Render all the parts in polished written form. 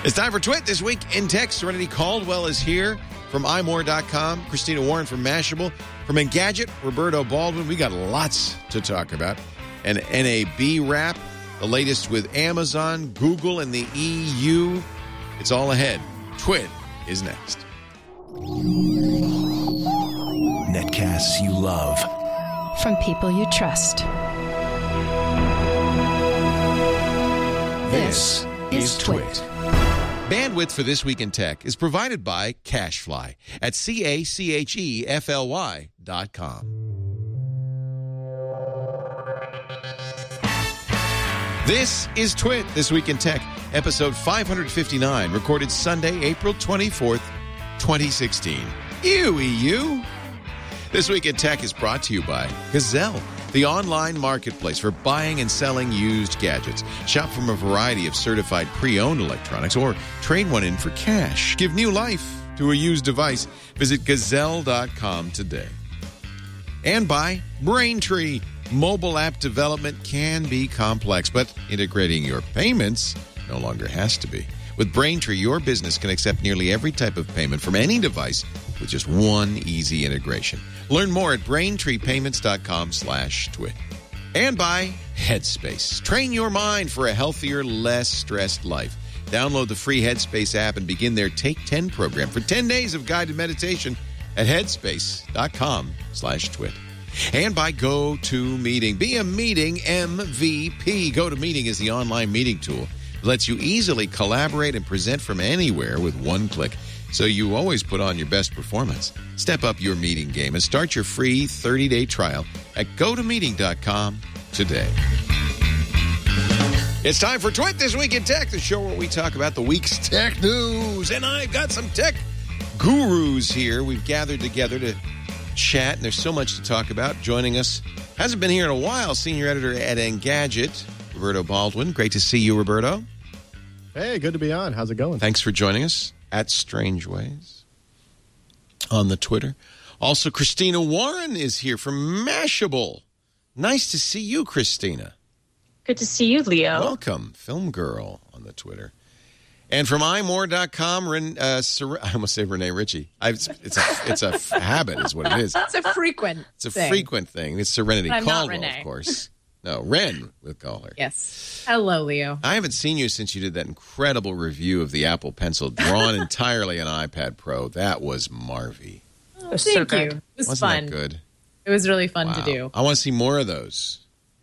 It's time for Twit This Week in Tech. Serenity Caldwell is here from imore.com. Christina Warren from Mashable. From Engadget, Roberto Baldwin. We got lots to talk about. An NAB wrap, the latest with Amazon, Google, and the EU. It's all ahead. Twit is next. Netcasts you love. From people you trust. This is Twit. Bandwidth for This Week in Tech is provided by CacheFly at CacheFly.com. This is Twit This Week in Tech, episode 559, recorded Sunday, April 24th, 2016. Ew, EU. This Week in Tech is brought to you by Gazelle, the online marketplace for buying and selling used gadgets. Shop from a variety of certified pre-owned electronics or trade one in for cash. Give new life to a used device. Visit Gazelle.com today. And by Braintree. Mobile app development can be complex, but integrating your payments no longer has to be. With Braintree, your business can accept nearly every type of payment from any device with just one easy integration. Learn more at BraintreePayments.com/twit. And by Headspace. Train your mind for a healthier, less stressed life. Download the free Headspace app and begin their Take 10 program for 10 days of guided meditation at Headspace.com/twit. And by GoToMeeting. Be a meeting MVP. GoToMeeting is the online meeting tool that lets you easily collaborate and present from anywhere with one click, so you always put on your best performance. Step up your meeting game and start your free 30-day trial at GoToMeeting.com today. It's time for Twit This Week in Tech, the show where we talk about the week's tech news. And I've got some tech gurus here. We've gathered together to chat, and there's so much to talk about. Joining us, hasn't been here in a while, senior editor at Engadget, Roberto Baldwin. Great to see you, Roberto. Hey, good to be on. How's it going? Thanks for joining us at Strangeways on the Twitter. Also, Christina Warren is here from Mashable. Nice to see you, Christina. Good to see you, Leo. Welcome, Film Girl on the Twitter. And from imore.com, I almost say Renee Ritchie. It's a habit is what it is. It's a frequent thing. It's Serenity Caldwell, of course. No, Ren, we'll call her. Yes. Hello, Leo. I haven't seen you since you did that incredible review of the Apple Pencil drawn entirely on iPad Pro. That was Marvy. Oh, thank you. It was Wasn't fun. that good? It was really fun to do. I want to see more of those.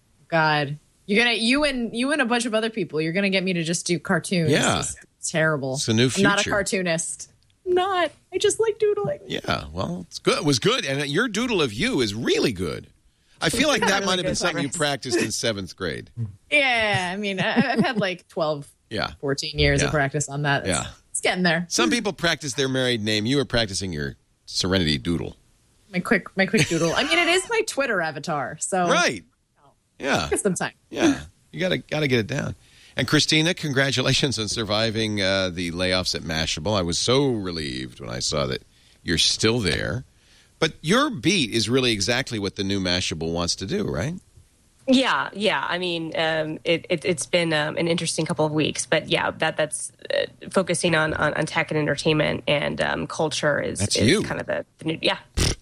God. You and a bunch of other people, you're going to get me to just do cartoons. Yeah. It's terrible. It's a new future. I'm not a cartoonist. I'm not. I just like doodling. Yeah, well, it's good. It was good. And your doodle of you is really good. I feel like that might have been something you practiced in 7th grade. Yeah, I mean, I've had like 12, 14 years of practice on that. It's getting there. Some people practice their married name. You were practicing your Serenity doodle. My quick doodle. I mean, it is my Twitter avatar. So right. Yeah. Give some time. Yeah. You gotta get it down. And Christina, congratulations on surviving the layoffs at Mashable. I was so relieved when I saw that you're still there. But your beat is really exactly what the new Mashable wants to do, right? Yeah. I mean, it's been an interesting couple of weeks, but that's focusing on tech and entertainment and culture is kind of the new. Yeah.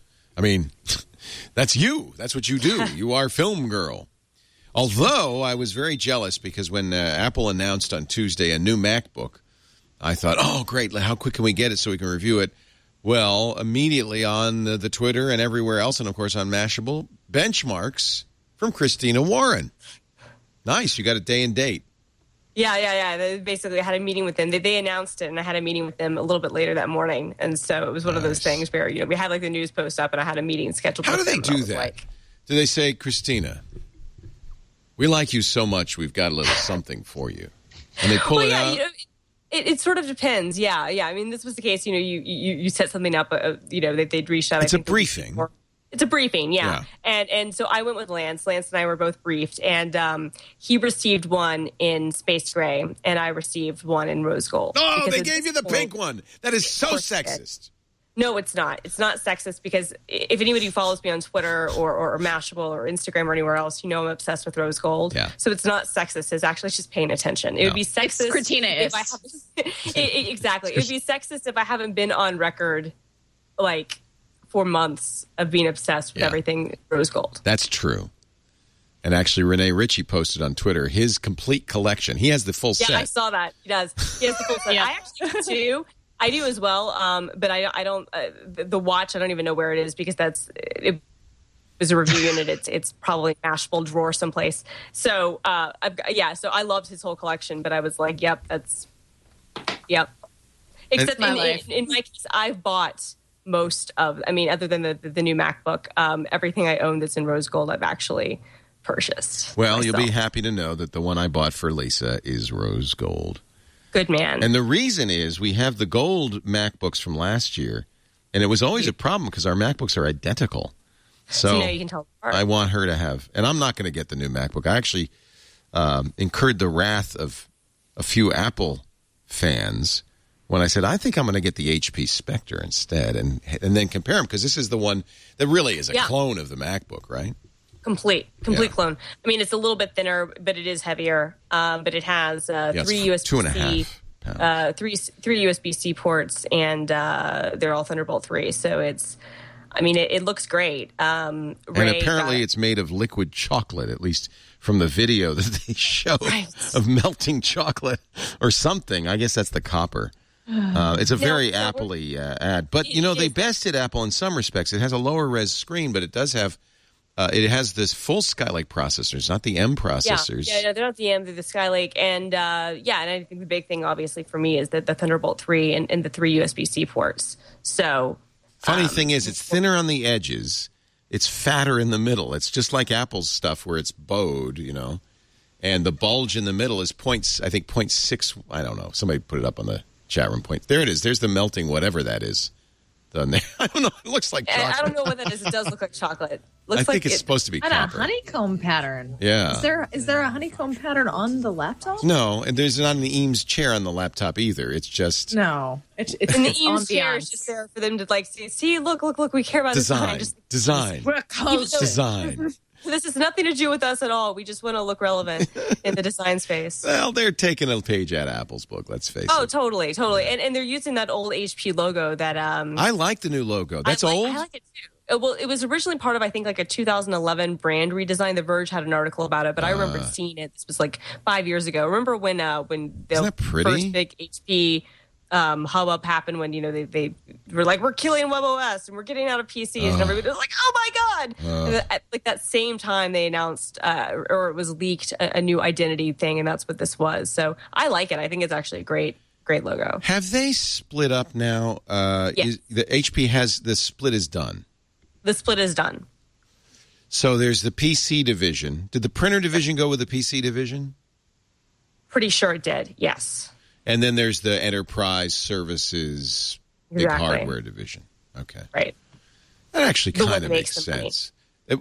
I mean, that's you. That's what you do. You are Film Girl. Although I was very jealous because when Apple announced on Tuesday a new MacBook, I thought, oh, great, how quick can we get it so we can review it? Well, immediately on the Twitter and everywhere else, and of course on Mashable, benchmarks from Christina Warren. Nice, you got a day and date. Yeah. They basically, I had a meeting with them. They announced it, and I had a meeting with them a little bit later that morning. And so it was one of those things where, we had like the news post up, and I had a meeting scheduled. How do they do that? Do they say, Christina, we like you so much, we've got a little something for you? And they pull it out? It sort of depends. Yeah. I mean, this was the case. You set something up. They'd reached out. It's a briefing. It's a briefing, yeah. And so I went with Lance. Lance and I were both briefed, and he received one in Space Gray, and I received one in Rose Gold. Oh, they gave you the pink one. That is so sexist. No, it's not. It's not sexist because if anybody follows me on Twitter or Mashable or Instagram or anywhere else, I'm obsessed with rose gold. Yeah. So it's not sexist. It's actually just paying attention. It would be sexist. Christina is. Exactly. It would be sexist if I haven't been on record for months of being obsessed with everything rose gold. That's true. And actually, Renee Ritchie posted on Twitter his complete collection. He has the full set. Yeah, I saw that. He does. He has the full set. I actually do. I do as well, but I don't. The watch, I don't even know where it is because it was a review unit. It's probably a Mashable drawer someplace. So so I loved his whole collection, but I was like, yep. Except in my case, I've bought most of. I mean, other than the new MacBook, everything I own that's in rose gold, I've actually purchased. Well, myself. You'll be happy to know that the one I bought for Lisa is rose gold. Good man. And the reason is we have the gold MacBooks from last year, and it was always a problem because our MacBooks are identical. So now you can tell apart. I want her to have, and I'm not going to get the new MacBook. I actually incurred the wrath of a few Apple fans when I said, I think I'm going to get the HP Spectre instead, and then compare them, because this is the one that really is a clone of the MacBook, right? Complete clone. I mean, it's a little bit thinner, but it is heavier. But it has three USB-C, 3 USB-C ports, and they're all Thunderbolt 3. So it looks great. And apparently it's made of liquid chocolate, at least from the video that they showed of melting chocolate or something. I guess that's the copper. It's a very Apple-y ad. But, they bested Apple in some respects. It has a lower res screen, but it does have... it has this full Skylake processors, not the M processors. Yeah, no, they're not the M, they're the Skylake. And, and I think the big thing, obviously, for me is that the Thunderbolt 3 and the 3 USB-C ports. So... Funny thing is, it's thinner on the edges. It's fatter in the middle. It's just like Apple's stuff where it's bowed, And the bulge in the middle is 0.6. I don't know. Somebody put it up on the chat room point. There it is. There's the melting whatever that is. I don't know. It looks like chocolate. I don't know what that is. It does look like chocolate. I think it's supposed to be copper. And a honeycomb pattern. Yeah. Is there a honeycomb pattern on the laptop? No, and there's not an Eames chair on the laptop either. It's just... No. It's and the Eames chair is just there for them to see, look, we care about design. Design. We're close. Design. This has nothing to do with us at all. We just want to look relevant in the design space. Well, they're taking a page out of Apple's book, let's face it. Oh, totally. And they're using that old HP logo that... I like the new logo. That's old? I like it, too. Well, it was originally part of, I think, a 2011 brand redesign. The Verge had an article about it, but I remember seeing it. This was 5 years ago. Remember when the first big HP... hubbub happened when they were like, we're killing WebOS and we're getting out of PCs and everybody was like, oh my god! At that same time they announced or it was leaked a new identity thing, and that's what this was. So I like it. I think it's actually a great logo. Have they split up now? Yes. The HP has the split is done. The split is done. So there's the PC division. Did the printer division go with the PC division? Pretty sure it did. Yes. And then there's the enterprise services big hardware division. Okay. Right. That actually kind of makes sense.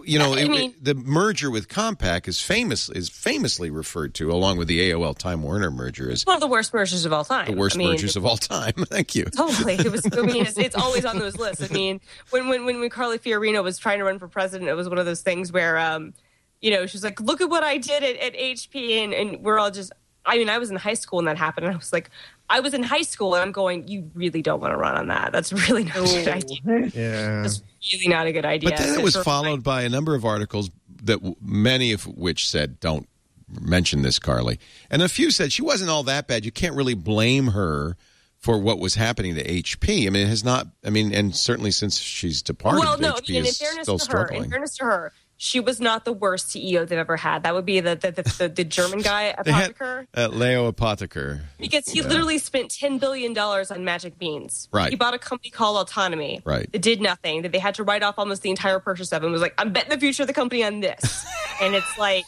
The merger with Compaq is famously referred to, along with the AOL Time Warner merger, as one of the worst mergers of all time. The worst mergers of all time. Thank you. Totally. It was. It's always on those lists. I mean, when Carly Fiorina was trying to run for president, it was one of those things where, she's like, "Look at what I did at HP," and we're all just. I was in high school when that happened, and I was like, I was in high school, and I'm going, you really don't want to run on that. That's really not a good idea. Yeah. That's really not a good idea. But then it was followed by a number of articles, that many of which said, don't mention this, Carly. And a few said she wasn't all that bad. You can't really blame her for what was happening to HP. I mean, it has not, and certainly since she's departed, HP is still struggling. In fairness to her, she was not the worst CEO they've ever had. That would be the German guy, Apotheker. Leo Apotheker. Because he literally spent $10 billion on Magic Beans. Right. He bought a company called Autonomy. Right. That did nothing, that they had to write off almost the entire purchase of, and was like, I'm betting the future of the company on this. And it's like...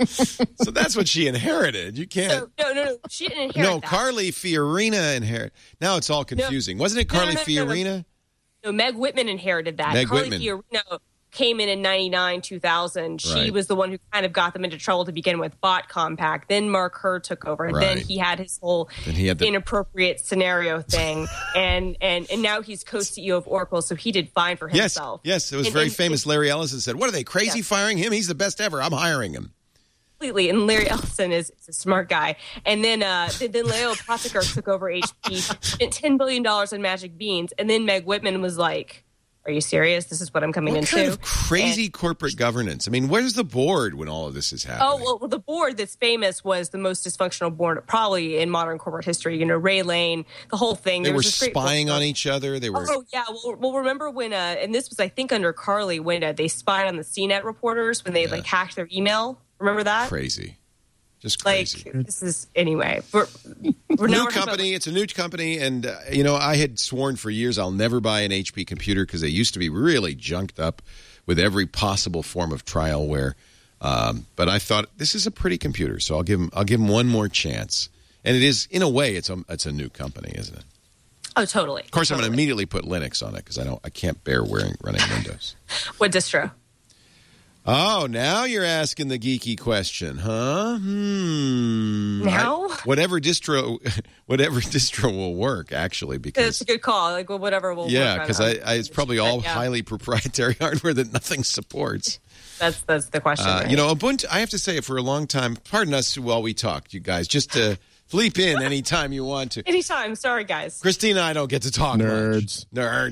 So that's what she inherited. You can't... No. She didn't inherit that. Carly Fiorina inherited... Now it's all confusing. Wasn't it Carly Fiorina? No, Meg Whitman inherited that. Carly Fiorina came in 99, 2000. She was the one who kind of got them into trouble to begin with, bought Compaq. Then Mark Hurd took over. And then he had his whole inappropriate scenario thing. and now he's co-CEO of Oracle, so he did fine for himself. Yes, it was very famous. Larry Ellison said, what are they, crazy firing him? He's the best ever. I'm hiring him. Completely. And Larry Ellison is a smart guy. And then Leo Pothiker took over HP, spent $10 billion on Magic Beans. And then Meg Whitman was like, are you serious? This is what I'm coming into. What kind of crazy corporate governance? I mean, where's the board when all of this is happening? Oh, well, the board that's famous was the most dysfunctional board probably in modern corporate history. You know, Ray Lane, the whole thing. They were spying on each other. They were. Oh, yeah. Well, remember when, and this was, I think, under Carly, when they spied on the CNET reporters when they, hacked their email. Remember that? Crazy. Just crazy. This is, anyway. We're new company. It's a new company. And, I had sworn for years I'll never buy an HP computer because they used to be really junked up with every possible form of trialware. But I thought this is a pretty computer, so I'll give them one more chance. And it is, in a way, it's a new company, isn't it? Oh, totally. Of course, I'm going to immediately put Linux on it because I can't bear running Windows. What distro? Oh, now you're asking the geeky question, huh? Now? Whatever distro will work, actually, because it's a good call. Like, whatever will work. Yeah, because it's probably all highly proprietary hardware that nothing supports. That's the question. Right? Ubuntu. I have to say, for a long time, pardon us while we talk, you guys. Just to bleep in anytime you want to. Anytime. Sorry, guys. Christina and I don't get to talk. Nerds.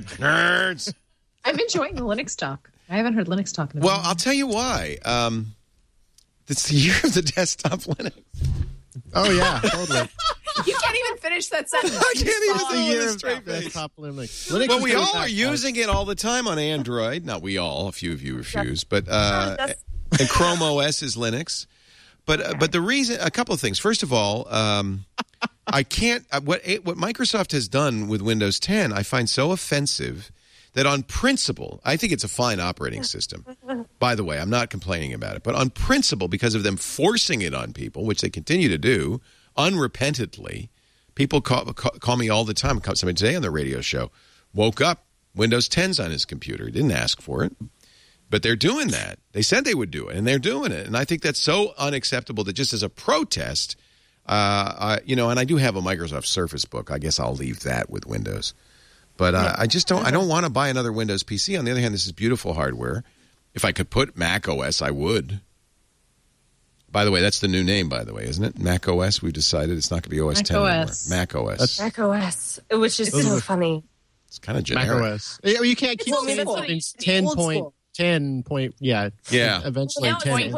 I'm enjoying the Linux talk. I haven't heard Linux talk in a while. I'll tell you why. It's the year of the desktop Linux. Oh, yeah, totally. You can't even finish that sentence. I can't even say the year of desktop Linux. Well, we all are using it all the time on Android. Not we all. A few of you refuse. But and Chrome OS is Linux. But the reason, a couple of things. First of all, I can't. What Microsoft has done with Windows 10, I find so offensive. That on principle, I think it's a fine operating system. By the way, I'm not complaining about it. But on principle, because of them forcing it on people, which they continue to do unrepentantly, people call me all the time. Somebody today on the radio show woke up, Windows 10's on his computer. Didn't ask for it. But they're doing that. They said they would do it, and they're doing it. And I think that's so unacceptable that just as a protest, and I do have a Microsoft Surface Book. I guess I'll leave that with Windows. But I just don't. I don't want to buy another Windows PC. On the other hand, this is beautiful hardware. If I could put Mac OS, I would. By the way, that's the new name. By the way, isn't it? Mac OS. We've decided it's not going to be OS 10 anymore. Mac OS. Mac OS. It was just so funny. It's kind of generic. Mac OS. You can't keep saying something's 10 point. Yeah. Eventually 10.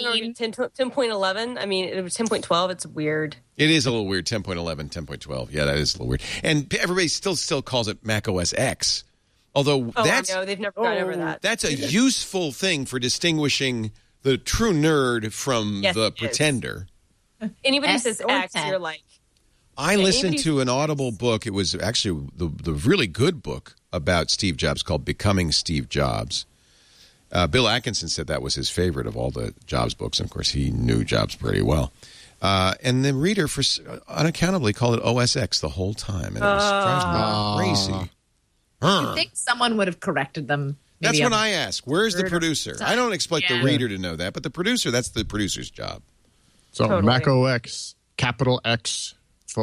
10.11. I mean, it was 10.12. It's weird. It is a little weird. 10.11, 10.12. Yeah, that is a little weird. And everybody still calls it Mac OS X. Although I know they've never gone over that. That's a useful thing for distinguishing the true nerd from the pretender. Anybody who says X, you're like. I listened to an Audible book. It was actually the really good book about Steve Jobs called Becoming Steve Jobs. Bill Atkinson said that was his favorite of all the Jobs books. And of course, he knew Jobs pretty well. And the reader, unaccountably, called it OS X the whole time. And it was driving me crazy. You think someone would have corrected them? That's what I ask. Where's the producer? I don't expect the reader to know that, but the producer, that's the producer's job. So totally. Mac OS, capital X,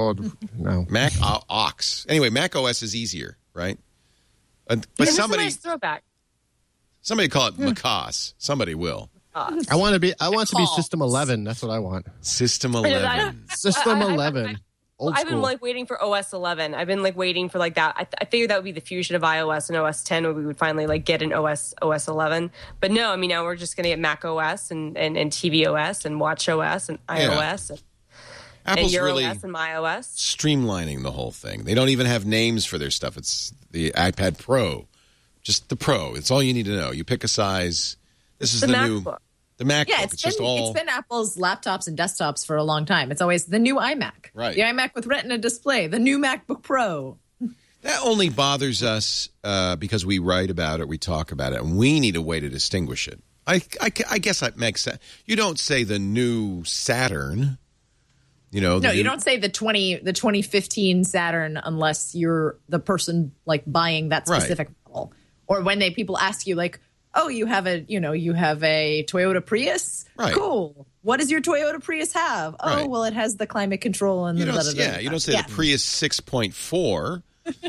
Mac OX. Anyway, Mac OS is easier, right? But it's a nice throwback. Somebody call it Macos. Somebody will. I want to be System 11. That's what I want. System 11. System 11. I've been waiting for OS 11. I've been waiting for that. I figured that would be the fusion of iOS and OS 10 where we would finally get an OS 11. But no, I mean now we're just going to get Mac OS and tvOS and watchOS and iOS and Apple's Your really OS and myOS. Streamlining the whole thing. They don't even have names for their stuff. It's the iPad Pro. Just the Pro. It's all you need to know. You pick a size. This is the new MacBook. The MacBook. Yeah, it's been Apple's laptops and desktops for a long time. It's always the new iMac. Right. The iMac with Retina display. The new MacBook Pro. That only bothers us because we write about it, we talk about it, and we need a way to distinguish it. I guess that makes sense. You don't say the new Saturn. You don't say the 2015 Saturn unless you're the person buying that specific model, or when people ask you oh, you have a Toyota Prius. Right. Cool. What does your Toyota Prius have? Oh, right. Well, it has the climate control and you don't say the Prius 6.4.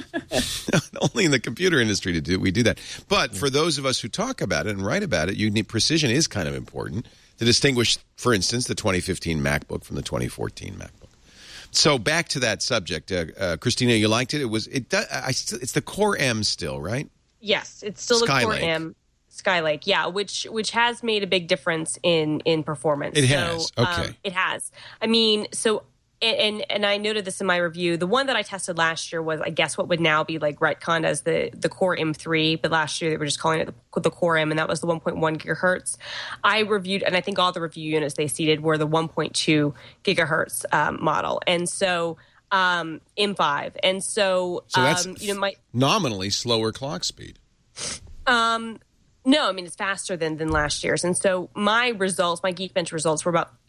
Only in the computer industry do we do that. But for those of us who talk about it and write about it, precision is kind of important to distinguish, for instance, the 2015 MacBook from the 2014 MacBook. So back to that subject, Christina, you liked it. It's the Core M still, right? Yes, it's still the Core M. Skylake, yeah, which has made a big difference in performance. It has. Okay. It has. I mean, so and I noted this in my review. The one that I tested last year was, I guess, what would now be like retconned as the Core M3, but last year they were just calling it the Core M, and that was the 1.1 gigahertz. I reviewed, and I think all the review units they seeded were the 1.2 gigahertz model, and so M5, and so that's nominally slower clock speed. No, I mean, it's faster than last year's. And so my Geekbench results were about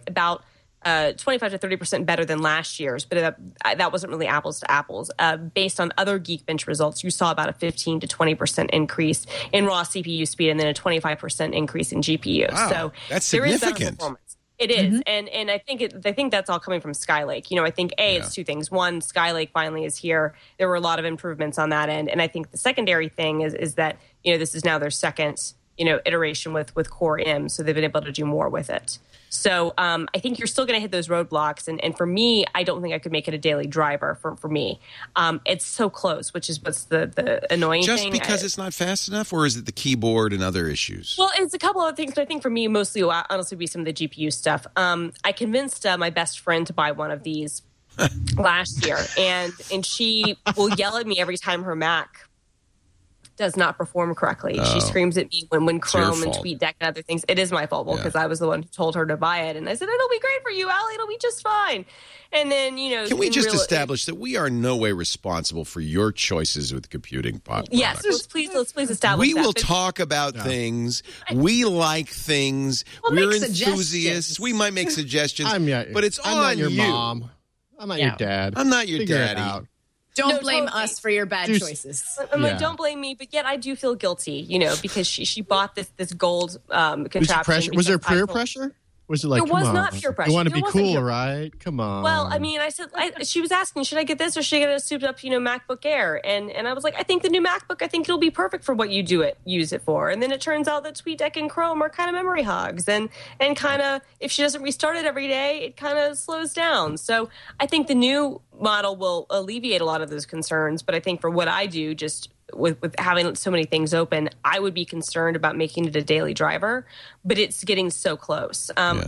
25 to 30% better than last year's, but that wasn't really apples to apples. Based on other Geekbench results, you saw about a 15 to 20% increase in raw CPU speed and then a 25% increase in GPU. Wow, so that's there significant. is better performance. It is, and I think that's all coming from Skylake. I think it's two things. One, Skylake finally is here. There were a lot of improvements on that end, and I think the secondary thing is that this is now their second iteration with Core M, so they've been able to do more with it. So I think you're still going to hit those roadblocks, and for me, I don't think I could make it a daily driver. For me, it's so close, which is what's the annoying thing. Just because it's not fast enough, or is it the keyboard and other issues? Well, it's a couple of things, but I think for me, mostly will honestly be some of the GPU stuff. I convinced my best friend to buy one of these last year, and she will yell at me every time her Mac does not perform correctly. She screams at me when Chrome and TweetDeck and other things. It is my fault because I was the one who told her to buy it, and I said it'll be great for you, Allie. It'll be just fine. And then can we just establish that we are in no way responsible for your choices with computing products? Yes, let's please establish. We will talk about things. We like things. We're enthusiasts. We might make suggestions, but it's I'm on not your you. mom. I'm not your dad. I'm not your daddy. Don't blame us for your bad choices. I'm like, don't blame me, but yet I do feel guilty, because she bought this gold contraption. Was there peer pressure? Was it like, there was not peer pressure. You want to be cool, right? Come on. Well, I mean, I said, she was asking, should I get this or should I get a souped up, MacBook Air? And I was like, I think the new MacBook, I think it'll be perfect for what you use it for. And then it turns out that TweetDeck and Chrome are kind of memory hogs, and kind of, if she doesn't restart it every day, it kind of slows down. So I think the new model will alleviate a lot of those concerns. But I think for what I do, just with having so many things open, I would be concerned about making it a daily driver, but it's getting so close.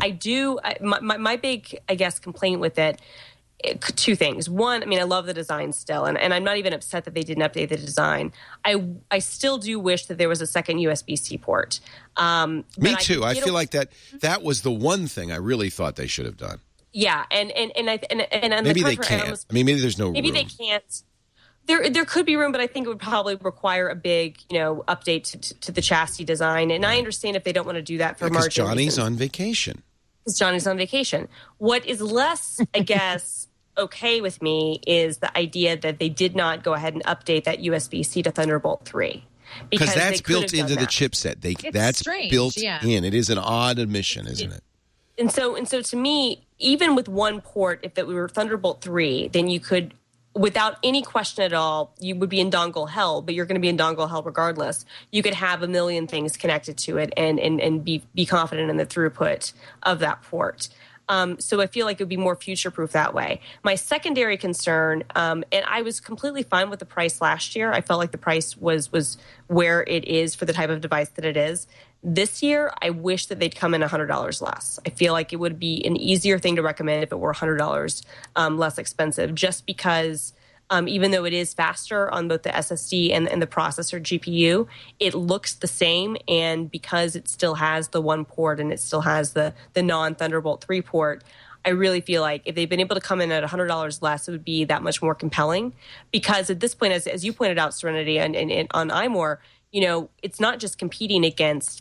My big, I guess, complaint with it, two things. One, I mean, I love the design still, and I'm not even upset that they didn't update the design. I still do wish that there was a second USB-C port. Me too. I feel like that was the one thing I really thought they should have done. Yeah, and maybe they can't. Maybe there's no room. Maybe they can't. There could be room, but I think it would probably require a big, update to the chassis design. And I understand if they don't want to do that for margin. Johnny's on vacation. Because Johnny's on vacation. What is less, I guess, okay with me is the idea that they did not go ahead and update that USB-C to Thunderbolt 3. Because that's built into the chipset. That's strange, built in. It is an odd omission, isn't it? And so to me, even with one port, if it were Thunderbolt 3, then you could, without any question at all, you would be in dongle hell, but you're going to be in dongle hell regardless. You could have a million things connected to it and be confident in the throughput of that port. So I feel like it would be more future-proof that way. My secondary concern, and I was completely fine with the price last year. I felt like the price was where it is for the type of device that it is. This year, I wish that they'd come in $100 less. I feel like it would be an easier thing to recommend if it were $100 less expensive, just because even though it is faster on both the SSD and the processor GPU, it looks the same. And because it still has the one port and it still has the non-Thunderbolt 3 port, I really feel like if they've been able to come in at $100 less, it would be that much more compelling. Because at this point, as you pointed out, Serenity, and on iMore, it's not just competing against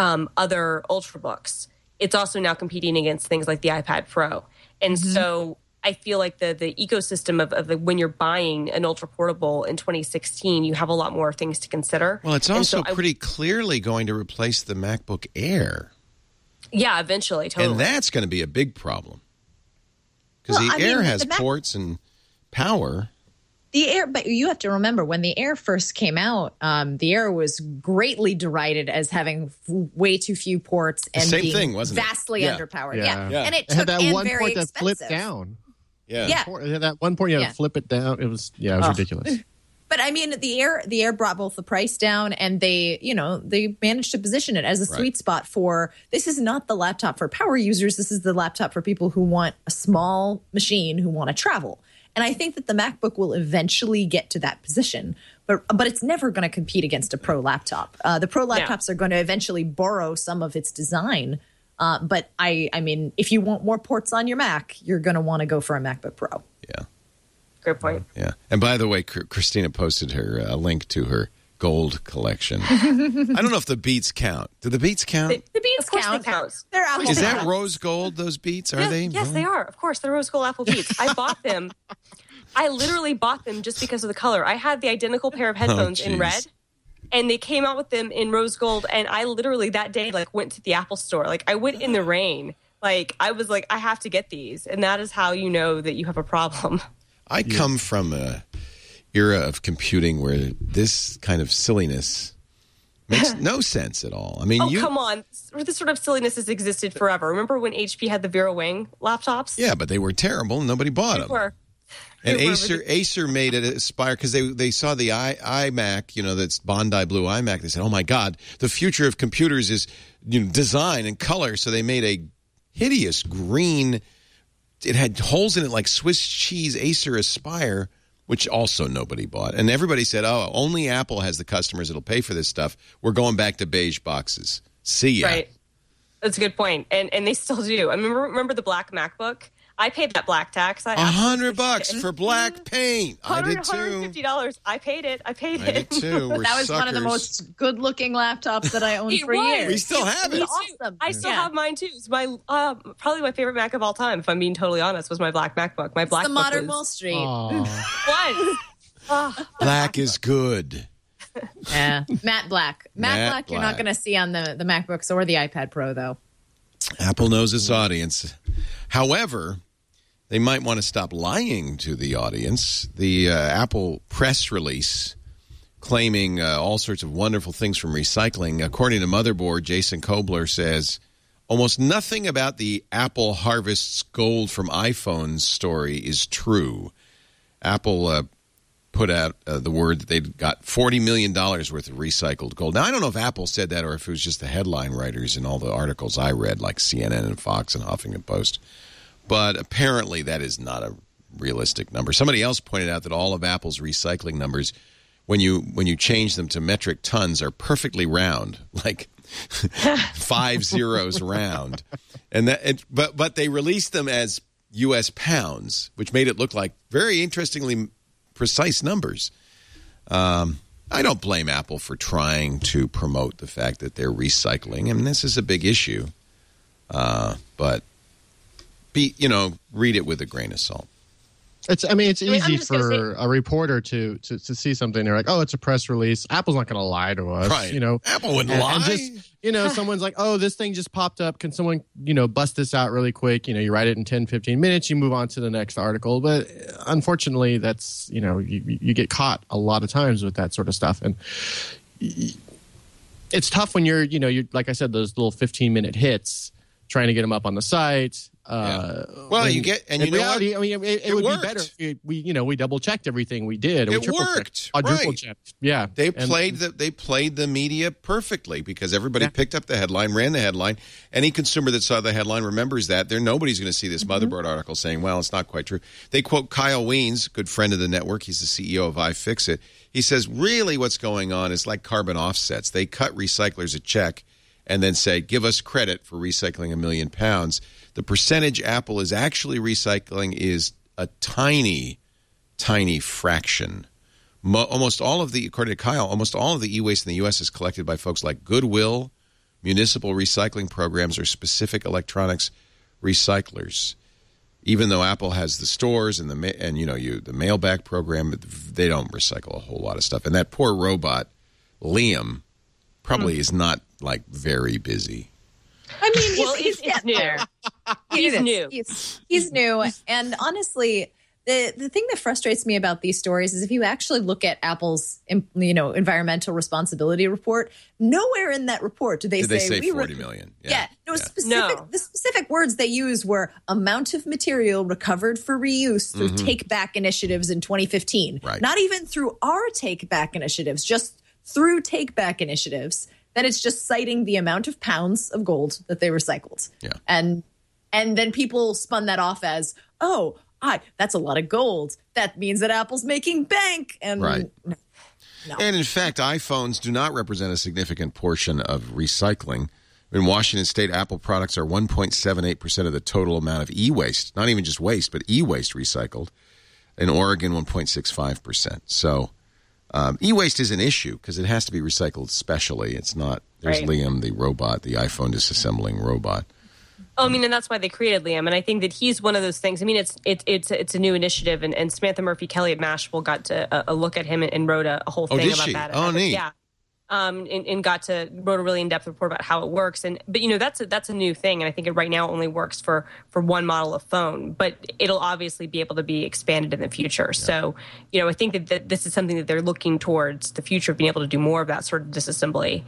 other Ultrabooks. It's also now competing against things like the iPad Pro. And so I feel like the ecosystem of when you're buying an ultra portable in 2016, you have a lot more things to consider. Well, it's also pretty clearly going to replace the MacBook Air. Yeah, eventually, totally. And that's going to be a big problem. Because the Air has ports and power. The Air, but you have to remember, when the Air first came out, the Air was greatly derided as having way too few ports and being thing, wasn't vastly underpowered. Yeah. And it took that one very port that expensive. flipped down. Yeah. It had that one port you had to flip it down. It was ridiculous. But I mean, the Air brought both the price down, and they managed to position it as a sweet spot for, this is not the laptop for power users. This is the laptop for people who want a small machine, who want to travel. And I think that the MacBook will eventually get to that position, but it's never going to compete against a pro laptop. The pro laptops are going to eventually borrow some of its design. But I mean, if you want more ports on your Mac, you're going to want to go for a MacBook Pro. Yeah. Good point. Yeah. And by the way, Christina posted her a link to her gold collection. I don't know if the Beats count. Do the Beats count? The Beats count. They're Apple. Is that rose gold, those Beats? Are they? Yes, they are. Of course, they're rose gold Apple Beats. I bought them. I literally bought them just because of the color. I had the identical pair of headphones in red, and they came out with them in rose gold. And I literally that day went to the Apple store. I went in the rain. I was like, I have to get these, and that is how you know that you have a problem. I come from a era of computing where this kind of silliness makes no sense at all. I mean, come on. This sort of silliness has existed forever. Remember when HP had the Vera Wing laptops? Yeah, but they were terrible and nobody bought them. And Acer made it aspire because they saw the iMac, that's Bondi Blue iMac. They said, oh, my God, the future of computers is design and color. So they made a hideous green. It had holes in it like Swiss cheese Acer Aspire, which also nobody bought. And everybody said, oh, only Apple has the customers that'll pay for this stuff. We're going back to beige boxes. See ya. Right. That's a good point. And they still do. I remember the black MacBook? I paid that black tax. $100 for black paint. I did too. $150. I paid it. I did too. That was one of the most good-looking laptops that I owned for years. We still have it. Awesome. I still have mine too. It's my probably my favorite Mac of all time. If I'm being totally honest, was my black MacBook. My black. It's the modern Wall Street. What? Black is good. Yeah, matte black. Matte black. You're not going to see on the MacBooks or the iPad Pro though. Apple knows its audience. However, they might want to stop lying to the audience. The Apple press release claiming all sorts of wonderful things from recycling. According to Motherboard, Jason Kobler says almost nothing about the Apple harvests gold from iPhones story is true. Apple put out the word that they'd got $40 million worth of recycled gold. Now, I don't know if Apple said that or if it was just the headline writers in all the articles I read, like CNN and Fox and Huffington Post. But apparently that is not a realistic number. Somebody else pointed out that all of Apple's recycling numbers, when you change them to metric tons, are perfectly round, like 5 zeros round. But they released them as U.S. pounds, which made it look like very interestingly precise numbers. I don't blame Apple for trying to promote the fact that they're recycling. I mean, this is a big issue. But read it with a grain of salt. It's easy for a reporter to see something. They're like, oh, it's a press release. Apple's not going to lie to us. Right. Apple wouldn't lie. And just, someone's like, oh, this thing just popped up. Can someone, bust this out really quick? You write it in 10, 15 minutes. You move on to the next article. But unfortunately, that's, you get caught a lot of times with that sort of stuff. And it's tough when you're like I said, those little 15-minute hits, trying to get them up on the site. Well, you get, and in reality, I mean, it would worked. Be better if we double checked everything we did. It worked. Quadruple checked. Yeah, they played the media perfectly because everybody picked up the headline, ran the headline. Any consumer that saw the headline remembers that. Nobody's going to see this Motherboard article saying, "Well, it's not quite true." They quote Kyle Wiens, good friend of the network. He's the CEO of iFixit. He says, "Really, what's going on is like carbon offsets. They cut recyclers a check." And then say, give us credit for recycling 1 million pounds. The percentage Apple is actually recycling is a tiny, tiny fraction. Almost all of the, according to Kyle, almost all of the e-waste in the U.S. is collected by folks like Goodwill, municipal recycling programs, or specific electronics recyclers. even though Apple has the stores and the mailback program, they don't recycle a whole lot of stuff. And that poor robot, Liam, probably is not like very busy. I mean, he's getting there. He's new. He's new. And honestly, the thing that frustrates me about these stories is if you actually look at Apple's, environmental responsibility report, nowhere in that report do they say 40 million. The specific words they used were amount of material recovered for reuse through take-back initiatives in 2015. Right. Not even through our take-back initiatives, just through take-back initiatives. Then it's just citing the amount of pounds of gold that they recycled. Yeah. And then people spun that off as, that's a lot of gold. That means that Apple's making bank. And right. No. And in fact, iPhones do not represent a significant portion of recycling. In Washington State, Apple products are 1.78% of the total amount of e-waste, not even just waste, but e-waste recycled. In Oregon, 1.65%. So e-waste is an issue because it has to be recycled specially. It's not, there's right. Liam, the robot, the iPhone disassembling robot. Oh, I mean, and that's why they created Liam. And I think that he's one of those things. I mean, it's a new initiative. And Samantha Murphy-Kelly at Mashable got to look at him and wrote a whole thing about that. Oh, neat. Yeah. And wrote a really in-depth report about how it works. But that's a new thing. And I think it right now only works for one model of phone. But it'll obviously be able to be expanded in the future. Yeah. So, I think that this is something that they're looking towards the future of being able to do more of that sort of disassembly.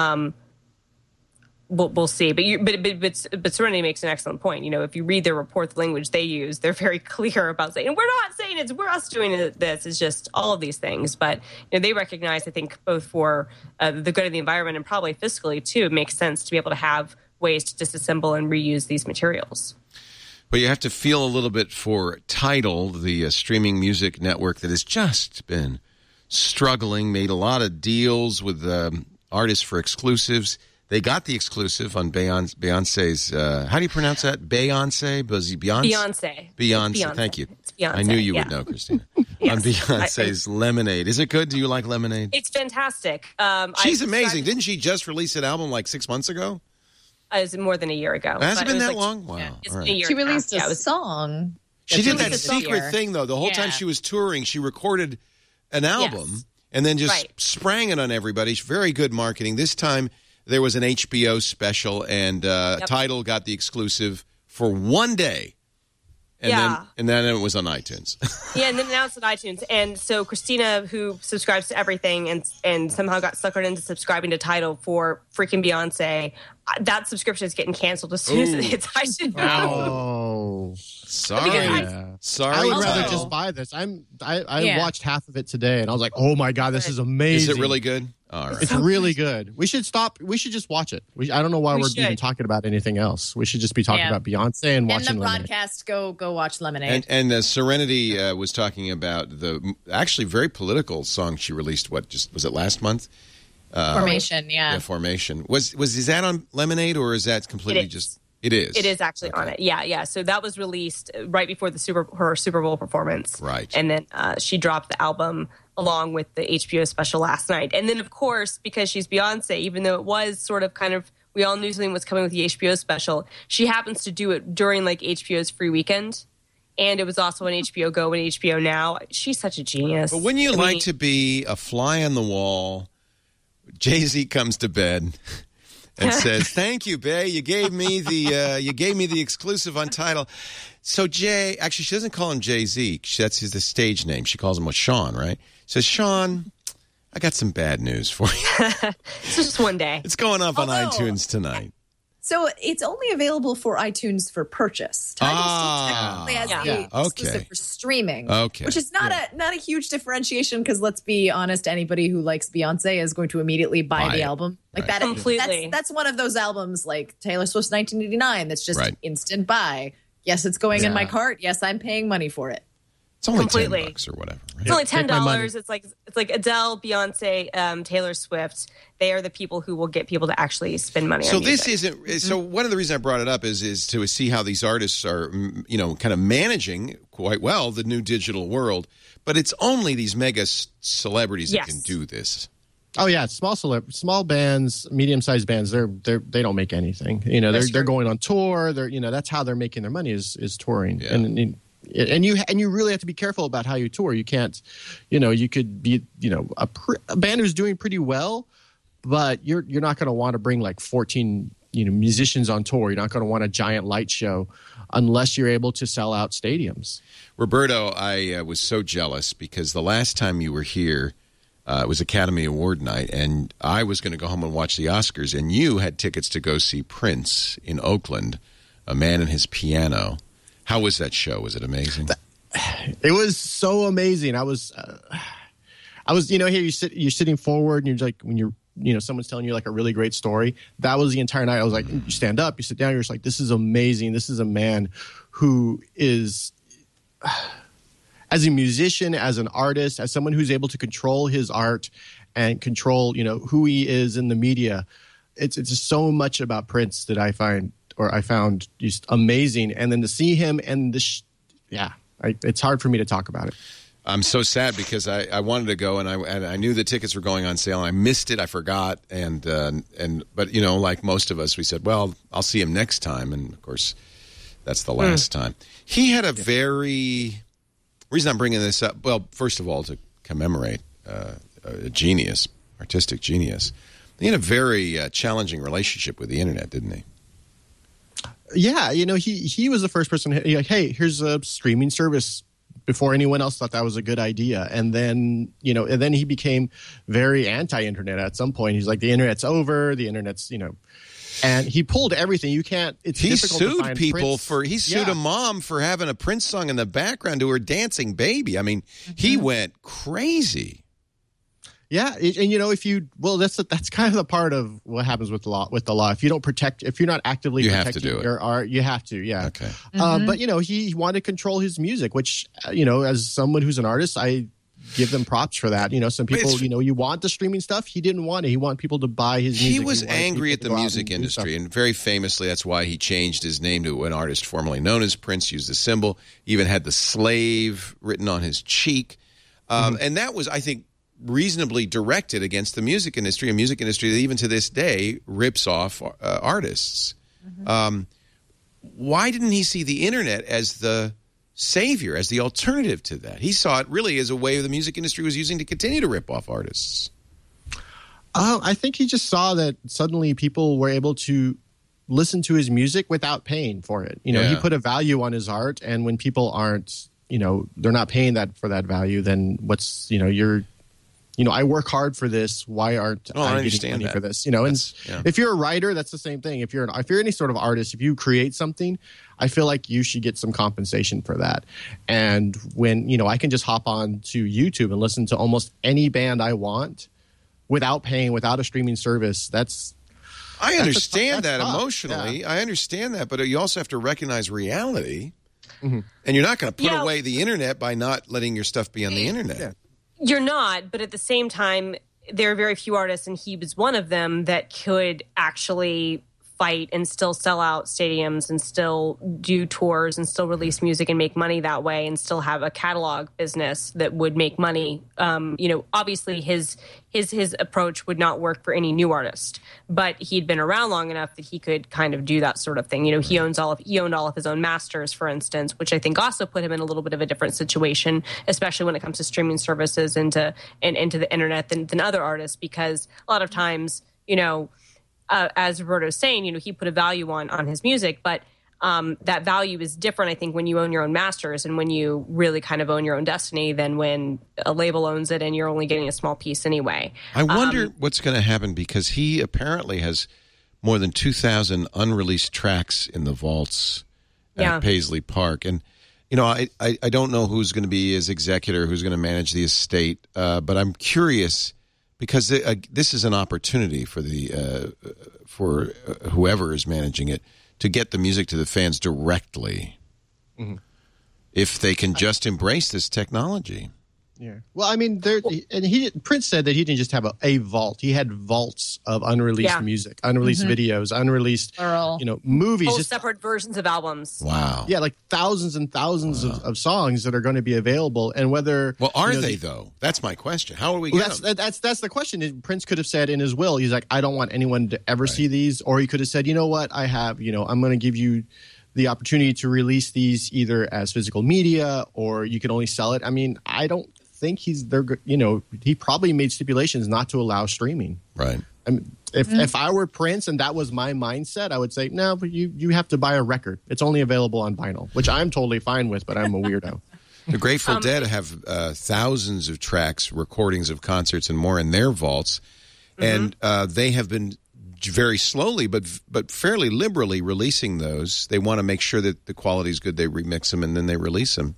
We'll see, but Serenity makes an excellent point. If you read their report, the language they use, they're very clear about saying, and we're not saying we're us doing this. It's just all of these things. But they recognize, I think, both for the good of the environment and probably fiscally too, it makes sense to be able to have ways to disassemble and reuse these materials. But you have to feel a little bit for Tidal, the streaming music network that has just been struggling, made a lot of deals with artists for exclusives. They got the exclusive on Beyonce's, how do you pronounce that? Beyonce? Beyonce. Thank you. It's Beyonce. I knew you would know, Christina. Yes. On Beyonce's Lemonade. Is it good? Do you like Lemonade? It's fantastic. She's amazing. Didn't she just release an album like 6 months ago? It was more than a year ago. Has it been that long? Wow. Yeah, it's All right. been a year. She released a song. She did that secret thing, though. The whole time she was touring, she recorded an album and then just sprang it on everybody. Very good marketing. This time, there was an HBO special, and Tidal got the exclusive for one day. And then it was on iTunes. And then now it's on iTunes. And so Christina, who subscribes to everything and somehow got suckered into subscribing to Tidal for freaking Beyonce, that subscription is getting canceled as soon as it hits iTunes. Oh, sorry. Sorry. I would rather just buy this. I watched half of it today, and I was like, oh my God, this is amazing. Is it really good? All right. It's really good. We should stop. We should just watch it. I don't know why we're even talking about anything else. We should just be talking about Beyonce and watching the Lemonade. broadcast. Go watch Lemonade. And Serenity was talking about the actually very political song she released. Was it last month? Formation. Yeah, Formation. Is that on Lemonade, or is that completely just? It is. It is actually on it. Yeah. So that was released right before her Super Bowl performance. Right. And then she dropped the album along with the HBO special last night. And then, of course, because she's Beyonce, even though it was sort of kind of, we all knew something was coming with the HBO special, she happens to do it during like HBO's free weekend. And it was also on HBO Go and HBO Now. She's such a genius. But wouldn't you like to be a fly on the wall? Jay-Z comes to bed and says, "Thank you, Bay. You gave me the exclusive on Tidal." So Jay, actually, she doesn't call him Jay-Z. That's the stage name. She calls him Sean, right? Says, "Sean, I got some bad news for you." It's just one day. It's going up on iTunes tonight. So it's only available for iTunes for purchase. Tidal still technically has the exclusive for streaming, which is not a huge differentiation because let's be honest, anybody who likes Beyonce is going to immediately buy the album. Like that completely. That's one of those albums like Taylor Swift's 1989 that's just instant buy. Yes, it's going in my cart. Yes, I'm paying money for it. It's only $10 or whatever. Right? It's only $10. It's like Adele, Beyonce, Taylor Swift. They are the people who will get people to actually spend money. So on music. this isn't. So one of the reasons I brought it up is to see how these artists are, kind of managing quite well the new digital world. But it's only these mega celebrities that can do this. Oh yeah, small bands, medium-sized bands. They don't make anything. You know, they're going on tour. That's how they're making their money is touring. Yeah. And you really have to be careful about how you tour. You can't, you could be a band who's doing pretty well, but you're not going to want to bring like 14 musicians on tour. You're not going to want a giant light show unless you're able to sell out stadiums. Roberto, I was so jealous because the last time you were here, it was Academy Award night, and I was going to go home and watch the Oscars, and you had tickets to go see Prince in Oakland, A Man and His Piano. How was that show? Was it amazing? It was so amazing. I was here you're sitting forward, and you're like, when you're, someone's telling you like a really great story. That was the entire night. I was like, you stand up, you sit down, you're just like, this is amazing. This is a man who is, as a musician, as an artist, as someone who's able to control his art and control, who he is in the media. It's just so much about Prince that I found just amazing. And then to see him and it's hard for me to talk about it. I'm so sad because I wanted to go and I knew the tickets were going on sale and I missed it. I forgot but like most of us, we said, well, I'll see him next time, and of course, that's the last time. He had a very reason I'm bringing this up. Well, first of all, to commemorate a genius, artistic genius. He had a very challenging relationship with the internet, didn't he? Yeah, he was the first person. Like, hey, here's a streaming service. Before anyone else thought that was a good idea. And then, he became very anti-internet at some point. He's like, the internet's over, the internet's, and he pulled everything. You can't, it's difficult to find people Prince. He sued a mom for having a Prince song in the background to her dancing baby. I mean, he went crazy. Yeah, and that's kind of the part of what happens with the law. If you don't protect, if you're not actively protecting your art, you have to. Yeah. Okay. But he wanted to control his music, which as someone who's an artist, I give them props for that. Some people, you want the streaming stuff. He didn't want it. He wanted people to buy his music. He was angry at the music industry, and very famously, that's why he changed his name to an artist formerly known as Prince. Used the symbol, even had the slave written on his cheek, and that was, I think, reasonably directed against the music industry, a music industry that even to this day rips off artists. Why didn't he see the internet as the savior, as the alternative to that? He saw it really as a way the music industry was using to continue to rip off artists. I think he just saw that suddenly people were able to listen to his music without paying for it. He put a value on his art, and when people aren't, they're not paying that for that value, then what's, I work hard for this. Why aren't I getting money for this? If you're a writer, that's the same thing. If you're any sort of artist, if you create something, I feel like you should get some compensation for that. And when I can just hop on to YouTube and listen to almost any band I want without paying, without a streaming service. I understand that emotionally. Yeah. I understand that, but you also have to recognize reality. And you're not going to put away the internet by not letting your stuff be on the internet. Yeah. You're not, but at the same time, there are very few artists, and he was one of them, that could actually fight and still sell out stadiums and still do tours and still release music and make money that way and still have a catalog business that would make money. Obviously his approach would not work for any new artist, but he'd been around long enough that he could kind of do that sort of thing. He owned all of his own masters, for instance, which I think also put him in a little bit of a different situation, especially when it comes to streaming services and into the internet than other artists, because a lot of times, as Roberto's saying, he put a value on his music, but that value is different, I think, when you own your own masters and when you really kind of own your own destiny than when a label owns it and you're only getting a small piece anyway. I wonder what's going to happen, because he apparently has more than 2,000 unreleased tracks in the vaults at Paisley Park. And, I don't know who's going to be his executor, who's going to manage the estate, but I'm curious, because this is an opportunity for whoever is managing it to get the music to the fans directly, if they can just embrace this technology. Yeah. Well, I mean, Prince said that he didn't just have a vault. He had vaults of unreleased music, unreleased videos, unreleased, movies. Whole separate versions of albums. Wow. Yeah, like thousands and thousands of songs that are going to be available. And whether... Well, are they, though? That's my question. How are we going to... That's the question. Prince could have said in his will, he's like, I don't want anyone to ever see these. Or he could have said, you know what, I have, I'm going to give you the opportunity to release these either as physical media or you can only sell it. I mean, I don't think he probably made stipulations not to allow streaming. Right. I mean, if I were Prince and that was my mindset, I would say, no, but you have to buy a record. It's only available on vinyl, which I'm totally fine with, but I'm a weirdo. The Grateful Dead have thousands of tracks, recordings of concerts and more in their vaults. And they have been very slowly but fairly liberally releasing those. They want to make sure that the quality is good. They remix them and then they release them.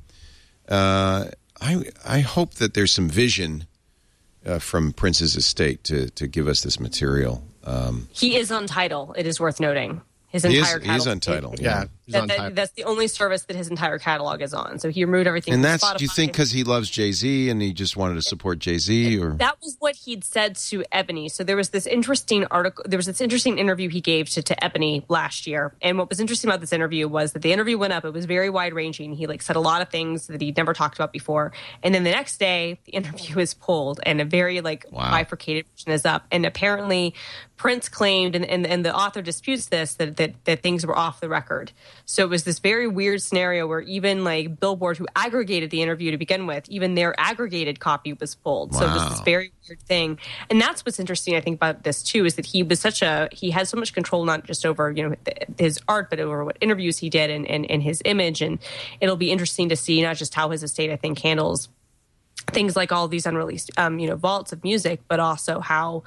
I hope that there's some vision from Prince's estate to give us this material. He is on Tidal. It is worth noting. His entire catalog. He is on Tidal. Yeah. That's the only service that his entire catalog is on. So he removed everything. And from that's, Spotify. do you think because he loves Jay-Z and he just wanted to support Jay-Z? Or that was what he'd said to Ebony. So there was this interesting article. There was this interesting interview he gave to Ebony last year. And what was interesting about this interview was that the interview went up. It was very wide ranging. He said a lot of things that he'd never talked about before. And then the next day, the interview is pulled and a very bifurcated version is up. And apparently, Prince claimed, and the author disputes this, that things were off the record. So it was this very weird scenario where even Billboard, who aggregated the interview to begin with, even their aggregated copy was pulled. Wow. So it was this very weird thing. And that's what's interesting, I think, about this too, is that he had so much control, not just over his art, but over what interviews he did and his image. And it'll be interesting to see not just how his estate, I think, handles things like all these unreleased vaults of music, but also how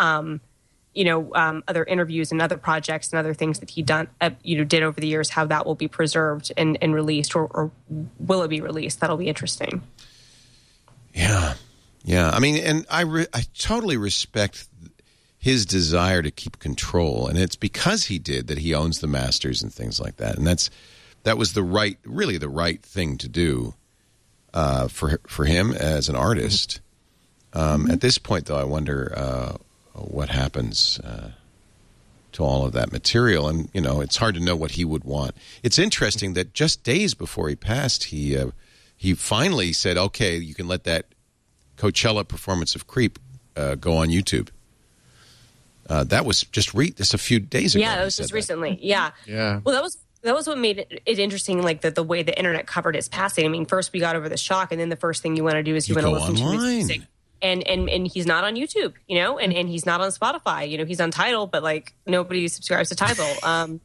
other interviews and other projects and other things that he did over the years, how that will be preserved and released, or will it be released? That'll be interesting. Yeah. I mean, and I totally respect his desire to keep control, and it's because he did that he owns the masters and things like that, and that was the right thing to do for him as an artist. At this point, though, I wonder what happens to all of that material. And, it's hard to know what he would want. It's interesting that just days before he passed, he finally said, okay, you can let that Coachella performance of Creep go on YouTube. That was just a few days ago. Yeah, that was just recently. Yeah. Yeah. Well, that was what made it interesting, the way the internet covered his passing. I mean, first we got over the shock, and then the first thing you want to do is you want to listen online. To his music. And he's not on YouTube, and he's not on Spotify. He's on Tidal, but nobody subscribes to Tidal.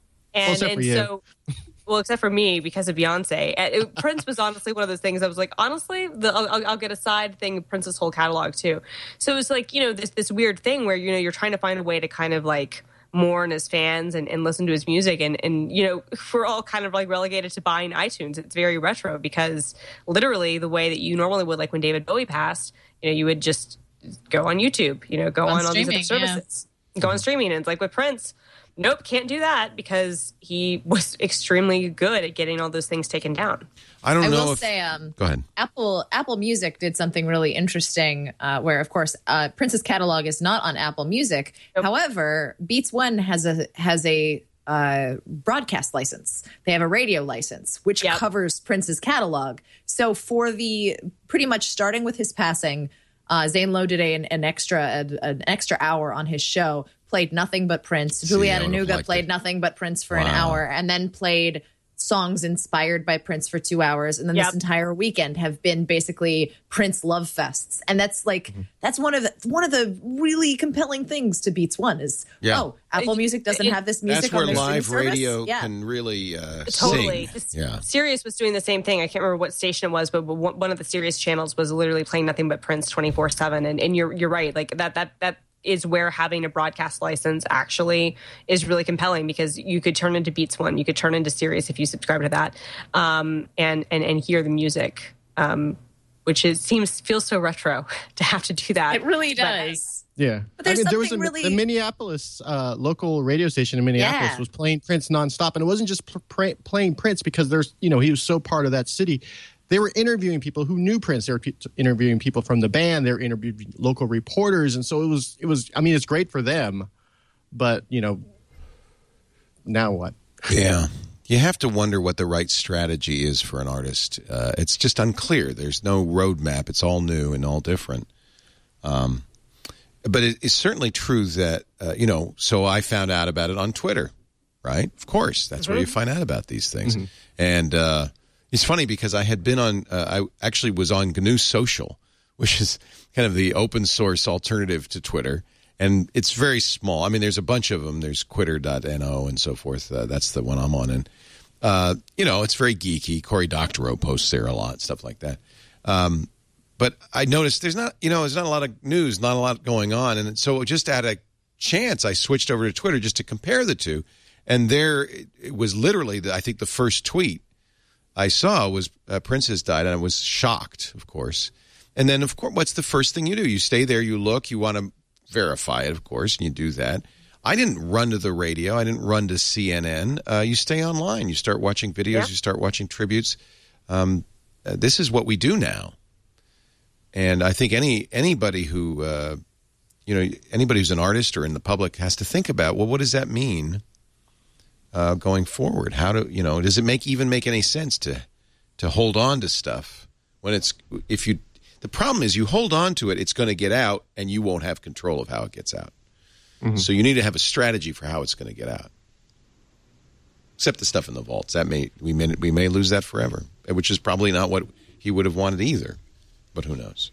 Except for me because of Beyonce. Prince was honestly one of those things I was like, honestly, I'll get a side thing, Prince's whole catalog too. So it was this weird thing where you're trying to find a way to kind of mourn his fans and listen to his music, and we're all kind of relegated to buying iTunes. It's very retro because literally the way that you normally would, when David Bowie passed, you would just go on YouTube, go on all these other services, go on streaming. And it's with Prince, nope, can't do that because he was extremely good at getting all those things taken down. I will say, go ahead. Apple Music did something really interesting where, of course, Prince's catalog is not on Apple Music. Nope. However, Beats One has a broadcast license. They have a radio license, which covers Prince's catalog. So for pretty much starting with his passing, Zane Lowe did an extra hour on his show, played nothing but Prince. Juliet Anuga played nothing but Prince for an hour, and then played songs inspired by Prince for 2 hours. And then this entire weekend have been basically Prince love fests. And that's that's one of the really compelling things to Beats One is, Apple Music doesn't have this music on their live radio service. can really totally sing. Sirius was doing the same thing. I can't remember what station it was, but one of the Sirius channels was literally playing nothing but Prince 24/7. And you're right. That is where having a broadcast license actually is really compelling because you could turn into Beats One, you could turn into Sirius if you subscribe to that, and hear the music, which feels so retro to have to do that. It really does. Yeah, but there was the Minneapolis local radio station in Minneapolis was playing Prince nonstop, and it wasn't just playing Prince because he was so part of that city. they were interviewing people who knew Prince. They were interviewing people from the band. They were interviewing local reporters, and so it was. I mean, it's great for them, but now what? Yeah. You have to wonder what the right strategy is for an artist. It's just unclear. There's no roadmap. It's all new and all different. But it is certainly true that, so I found out about it on Twitter, right? Of course. That's where you find out about these things. Mm-hmm. And it's funny because I had been on, I actually was on GNU Social, which is kind of the open source alternative to Twitter. And it's very small. I mean, there's a bunch of them. There's quitter.no and so forth. That's the one I'm on. And, it's very geeky. Cory Doctorow posts there a lot, stuff like that. But I noticed there's not a lot of news, not a lot going on. And so just at a chance, I switched over to Twitter just to compare the two. And there it was literally, I think the first tweet I saw was Prince has died. And I was shocked, of course. And then, of course, what's the first thing you do? You stay there, you look, you want to verify it, of course, and you do that. I didn't run to the radio. I didn't run to CNN. You stay online. You start watching videos. Yeah. You start watching tributes. This is what we do now. And I think anybody who, anybody who's an artist or in the public has to think about, well, what does that mean going forward? How does it make any sense to hold on to stuff when the problem is you hold on to it, it's going to get out, and you won't have control of how it gets out. Mm-hmm. So you need to have a strategy for how it's going to get out. Except the stuff in the vaults. We may lose that forever, which is probably not what he would have wanted either. But who knows?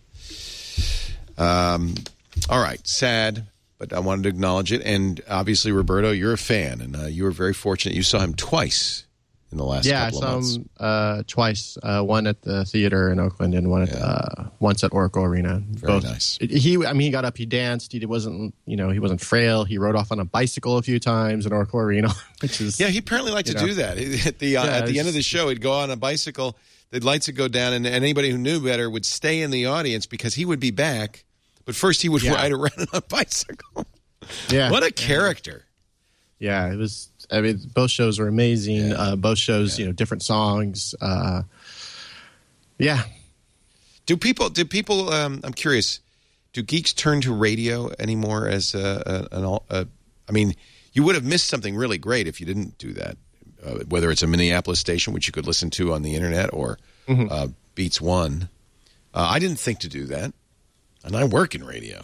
All right, sad, but I wanted to acknowledge it. And obviously, Roberto, you're a fan, and you were very fortunate. You saw him twice in the last couple of months. Yeah, I saw him twice. One at the theater in Oakland and once at Oracle Arena. Very nice. He got up, he danced. He wasn't frail. He rode off on a bicycle a few times in Oracle Arena, which is he apparently liked to do that. At the end of the show, he'd go on a bicycle. The lights would go down, and anybody who knew better would stay in the audience because he would be back. But first, he would ride around on a bicycle. Yeah, what a character! Yeah, it was. I mean, both shows were amazing. Yeah. Both shows, different songs. Yeah. Do people? I'm curious. Do geeks turn to radio anymore as I mean, you would have missed something really great if you didn't do that. Whether it's a Minneapolis station, which you could listen to on the internet, or Beats One. I didn't think to do that, and I work in radio.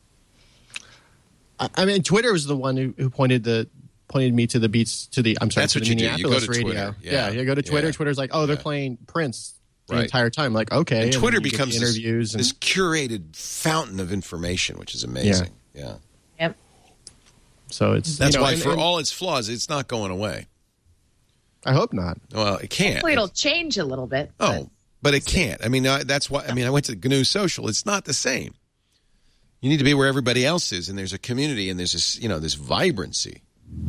I mean, Twitter was the one who pointed me to the Beats to the. I'm sorry, that's to what the you Minneapolis do. You go to radio. Twitter. You go to Twitter. Yeah. Twitter's like, they're playing Prince the right. entire time. Like, okay, and Twitter becomes interviews this curated fountain of information, which is amazing. Yeah. Yep. So it's that's why, for all its flaws, it's not going away. I hope not. Well, it can't. Hopefully it'll change a little bit. But it can't. I mean, that's why. I mean, I went to GNU Social. It's not the same. You need to be where everybody else is, and there's a community, and there's this, this vibrancy.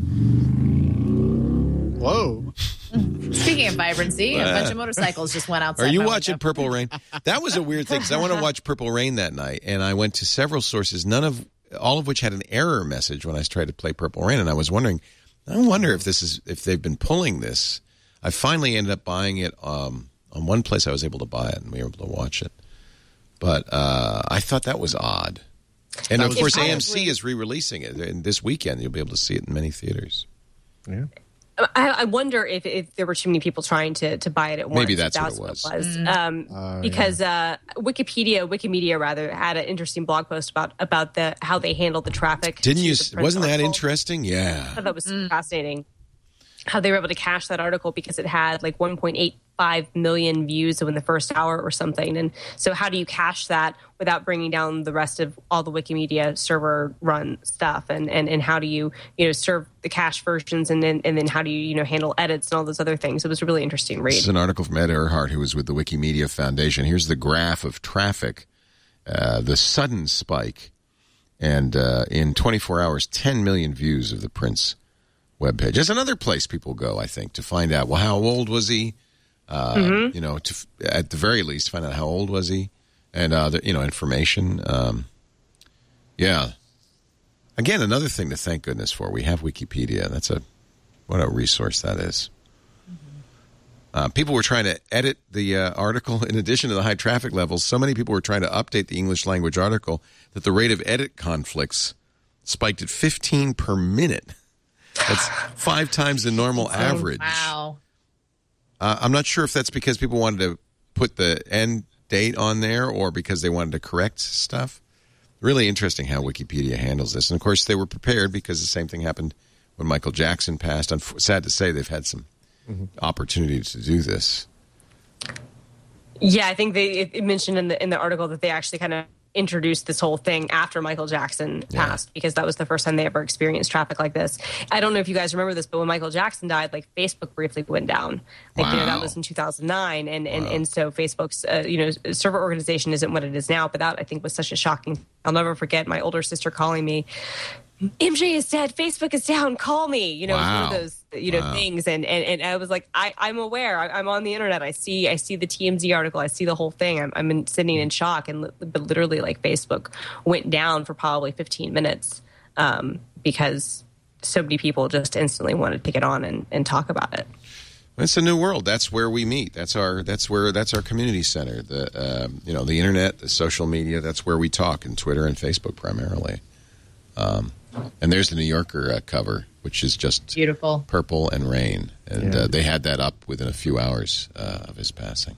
Whoa! Speaking of vibrancy, a bunch of motorcycles just went outside. Are you watching Purple Rain? That was a weird thing because I want to watch Purple Rain that night, and I went to several sources, all of which had an error message when I tried to play Purple Rain, and I was wondering. I wonder if they've been pulling this. I finally ended up buying it on one place. I was able to buy it, and we were able to watch it. But I thought that was odd. And of course, AMC is re-releasing it, and this weekend you'll be able to see it in many theaters. Yeah. I wonder if there were too many people trying to buy it at once. Maybe that's what it was. Because Wikimedia had an interesting blog post about how they handled the traffic. Didn't you? Wasn't that interesting? Yeah. I thought that was fascinating. How they were able to cache that article because it had like 1.85 million views in the first hour or something. And so how do you cache that without bringing down the rest of all the Wikimedia server run stuff? And how do you, serve the cache versions and then how do you, handle edits and all those other things? It was a really interesting read. This is an article from Ed Earhart, who was with the Wikimedia Foundation. Here's the graph of traffic, the sudden spike. And in 24 hours, 10 million views of the Prince webpage. There's another place people go, I think, to find out, well, how old was he? At the very least, find out how old was he, and information. Yeah. Again, another thing to thank goodness for. We have Wikipedia. What a resource that is. People were trying to edit the article. In addition to the high traffic levels, so many people were trying to update the English language article that the rate of edit conflicts spiked at 15 per minute. That's 5 times the normal average. Wow. I'm not sure if that's because people wanted to put the end date on there or because they wanted to correct stuff. Really interesting how Wikipedia handles this. And, of course, they were prepared because the same thing happened when Michael Jackson passed. Sad to say they've had some opportunity to do this. Yeah, I think it mentioned in the article that they actually kind of introduced this whole thing after Michael Jackson passed, because that was the first time they ever experienced traffic like this. I don't know if you guys remember this, but when Michael Jackson died, like Facebook briefly went down. Like, that was in 2009, and so Facebook's server organization isn't what it is now. But that, I think, was such a shocking. I'll never forget my older sister calling me, MJ is dead, Facebook is down, call me. It was one of those things, and I was like, I'm aware, I'm on the internet, I see the TMZ article, I see the whole thing, I'm sitting in shock, but literally, like, Facebook went down for probably 15 minutes because so many people just instantly wanted to get on and talk about it. It's a new world. That's where we meet. That's our community center. The the internet, the social media. That's where we talk, and Twitter and Facebook primarily. And there's the New Yorker cover, which is just beautiful, purple and rain. And they had that up within a few hours of his passing.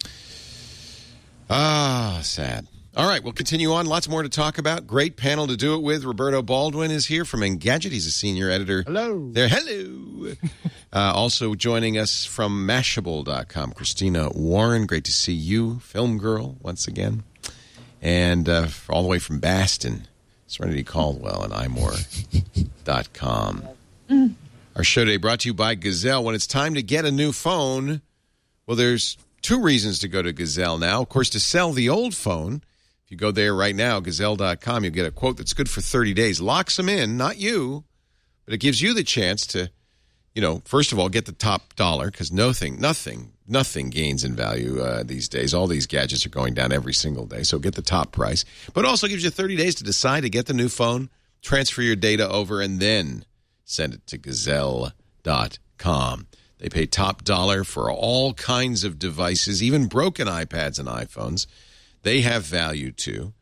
Sad. All right, we'll continue on. Lots more to talk about. Great panel to do it with. Roberto Baldwin is here from Engadget. He's a senior editor. Hello. There. Hello. Also joining us from Mashable.com, Christina Warren. Great to see you, film girl, once again. And all the way from Baston, Serenity Caldwell and imore.com. Our show today brought to you by Gazelle. When it's time to get a new phone, well, there's 2 reasons to go to Gazelle now. Of course, to sell the old phone. If you go there right now, Gazelle.com, you'll get a quote that's good for 30 days. Locks them in, not you, but it gives you the chance to, first of all, get the top dollar, because nothing gains in value these days. All these gadgets are going down every single day, so get the top price. But also gives you 30 days to decide to get the new phone, transfer your data over, and then send it to Gazelle.com. They pay top dollar for all kinds of devices, even broken iPads and iPhones. They have value, too.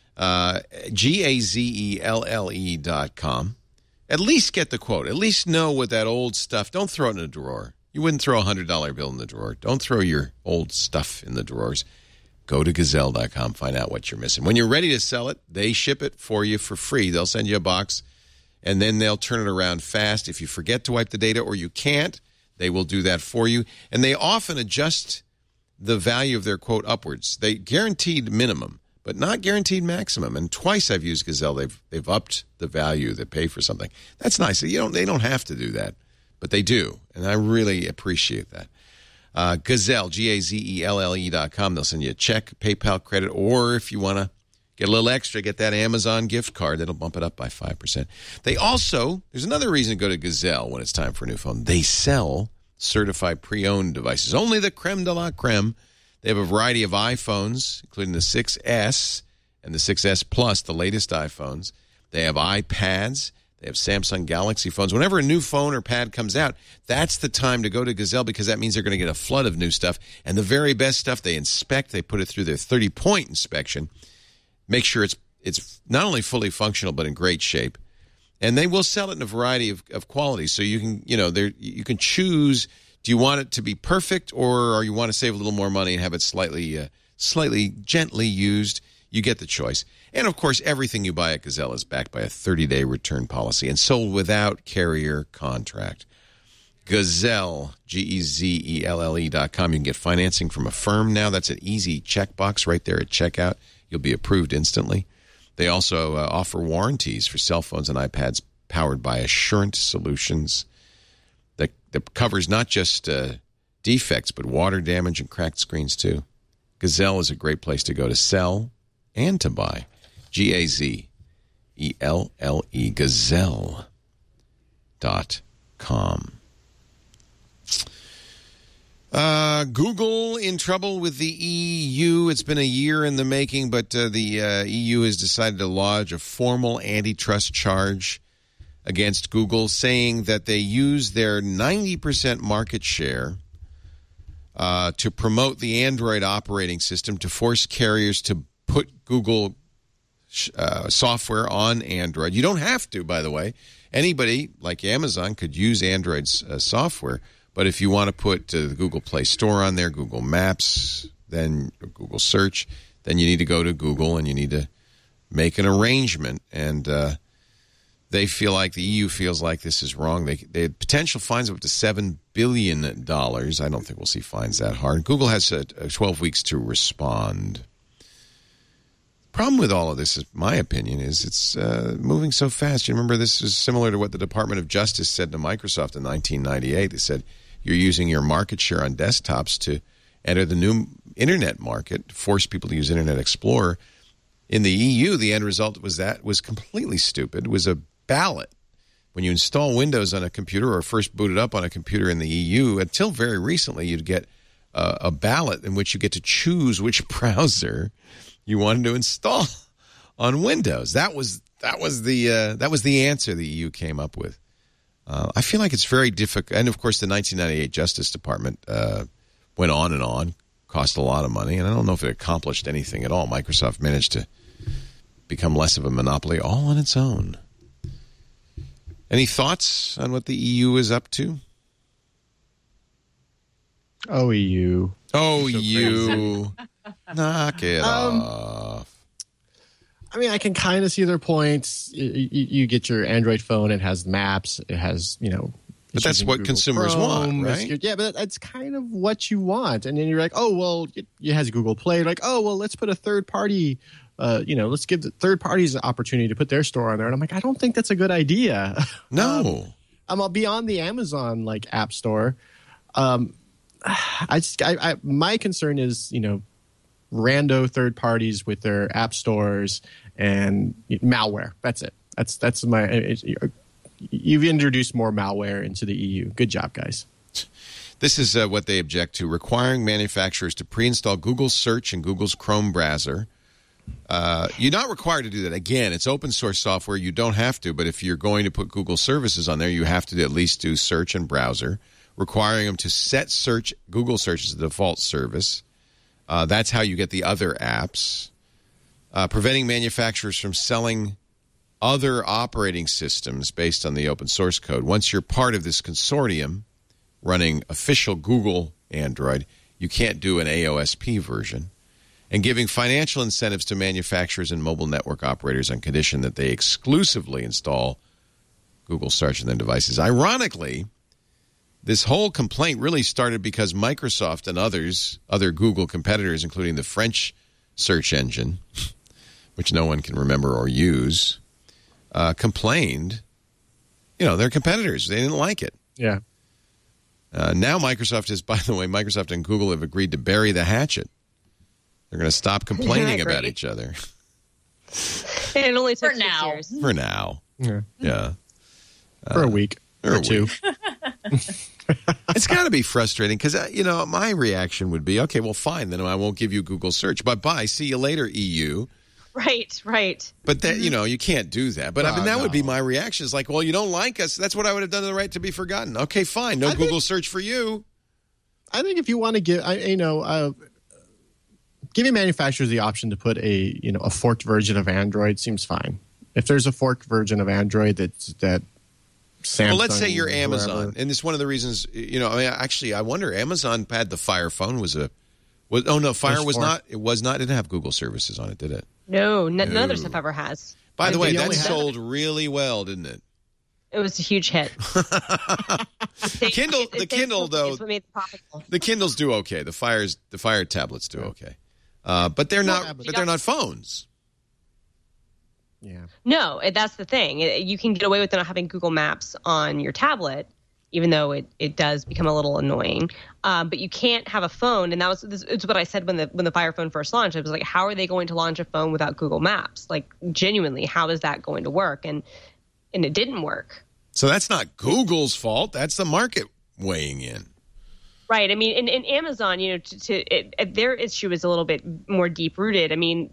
Gazelle.com. At least get the quote. At least know what that old stuff. Don't throw it in a drawer. You wouldn't throw a $100 bill in the drawer. Don't throw your old stuff in the drawers. Go to Gazelle.com. Find out what you're missing. When you're ready to sell it, they ship it for you for free. They'll send you a box, and then they'll turn it around fast. If you forget to wipe the data or you can't, they will do that for you. And they often adjust the value of their quote upwards. They guaranteed minimum, but not guaranteed maximum. And twice I've used Gazelle. They've upped the value they pay for something. That's nice. They don't have to do that, but they do, and I really appreciate that. Gazelle, Gazelle.com. They'll send you a check, PayPal credit, or if you want to get a little extra, get that Amazon gift card. That'll bump it up by 5%. They also, there's another reason to go to Gazelle when it's time for a new phone. They sell certified pre-owned devices, only the creme de la creme. They have a variety of iPhones, including the 6S and the 6S Plus, the latest iPhones. They have iPads. They have Samsung Galaxy phones. Whenever a new phone or pad comes out, that's the time to go to Gazelle, because that means they're going to get a flood of new stuff. And the very best stuff they inspect, they put it through their 30-point inspection, make sure it's not only fully functional but in great shape. And they will sell it in a variety of qualities. So you can, you can choose, do you want it to be perfect, or you want to save a little more money and have it slightly gently used? You get the choice. And, of course, everything you buy at Gazelle is backed by a 30-day return policy and sold without carrier contract. Gazelle, Gazelle.com. You can get financing from a firm now. That's an easy checkbox right there at checkout. You'll be approved instantly. They also offer warranties for cell phones and iPads powered by Assurant Solutions that covers not just defects, but water damage and cracked screens, too. Gazelle is a great place to go to sell and to buy. Gazelle, Gazelle.com. Google in trouble with the EU. It's been a year in the making, but the EU has decided to lodge a formal antitrust charge against Google, saying that they use their 90% market share to promote the Android operating system to force carriers to put Google software on Android. You don't have to, by the way. Anybody like Amazon could use Android's software, but if you want to put the Google Play Store on there, Google Maps, then Google Search, then you need to go to Google and you need to make an arrangement. And they feel like, the EU feels like this is wrong. They had potential fines of up to $7 billion. I don't think we'll see fines that hard. Google has 12 weeks to respond. Problem with all of this, in my opinion, is it's moving so fast. You remember this is similar to what the Department of Justice said to Microsoft in 1998. They said you're using your market share on desktops to enter the new internet market, force people to use Internet Explorer. In the EU, the end result was completely stupid. It was a ballot. When you install Windows on a computer or first boot it up on a computer in the EU, until very recently, you'd get a ballot in which you get to choose which browser you wanted to install on Windows. That was the answer the EU came up with. I feel like it's very difficult. And, of course, the 1998 Justice Department went on and on, cost a lot of money, and I don't know if it accomplished anything at all. Microsoft managed to become less of a monopoly all on its own. Any thoughts on what the EU is up to? Oh, EU. Oh, EU. Knock it off. I mean, I can kind of see their points. You get your Android phone, it has maps, it has, But that's what Google consumers Chrome, want, right? Yeah, but that's kind of what you want. And then you're like, oh, well, it has Google Play. Like, oh, well, let's put a third party, let's give the third parties an opportunity to put their store on there. And I'm like, I don't think that's a good idea. No. I'm beyond the Amazon app store. My concern is, rando third parties with their app stores and malware. That's it. That's my. You've introduced more malware into the EU. Good job, guys. This is what they object to: requiring manufacturers to pre-install Google Search and Google's Chrome browser. You're not required to do that. Again, it's open source software. You don't have to, but if you're going to put Google services on there, you have to at least do Search and browser. Requiring them to set Google Search as the default service. That's how you get the other apps. Preventing manufacturers from selling other operating systems based on the open source code. Once you're part of this consortium running official Google Android, you can't do an AOSP version. And giving financial incentives to manufacturers and mobile network operators on condition that they exclusively install Google Search on their devices. Ironically, this whole complaint really started because Microsoft and other Google competitors, including the French search engine, which no one can remember or use, complained. They're competitors. They didn't like it. Yeah. Now Microsoft and Google have agreed to bury the hatchet. They're going to stop complaining about each other. It only took 6 years. For now. Yeah. For a week or two. It's got to be frustrating because, my reaction would be, okay, well, fine, then I won't give you Google Search. Bye-bye. See you later, EU. Right. But that, you can't do that. But that would be my reaction. It's like, well, you don't like us. That's what I would have done to the right to be forgotten. Okay, fine. No Google Search for you. I think if you want to give, giving manufacturers the option to put a forked version of Android seems fine. If there's a forked version of Android that Samsung, well, let's say you're Amazon, and it's one of the reasons. I wonder. Amazon had the Fire phone. Fire was not. It was not. It didn't have Google services on it, did it? No, none other stuff ever has. By the way, that sold really well, didn't it? It was a huge hit. The Kindle though. The Kindles do okay. The Fire tablets do okay, but they're not. But they're not phones. Yeah. No, that's the thing. You can get away with not having Google Maps on your tablet, even though it does become a little annoying. But you can't have a phone, and it's what I said when the Fire phone first launched. I was like, how are they going to launch a phone without Google Maps? Like, genuinely, how is that going to work? And it didn't work. So that's not Google's fault. That's the market weighing in. Right. I mean, in Amazon, their issue is a little bit more deep rooted. I mean,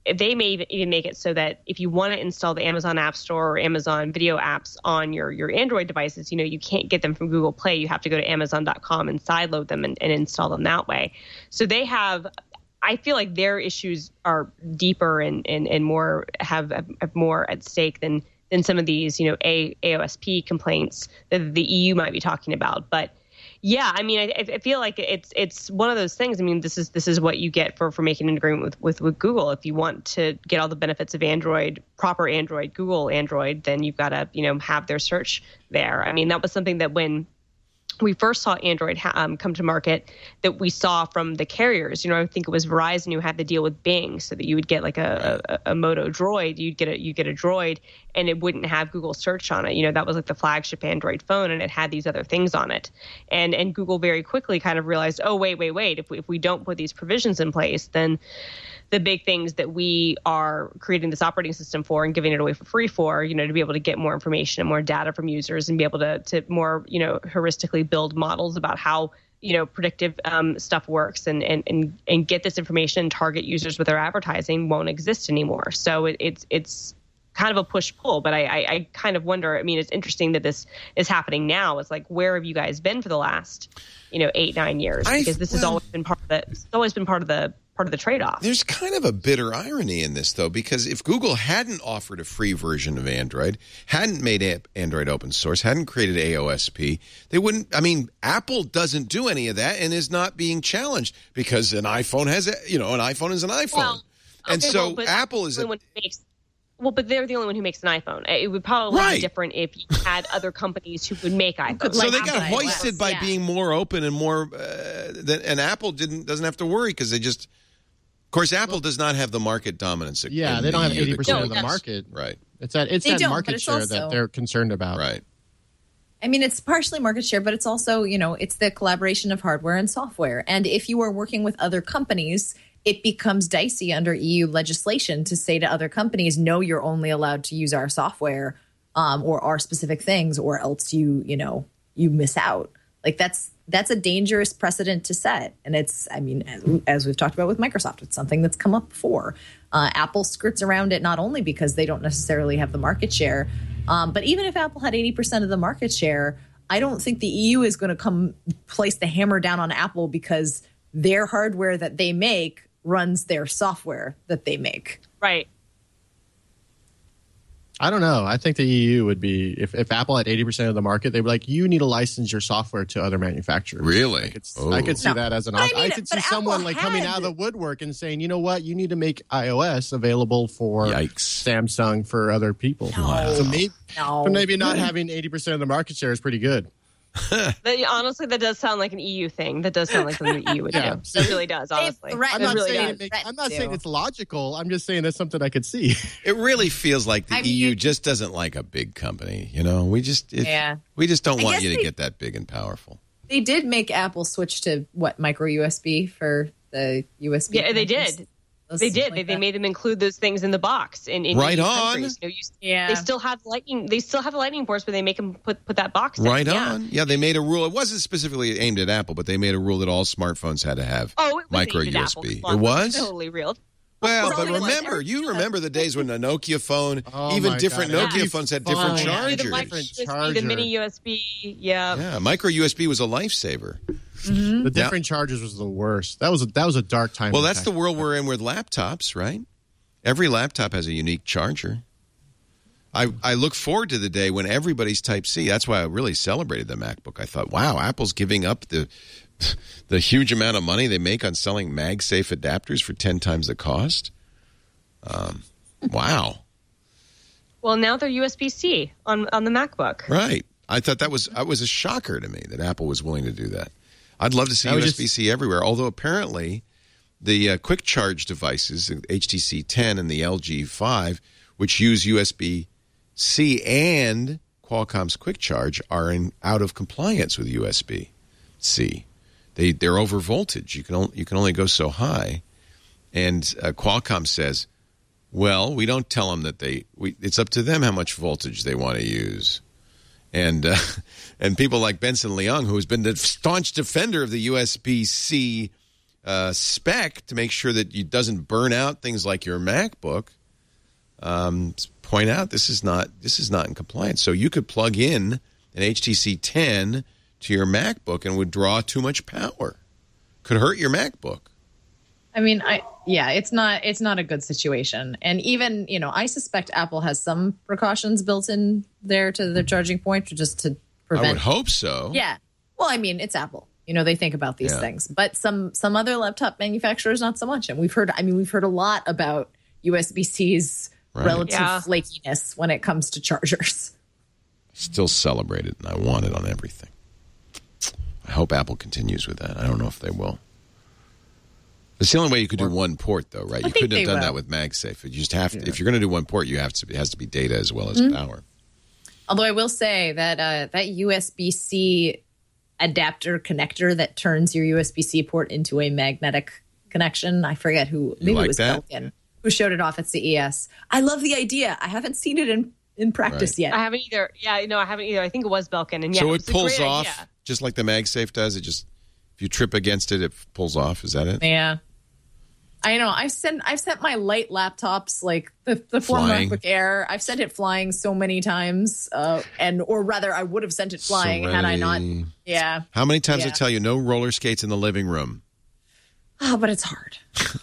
they may even make it so that if you want to install the Amazon App Store or Amazon video apps on your Android devices, you can't get them from Google Play. You have to go to Amazon.com and sideload them and install them that way. So they have, I feel like their issues are deeper and more have more at stake than some of these, AOSP complaints that the EU might be talking about. But yeah, I mean, I feel like it's one of those things. I mean, this is what you get for making an agreement with Google. If you want to get all the benefits of Android, proper Android, Google Android, then you've got to have their search there. I mean, that was something that when we first saw Android come to market, that we saw from the carriers. I think it was Verizon who had the deal with Bing, so that you would get like a Moto Droid, you get a Droid, and it wouldn't have Google search on it. That was like the flagship Android phone, and it had these other things on it. And Google very quickly kind of realized, oh wait, if we don't put these provisions in place, then the big things that we are creating this operating system for and giving it away for free for, to be able to get more information and more data from users and be able to more, heuristically build models about how, predictive stuff works and get this information and target users with our advertising won't exist anymore. So it's kind of a push-pull, but I kind of wonder, I mean, it's interesting that this is happening now. It's like, where have you guys been for the last, 8-9 years? Because this has always been part of the trade-off. There's kind of a bitter irony in this, though, because if Google hadn't offered a free version of Android, hadn't made Android open source, hadn't created AOSP, they wouldn't. I mean, Apple doesn't do any of that and is not being challenged because an iPhone has, an iPhone is an iPhone, Apple is. But they're the only one who makes an iPhone. It would probably be different if you had other companies who would make iPhones. So they got hoisted by being more open and more, and Apple doesn't have to worry because they just. Of course, Apple does not have the market dominance. They don't have 80% of the market. Right. It's that market share that they're concerned about. Right. I mean, it's partially market share, but it's also, it's the collaboration of hardware and software. And if you are working with other companies, it becomes dicey under EU legislation to say to other companies, no, you're only allowed to use our software or our specific things, or else you miss out. Like that's a dangerous precedent to set. And it's, I mean, as we've talked about with Microsoft, it's something that's come up before. Apple skirts around it not only because they don't necessarily have the market share, but even if Apple had 80% of the market share, I don't think the EU is going to come place the hammer down on Apple because their hardware that they make runs their software that they make. Right. I don't know. I think the EU would be, if Apple had 80% of the market, they'd be like, you need to license your software to other manufacturers. Really? I could see that as an option. I could see someone Apple coming out of the woodwork and saying, you know what, you need to make iOS available for Samsung, for other people. Wow. So maybe not having 80% of the market share is pretty good. Honestly, that does sound like an EU thing. That does sound like something the EU would do. It really does, honestly. I'm not saying it's logical. I'm just saying that's something I could see. It really feels like the EU just doesn't like a big company. We just don't want you to get that big and powerful. They did make Apple switch to micro USB for the USB. Yeah, they did. They did. They made them include those things in the box. In right on. They still have lightning. They still have the lightning ports, but they make them put that box in. Right on. Yeah, they made a rule. It wasn't specifically aimed at Apple, but they made a rule that all smartphones had to have micro USB. It was totally real. Well, but remember the days when a Nokia phone, different Nokia phones had different chargers. The mini USB, Yeah, micro USB was a lifesaver. Mm-hmm. The different chargers was the worst. That was a dark time. Well, that's the world we're in with laptops, right? Every laptop has a unique charger. I look forward to the day when everybody's Type-C. That's why I really celebrated the MacBook. I thought, wow, Apple's giving up the huge amount of money they make on selling MagSafe adapters for 10 times the cost. Wow. Well, now they're USB-C on the MacBook. Right. I thought that was a shocker to me that Apple was willing to do that. I'd love to see USB-C everywhere, although apparently the quick charge devices, the HTC 10 and the LG 5, which use USB-C and Qualcomm's quick charge, are out of compliance with USB-C. They're over voltage. You can only go so high, and Qualcomm says, well, we don't tell them that it's up to them how much voltage they want to use. And people like Benson Leung, who has been the staunch defender of the USB-C spec to make sure that it doesn't burn out things like your MacBook. Point out this is not in compliance. So you could plug in an HTC 10 to your MacBook and would draw too much power. Could hurt your MacBook. I mean, it's not a good situation. And even, I suspect Apple has some precautions built in there to their charging point just to prevent. I would hope so. Yeah. Well, I mean, it's Apple. They think about these things. But some other laptop manufacturers, not so much. And we've heard a lot about USB-C's relative flakiness when it comes to chargers. Still celebrate it, and I want it on everything. I hope Apple continues with that. I don't know if they will. It's the only way you could do one port, though, right? You couldn't have done that with MagSafe. You just have to. If you're going to do one port, it has to be data as well as power. Although I will say that that USB-C adapter connector that turns your USB-C port into a magnetic connection, I forget who. Maybe it was Belkin who showed it off at CES. I love the idea. I haven't seen it in practice yet. I haven't either. Yeah, no, I haven't either. I think it was Belkin, and so it pulls off just like the MagSafe does. It just if you trip against it, it pulls off. Is that it? Yeah. I know. I've sent my light laptops, like the Form MacBook Air. I've sent it flying so many times, or rather, I would have sent it flying had I not. Yeah. How many times I tell you no roller skates in the living room? Oh, but it's hard.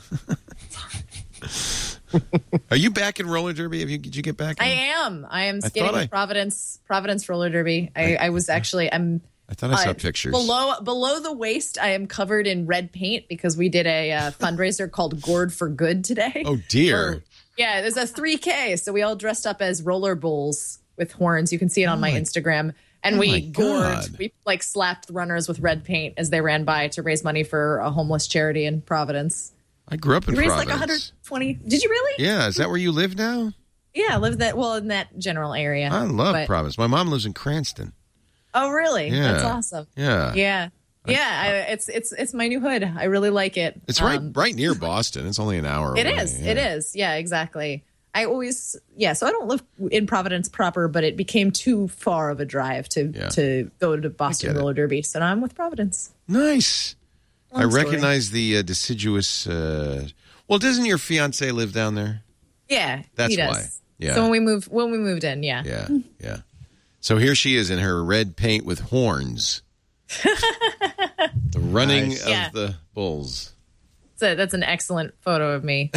Are you back in roller derby? Did you get back? I am skating with Providence roller derby. I was actually. I thought I saw pictures. Below the waist, I am covered in red paint because we did a fundraiser called Gourd for Good today. Oh, dear. There's a 3K. So we all dressed up as roller bulls with horns. You can see it on my Instagram. And we gored. We slapped the runners with red paint as they ran by to raise money for a homeless charity in Providence. I grew up in Providence. We raised 120. Did you really? Yeah. Is that where you live now? Yeah, I live in that general area. I love Providence. My mom lives in Cranston. Oh, really? Yeah. That's awesome. Yeah. Yeah. Yeah. It's my new hood. I really like it. It's right near Boston. It's only an hour away. It is. Yeah. It is. Yeah, exactly. So I don't live in Providence proper, but it became too far of a drive to go to Boston Roller Derby. So now I'm with Providence. Nice. I recognize the deciduous. Well, doesn't your fiance live down there? Yeah, that's he does. Why. Yeah. So when we moved in, yeah. Yeah. Yeah. So here she is in her red paint with horns. The running of the bulls. So that's an excellent photo of me.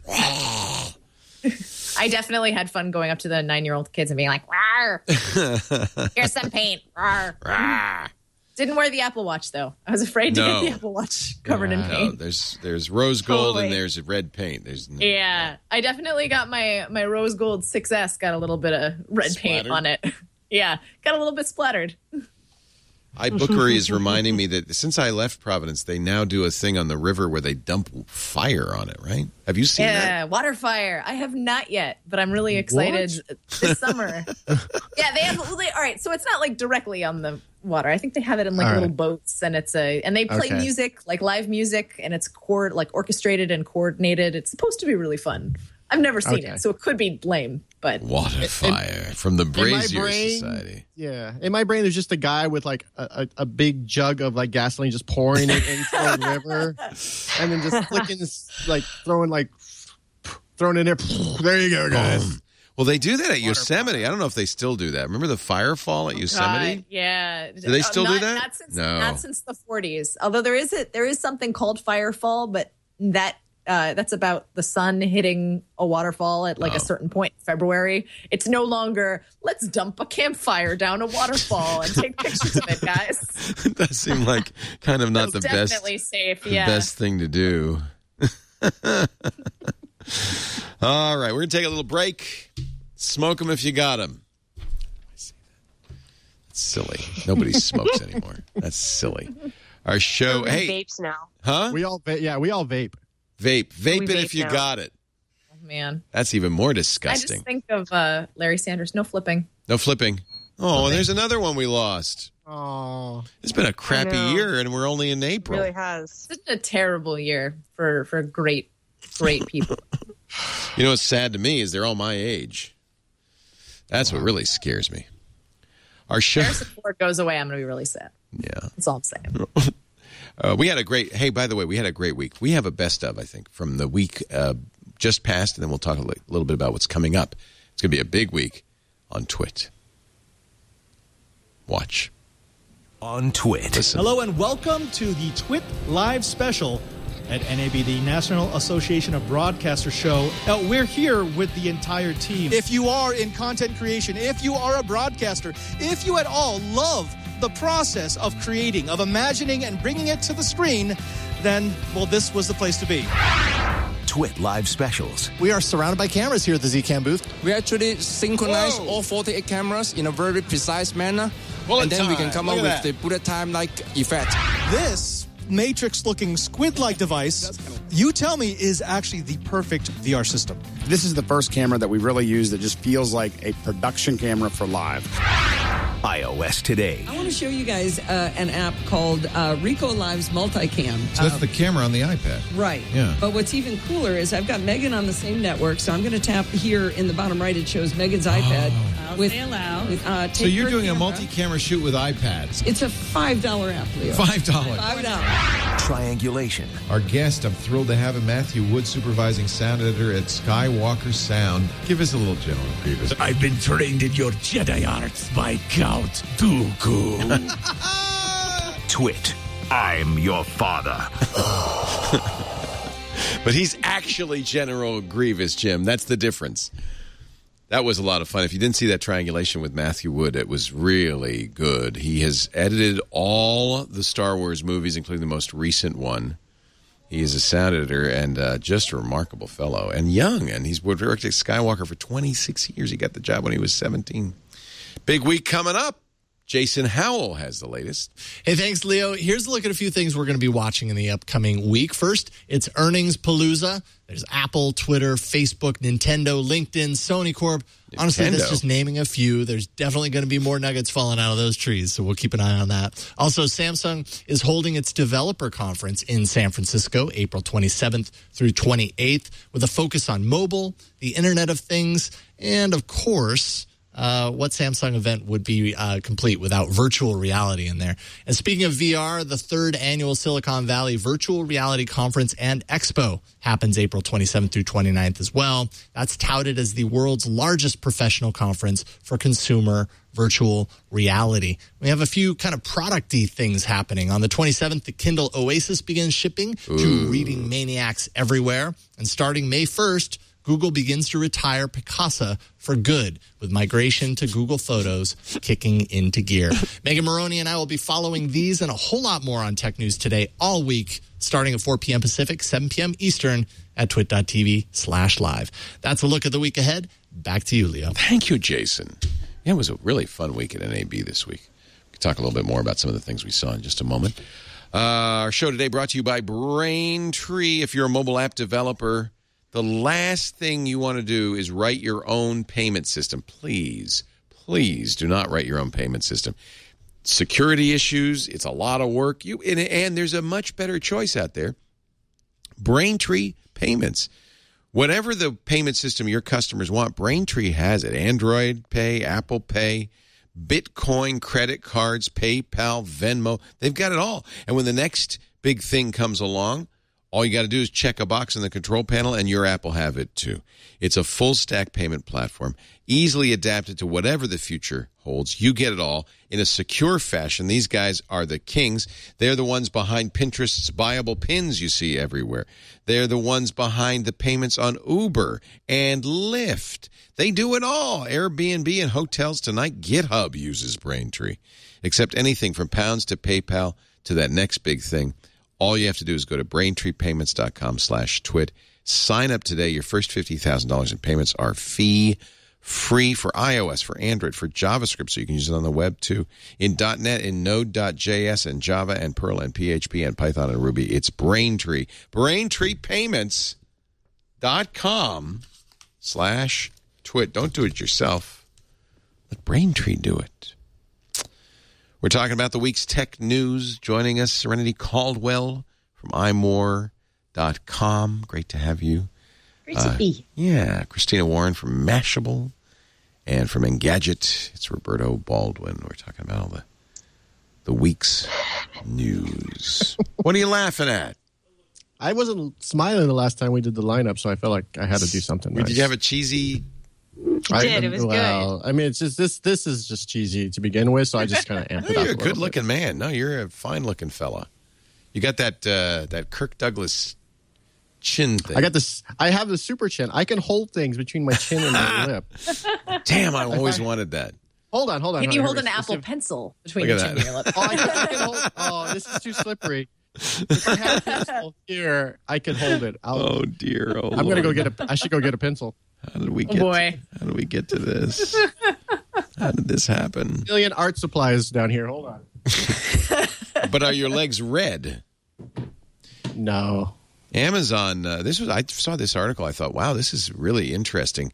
I definitely had fun going up to the 9-year-old kids and being like, "Rawr. Here's some paint. Rawr. Rawr." Didn't wear the Apple Watch, though. I was afraid to get the Apple Watch covered in paint. No, there's rose gold and there's red paint. I definitely got my rose gold 6S, got a little bit of red paint on it. Yeah, got a little bit splattered. iBookery is reminding me that since I left Providence, they now do a thing on the river where they dump fire on it, right? Have you seen that? Yeah, water fire. I have not yet, but I'm really excited this summer. Yeah, they have. All right, so it's not like directly on the water. I think they have it in little boats, and and they play music, like live music, and it's orchestrated and coordinated. It's supposed to be really fun. I've never seen it, so it could be lame. But water fire from the Brazier Society. Yeah, in my brain, there's just a guy with a big jug of gasoline, just pouring it into the river, and then just flicking, throwing it in there. There you go, guys. Well, they do that at Yosemite. I don't know if they still do that. Remember the firefall at Yosemite? Yeah. Do they still do that? Not since the 40s. Although there is something called firefall, but that's about the sun hitting a waterfall at a certain point in February. It's no longer, let's dump a campfire down a waterfall and take pictures of it, guys. It does seem like kind of not the best. Definitely safe, best thing to do. All right, we're going to take a little break. Smoke them if you got them. I see that. That's silly. Nobody smokes anymore. That's silly. Our show, vapes now. Huh? We all vape. Vape it if you got it. Oh, man. That's even more disgusting. I just think of Larry Sanders. No flipping. No flipping. Oh, and there's another one we lost. Oh. It's been a crappy year, and we're only in April. It really has. Such a terrible year for great people. You know what's sad to me is they're all my age. That's what really scares me. Our show Their support goes away, I'm going to be really sad. Yeah. That's all I'm saying. We had a great, hey, by the way, we had a great week. We have a best of, I think, from the week just passed, and then we'll talk a little bit about what's coming up. It's going to be a big week on Twit. Watch. On Twit. Listen. Hello and welcome to the Twit Live Special at NAB, the National Association of Broadcasters show. We're here with the entire team. If you are in content creation, if you are a broadcaster, if you at all love the process of creating, of imagining and bringing it to the screen, then, well, this was the place to be. Twit Live Specials. We are surrounded by cameras here at the Zcam booth. We actually synchronize all 48 cameras in a very precise manner. And then we can come up with the bullet time-like effect. This Matrix-looking squid-like device, you tell me, is actually the perfect VR system. This is the first camera that we really use that just feels like a production camera for live. iOS Today. I want to show you guys an app called Rico Live's Multicam. So that's the camera on the iPad. Right. Yeah. But what's even cooler is I've got Megan on the same network, so I'm going to tap here in the bottom right. It shows Megan's iPad. So you're doing a multi-camera shoot with iPads. It's a $5 app, Leo. $5. Triangulation. Our guest, I'm thrilled to have him, Matthew Wood, supervising sound editor at Skywalker Sound. Give us a little general preview. I've been trained in your Jedi arts by Count Dooku. Twit. I'm your father. But he's actually General Grievous, Jim. That's the difference. That was a lot of fun. If you didn't see that triangulation with Matthew Wood, it was really good. He has edited all the Star Wars movies, including the most recent one. He is a sound editor and just a remarkable fellow and young. And he's worked at Skywalker for 26 years. He got the job when he was 17. Big week coming up. Jason Howell has the latest. Hey, thanks, Leo. Here's a look at a few things we're going to be watching in the upcoming week. First, it's Earnings Palooza. There's Apple, Twitter, Facebook, Nintendo, LinkedIn, Sony Corp. Honestly, that's just naming a few. There's definitely going to be more nuggets falling out of those trees, so we'll keep an eye on that. Also, Samsung is holding its developer conference in San Francisco, April 27th through 28th, with a focus on mobile, the Internet of Things, and, of course, what Samsung event would be complete without virtual reality in there. And speaking of VR, the third annual Silicon Valley Virtual Reality Conference and Expo happens April 27th through 29th as well. That's touted as the world's largest professional conference for consumer virtual reality. We have a few kind of product-y things happening. On the 27th, the Kindle Oasis begins shipping to reading maniacs everywhere. And starting May 1st, Google begins to retire Picasa for good, with migration to Google Photos kicking into gear. Megan Maroney and I will be following these and a whole lot more on Tech News Today all week, starting at 4 p.m. Pacific, 7 p.m. Eastern at twit.tv/live. That's a look at the week ahead. Back to you, Leo. Thank you, Jason. Yeah, it was a really fun week at NAB this week. We can talk a little bit more about some of the things we saw in just a moment. Our show today brought to you by Braintree. If you're a mobile app developer, the last thing you want to do is write your own payment system. Please, please do not write your own payment system. Security issues, it's a lot of work. And there's a much better choice out there. Braintree Payments. Whatever the payment system your customers want, Braintree has it. Android Pay, Apple Pay, Bitcoin, credit cards, PayPal, Venmo. They've got it all. And when the next big thing comes along, all you got to do is check a box in the control panel, and your app will have it too. It's a full-stack payment platform, easily adapted to whatever the future holds. You get it all in a secure fashion. These guys are the kings. They're the ones behind Pinterest's buyable pins you see everywhere. They're the ones behind the payments on Uber and Lyft. They do it all. Airbnb and hotels tonight. GitHub uses Braintree. Accept anything from pounds to PayPal to that next big thing. All you have to do is go to BraintreePayments.com/twit. Sign up today. Your first $50,000 in payments are fee-free for iOS, for Android, for JavaScript, so you can use it on the web too. In .NET, in Node.js, and Java, and Perl, and PHP, and Python, and Ruby. It's Braintree. BraintreePayments.com/twit. Don't do it yourself. Let Braintree do it. We're talking about the week's tech news. Joining us, Serenity Caldwell from iMore.com. Great to have you. Great to be. Yeah. Christina Warren from Mashable. And from Engadget, it's Roberto Baldwin. We're talking about all the the week's news. What are you laughing at? I wasn't smiling the last time we did the lineup, so I felt like I had to do something nice. Did you have a cheesy... You did. It was good. I mean, it's just this is just cheesy to begin with, so I just kind of amped it up. You're a good-looking man. No, you're a fine-looking fella. You got that Kirk Douglas chin thing. I have the super chin. I can hold things between my chin and my lip. Damn, I always wanted that. Hold on. Can you hold an Apple Pencil between your chin and your lip? This is too slippery. If I had a pencil here, I could hold it. Oh dear! I'm gonna go get I should go get a pencil. How did we get? How did we get to this? How did this happen? A million art supplies down here. Hold on. But are your legs red? No. Amazon. I saw this article. I thought, wow, this is really interesting.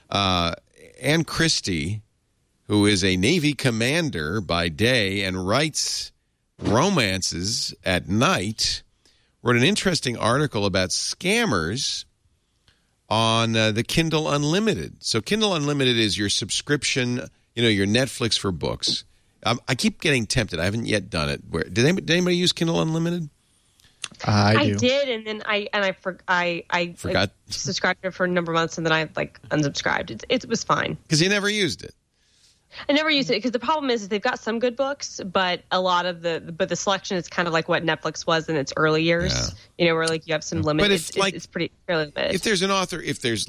Ann Christie, who is a Navy commander by day and writes romances at night, wrote an interesting article about scammers on the Kindle Unlimited. So Kindle Unlimited is your subscription, your Netflix for books. I keep getting tempted. I haven't yet done it. Did anybody use Kindle Unlimited? I did, and then I forgot. Subscribed to it for a number of months, and then I unsubscribed. It was fine because you never used it. I never used it because the problem is they've got some good books, but a lot of the selection is kind of like what Netflix was in its early years. Yeah. Where you have some limit. But it's pretty fairly limited. If there's an author, if there's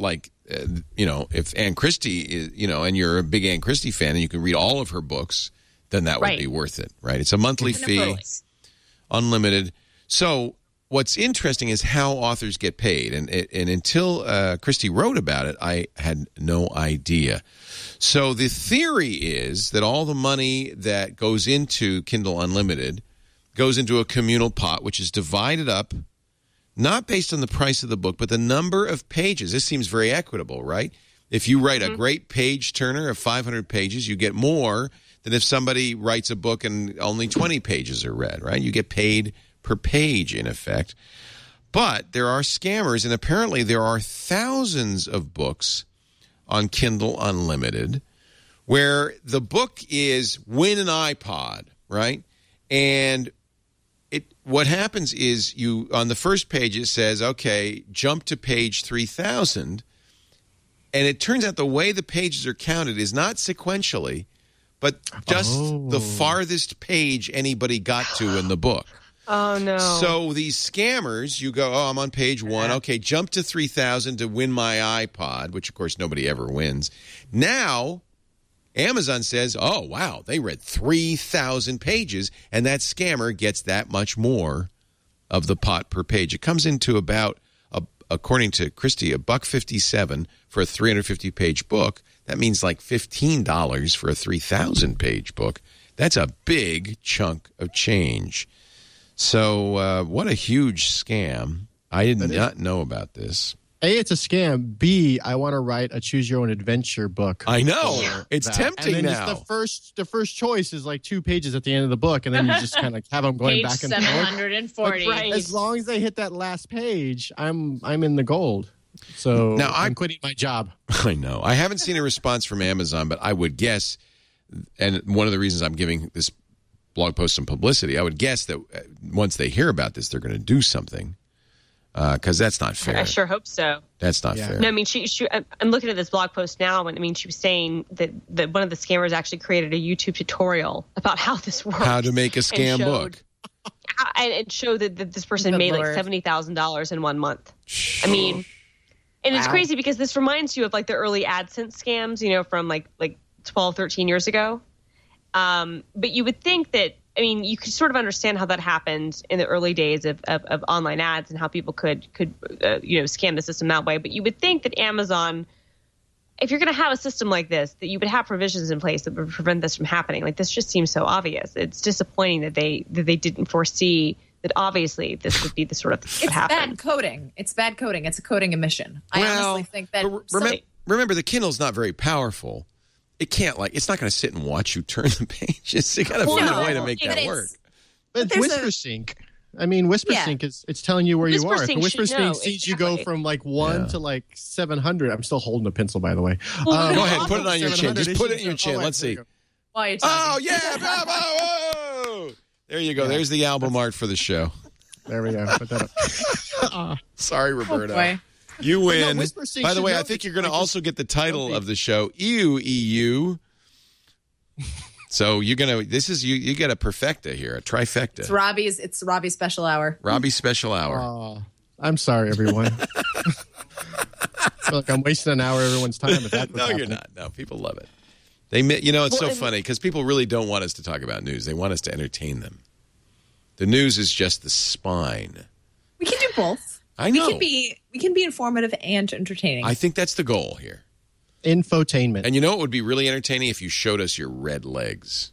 if Ann Christie is, and you're a big Ann Christie fan and you can read all of her books, then that would be worth it, right? It's a monthly fee, unlimited. So what's interesting is how authors get paid, and until Christie wrote about it, I had no idea. So the theory is that all the money that goes into Kindle Unlimited goes into a communal pot, which is divided up, not based on the price of the book, but the number of pages. This seems very equitable, right? If you write a great page turner of 500 pages, you get more than if somebody writes a book and only 20 pages are read, right? You get paid per page, in effect. But there are scammers, and apparently there are thousands of books on Kindle Unlimited where the book is win an iPod, right? And what happens is on the first page it says, okay, jump to page 3000. And it turns out the way the pages are counted is not sequentially, but just the farthest page anybody got to in the book. Oh, no. So these scammers, you go, I'm on page 1. Okay, jump to 3000 to win my iPod, which, of course, nobody ever wins. Now, Amazon says, oh, wow, they read 3,000 pages, and that scammer gets that much more of the pot per page. It comes into about, according to Christie, $1.57 for a 350-page book. That means like $15 for a 3,000-page book. That's a big chunk of change. So what a huge scam. I did not know about this. A, it's a scam. B, I want to write a choose-your-own-adventure book. I know. It's tempting and then now. The first choice is like 2 pages at the end of the book, and then you just kind of have them going back and forth. 740. Right. As long as they hit that last page, I'm in the gold. So now I'm quitting my job. I know. I haven't seen a response from Amazon, but I would guess, and one of the reasons I'm giving this blog post some publicity, I would guess that once they hear about this, they're going to do something. Because that's not fair. I sure hope so. That's not fair. No, I mean, I'm looking at this blog post now, and I mean, she was saying that one of the scammers actually created a YouTube tutorial about how this works. How to make a scam book. And it showed that this person made like $70,000 in 1 month. I mean, and it's crazy because this reminds you of like the early AdSense scams, from like 12, 13 years ago. But you would think that, I mean, you could sort of understand how that happened in the early days of online ads and how people could scam the system that way. But you would think that Amazon, if you're going to have a system like this, that you would have provisions in place that would prevent this from happening. Like, this just seems so obvious. It's disappointing that they didn't foresee that obviously this would be the sort of thing that happened. Bad coding. It's bad coding. It's a coding omission. I honestly think that. Remember, the Kindle's not very powerful. It can't, it's not going to sit and watch you turn the pages. You got to find a way to make that work. But WhisperSync. I mean, WhisperSync it's telling you where you are. If WhisperSync sees you go from 1 to 700. I'm still holding a pencil, by the way. Go ahead, put it on your chin. Just put it in your chin. Let's see. While you're talking. Oh, yeah, bravo! There you go. Yeah. There's the album art for the show. There we go. Put that up. Sorry, Roberta. Oh, you win. By the way, I think you're going to also get the title of the show, EU. So you're going to, this is, you get a perfecta here, a trifecta. It's Robbie's special hour. Robbie's special hour. Oh, I'm sorry, everyone. I feel like I'm wasting an hour of everyone's time. If that's no, you're not. No, people love it. It's so funny because people really don't want us to talk about news. They want us to entertain them. The news is just the spine. We can do both. I know. We can be informative and entertaining. I think that's the goal here. Infotainment. And you know what would be really entertaining if you showed us your red legs.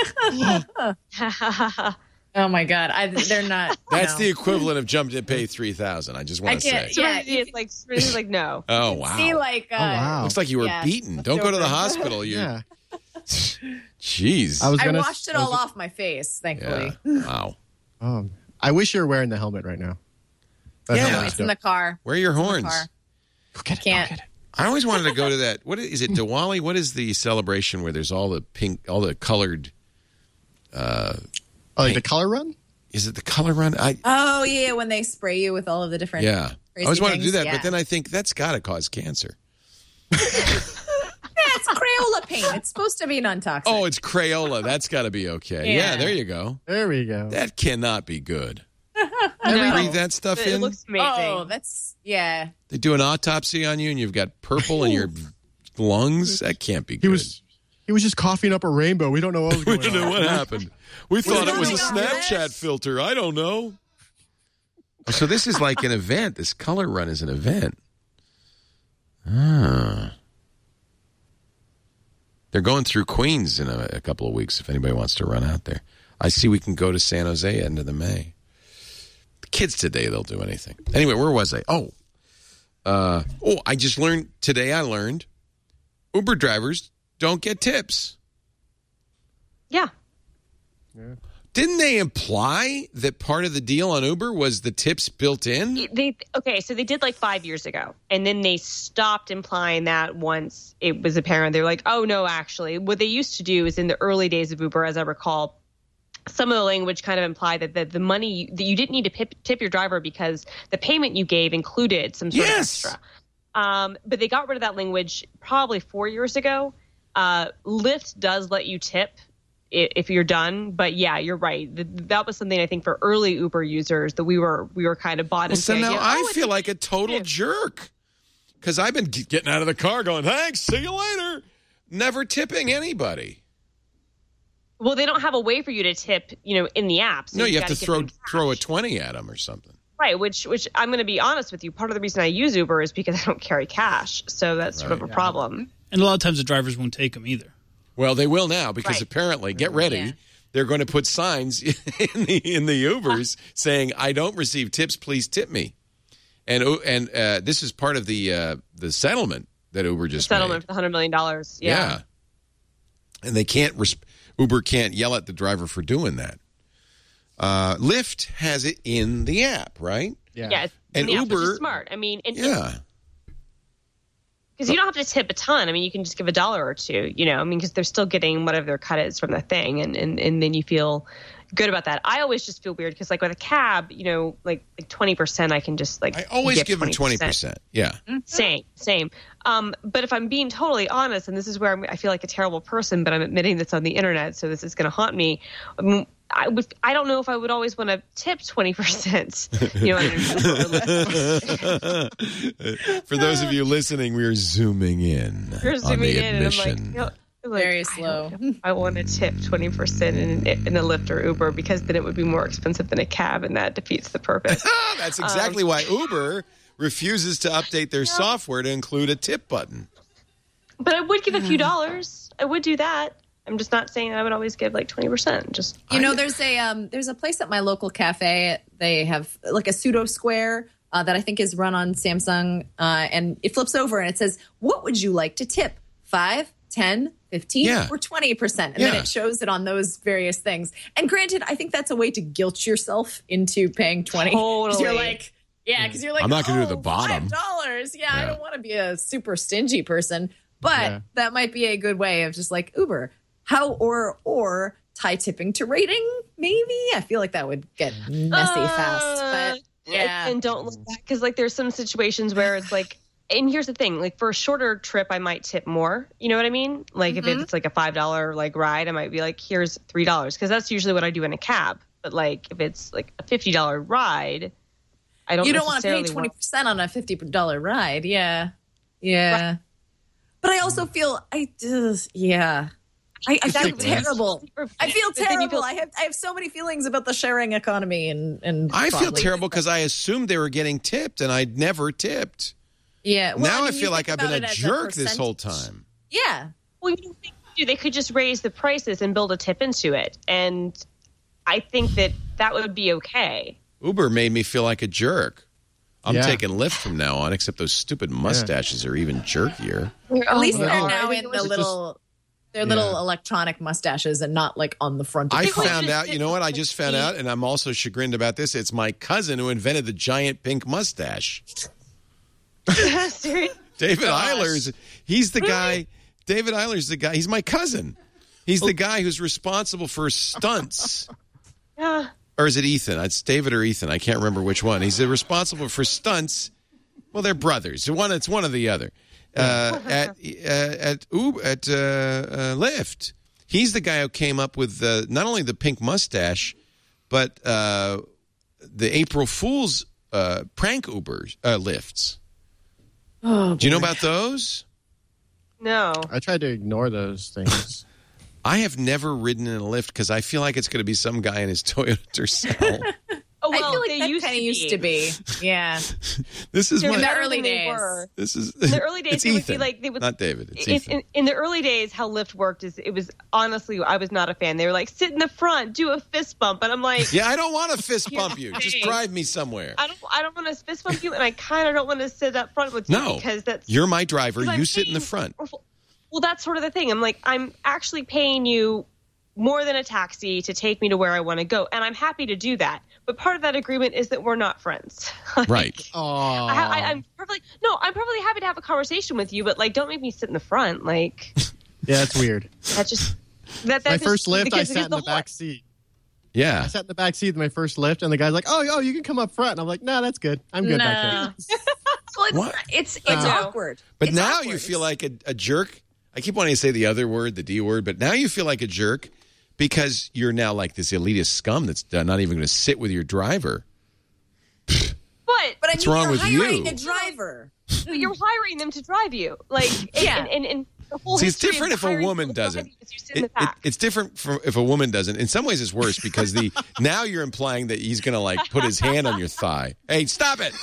Oh my God, they're not. That's the equivalent of jumping to pay $3,000. I just want to say. Yeah, it's like really like no. Oh wow. See, wow. Looks like you were beaten. Don't go to the hospital. Yeah. Jeez. I washed it all off my face, thankfully. Yeah. Wow. I wish you were wearing the helmet right now. It's in the car. Where are your horns? Go get it. Can't. I always wanted to go to that. What is it, Diwali? What is the celebration where there's all the pink, all the colored? Like the color run? Is it the color run? Oh yeah, when they spray you with all of the different. Yeah, I always wanted to do that, but then I think that's got to cause cancer. It's Crayola paint. It's supposed to be non-toxic. Oh, it's Crayola. That's got to be okay. Yeah, there you go. There we go. That cannot be good. Ever breathe that stuff in? It looks amazing. Oh, yeah. They do an autopsy on you, and you've got purple in your lungs. That can't be good. He was just coughing up a rainbow. We don't know what was going on. We don't know what happened. We thought it was a Snapchat filter. I don't know. So this is like an event. This color run is an event. They're going through Queens in a couple of weeks if anybody wants to run out there. I see we can go to San Jose end of the May. The kids today, they'll do anything. Anyway, where was I? I just learned, today I learned Uber drivers don't get tips. Yeah. Didn't they imply that part of the deal on Uber was the tips built in? So they did like 5 years ago, and then they stopped implying that once it was apparent. They were like, oh, no, actually. What they used to do is in the early days of Uber, as I recall, some of the language kind of implied that the money, that you didn't need to tip your driver because the payment you gave included some sort of extra. But they got rid of that language probably 4 years ago. Lyft does let you tip if you're done, but yeah, you're right. That was something I think for early Uber users that we were kind of bought into. So now I feel like a total jerk because I've been getting out of the car going, thanks, see you later, never tipping anybody. Well, they don't have a way for you to tip, in the app. So no, you have to throw a 20 at them or something. Right, which I'm going to be honest with you. Part of the reason I use Uber is because I don't carry cash, so that's sort of a problem. And a lot of times the drivers won't take them either. Well, they will now because apparently, get ready, they're going to put signs in the Ubers saying, "I don't receive tips. Please tip me." And this is part of the settlement that Uber just settlement for the $100 million. Yeah. And they can't. Uber can't yell at the driver for doing that. Lyft has it in the app, right? Yeah. And Uber, Uber, which is smart. I mean, because you don't have to tip a ton. I mean, you can just give $1 or $2, because they're still getting whatever their cut is from the thing. And then you feel good about that. I always just feel weird because like with a cab, like 20%, I can just I always give them 20%. Yeah. Same. But if I'm being totally honest, and this is where I feel like a terrible person, but I'm admitting this on the internet, so this is going to haunt me. I don't know if I would always want to tip 20%. For those of you listening, we're zooming in. We're zooming in, admission. and I'm very slow. I want to tip 20% in a Lyft or Uber because then it would be more expensive than a cab, and that defeats the purpose. That's exactly why Uber refuses to update their software to include a tip button. But I would give a few dollars. I would do that. I'm just not saying I would always give like 20%. Just there's a place at my local cafe. They have like a pseudo square that I think is run on Samsung, and it flips over and it says, "What would you like to tip? 5, 10, 15, or 20%?" And then it shows it on those various things. And granted, I think that's a way to guilt yourself into paying 20. Totally. You're like, because you're like, I'm not going to do the bottom. $5. Yeah, I don't want to be a super stingy person, but that might be a good way of just like Uber. How or tie tipping to rating? maybe. I feel like that would get messy fast. But yeah. And don't look back because like there's some situations where it's like, and here's the thing, like for a shorter trip, I might tip more. You know what I mean? Like if it's like a $5 like ride, I might be like, here's $3 because that's usually what I do in a cab. But like if it's like a $50 ride, I don't. You don't want to pay 20% on a $50 ride. Yeah. Right. But I also feel I feel terrible. I feel terrible. I have so many feelings about the sharing economy and I feel terrible because I assumed they were getting tipped and I'd never tipped. Yeah. Well, now I feel like I've been a jerk this whole time. Yeah. Well, you know, they could just raise the prices and build a tip into it, and I think that would be okay. Uber made me feel like a jerk. I'm taking Lyft from now on, except those stupid mustaches are even jerkier. At least they're now in the little electronic mustaches and not like on the front of the car. I found out, you know what? I just found out, and I'm also chagrined about this. It's my cousin who invented the giant pink mustache. David Eilers, he's the guy. David Eilers, the guy. He's my cousin. He's the guy who's responsible for stunts. Yeah. Or is it Ethan? It's David or Ethan. I can't remember which one. He's responsible for stunts. Well, they're brothers. It's one or the other. At Lyft. He's the guy who came up with not only the pink mustache, but the April Fool's prank Uber lifts. Oh, do you know about those? No. I tried to ignore those things. I have never ridden in a Lyft because I feel like it's going to be some guy in his Toyota Tercel. Oh, well, I feel like that kind of used to be. Yeah. This is in the early days. This is in the early days. It's it would Ethan, be like they would, not David. It's Ethan. In the early days, how Lyft worked is it was honestly I was not a fan. They were like, sit in the front, do a fist bump, and I'm like, yeah, I don't want to fist bump you. Just drive me somewhere. I don't want to fist bump you, and I kind of don't want to sit up front with you because you're my driver. You sit in the front. Well, that's sort of the thing. I'm like, I'm actually paying you more than a taxi to take me to where I want to go, and I'm happy to do that. But part of that agreement is that we're not friends. Right. I'm perfectly happy to have a conversation with you, but like, don't make me sit in the front. Like, yeah, that's weird. My first Lyft, I sat in the back seat. Yeah, I sat in the back seat of my first Lyft, and the guy's like, "Oh, you can come up front." And I'm like, "No, that's good. I'm good back there." Well, it's awkward. But it's now awkward. you feel like a jerk. I keep wanting to say the other word, the D word, but now you feel like a jerk because you're now like this elitist scum that's not even going to sit with your driver. But what's wrong with you? You're hiring a driver. You're hiring them to drive you. Like, and the whole it's different if a woman doesn't. It's different if a woman doesn't. In some ways, it's worse because now you're implying that he's going to like put his hand on your thigh. Hey, stop it!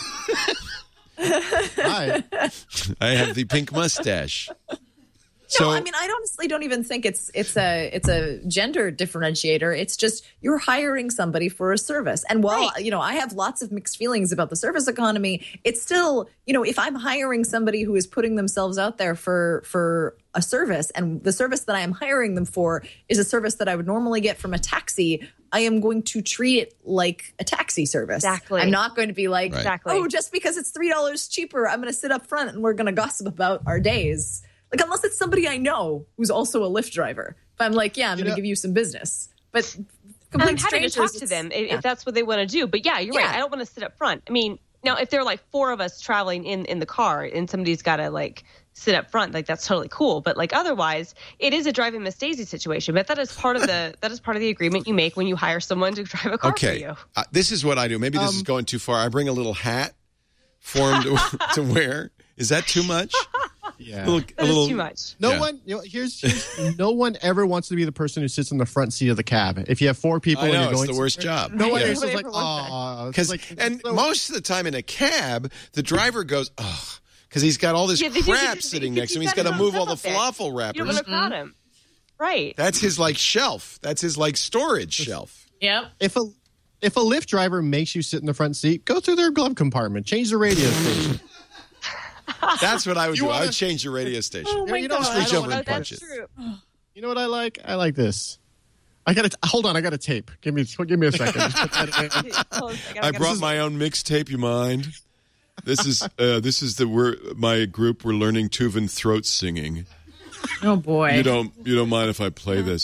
Hi. I have the pink mustache. No, I mean, I honestly don't even think it's a gender differentiator. It's just you're hiring somebody for a service. And while, I have lots of mixed feelings about the service economy, it's still, if I'm hiring somebody who is putting themselves out there for a service and the service that I am hiring them for is a service that I would normally get from a taxi, I am going to treat it like a taxi service. Exactly. I'm not going to be like, just because it's $3 cheaper, I'm going to sit up front and we're going to gossip about our days. Like, unless it's somebody I know who's also a Lyft driver. If I'm like, I'm going to give you some business. But I'm happy to talk to them if that's what they want to do. But yeah, you're right. I don't want to sit up front. I mean, now if there are like four of us traveling in the car and somebody's got to like sit up front, like that's totally cool. But like otherwise, it is a driving Miss Daisy situation. But that is part of the agreement you make when you hire someone to drive a car for you. This is what I do. Maybe this is going too far. I bring a little hat for him to wear. Is that too much? Yeah, that is too much. No one. Here's no one ever wants to be the person who sits in the front seat of the cab. If you have four people, I know, and you're going it's the worst job. No one is like, oh, and most of the time in a cab, the driver goes, oh, because he's got all this crap sitting next to him. He's got to move all the falafel wrappers. You don't want to crowd him, right? That's his like shelf. That's his like storage shelf. Yep. If a Lyft driver makes you sit in the front seat, go through their glove compartment, change the radio station. That's what I would do. I would change the radio station. Oh my God. Just reach over and punch it. True. You know what I like? I like this. Hold on. I got a tape. Give me a second. I brought my own mixtape. You mind? This is my group. We're learning Tuvan throat singing. Oh boy! You don't mind if I play this?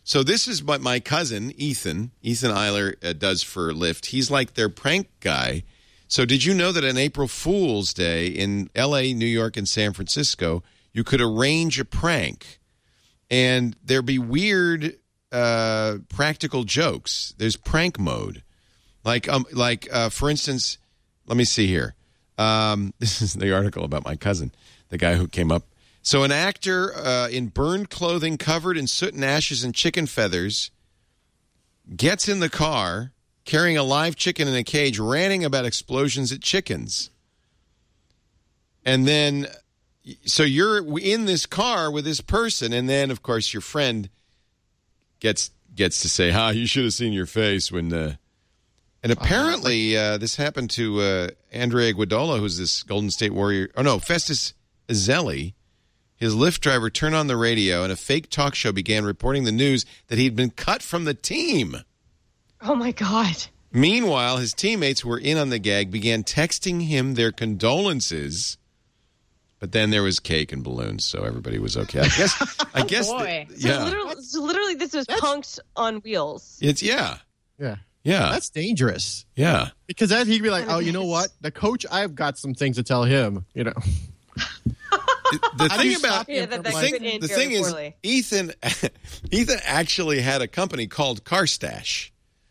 So this is what my cousin, Ethan Eiler, does for Lyft. He's like their prank guy. So did you know that on April Fool's Day in L.A., New York, and San Francisco, you could arrange a prank and there'd be weird practical jokes. There's prank mode. Like for instance, let me see here. This is the article about my cousin, the guy who came up. So an actor in burned clothing covered in soot and ashes and chicken feathers gets in the car carrying a live chicken in a cage, ranting about explosions at chickens. And then, so you're in this car with this person, and then, of course, your friend gets to say, you should have seen your face when... And apparently, this happened to Andrea Iguodala, who's this Golden State Warrior... Oh, no, Festus Ezeli. His Lyft driver turned on the radio, and a fake talk show began reporting the news that he'd been cut from the team. Oh, my God. Meanwhile, his teammates who were in on the gag began texting him their condolences, but then there was cake and balloons, so everybody was okay. I guess. Boy. So literally, this is punked on wheels. Yeah. That's dangerous. Yeah. Because then he'd be like, oh, you know what? The coach, I've got some things to tell him, you know. The thing is, Ethan actually had a company called Car Stash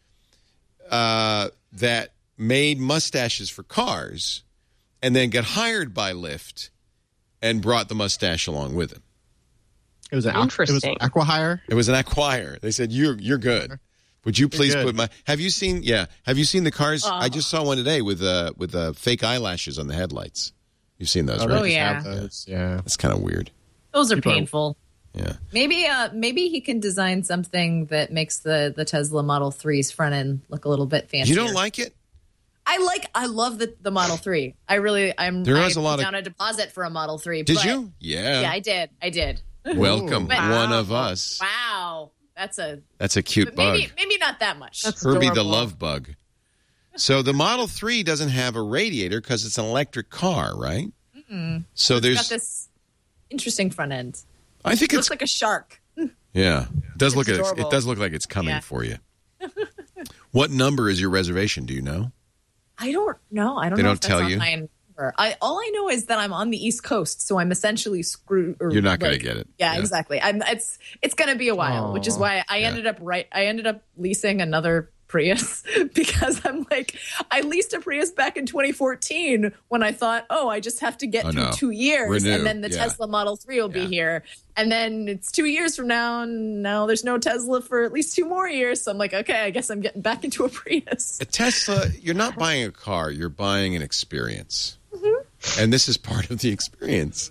that made mustaches for cars and then got hired by Lyft and brought the mustache along with him. It was interesting. It was acqui-hire? It was an acquire. They said, you're good. Would you please put my... Have you seen the cars? I just saw one today with fake eyelashes on the headlights. You've seen those, right? Oh, yeah. Yeah. That's kind of weird. Those are painful. Yeah. Maybe he can design something that makes the Tesla Model 3's front end look a little bit fancier. You don't like it? I love the Model 3. I put down a deposit for a Model 3. Did you? Yeah. Yeah, I did. Welcome, one of us. Wow. That's a cute bug. Maybe not that much. That's Herbie adorable. The love bug. So the Model 3 doesn't have a radiator because it's an electric car, right? Mm-mm. So it's got this interesting front end. I think it looks like a shark. Yeah, it does look like it's coming for you. What number is your reservation? Do you know? I don't know. I don't they know. Don't if that's tell on you. My number. All I know is that I'm on the East Coast, so I'm essentially screwed. You're not going to get it. Yeah, exactly. It's going to be a while, which is why I ended up leasing another Prius because I'm like, I leased a Prius back in 2014 when I thought, I just have to get through 2 years and then the Tesla Model 3 will be here. And then it's 2 years from now and now there's no Tesla for at least 2 more years. So I'm like, okay, I guess I'm getting back into a Prius. A Tesla, you're not buying a car, you're buying an experience. Mm-hmm. And this is part of the experience.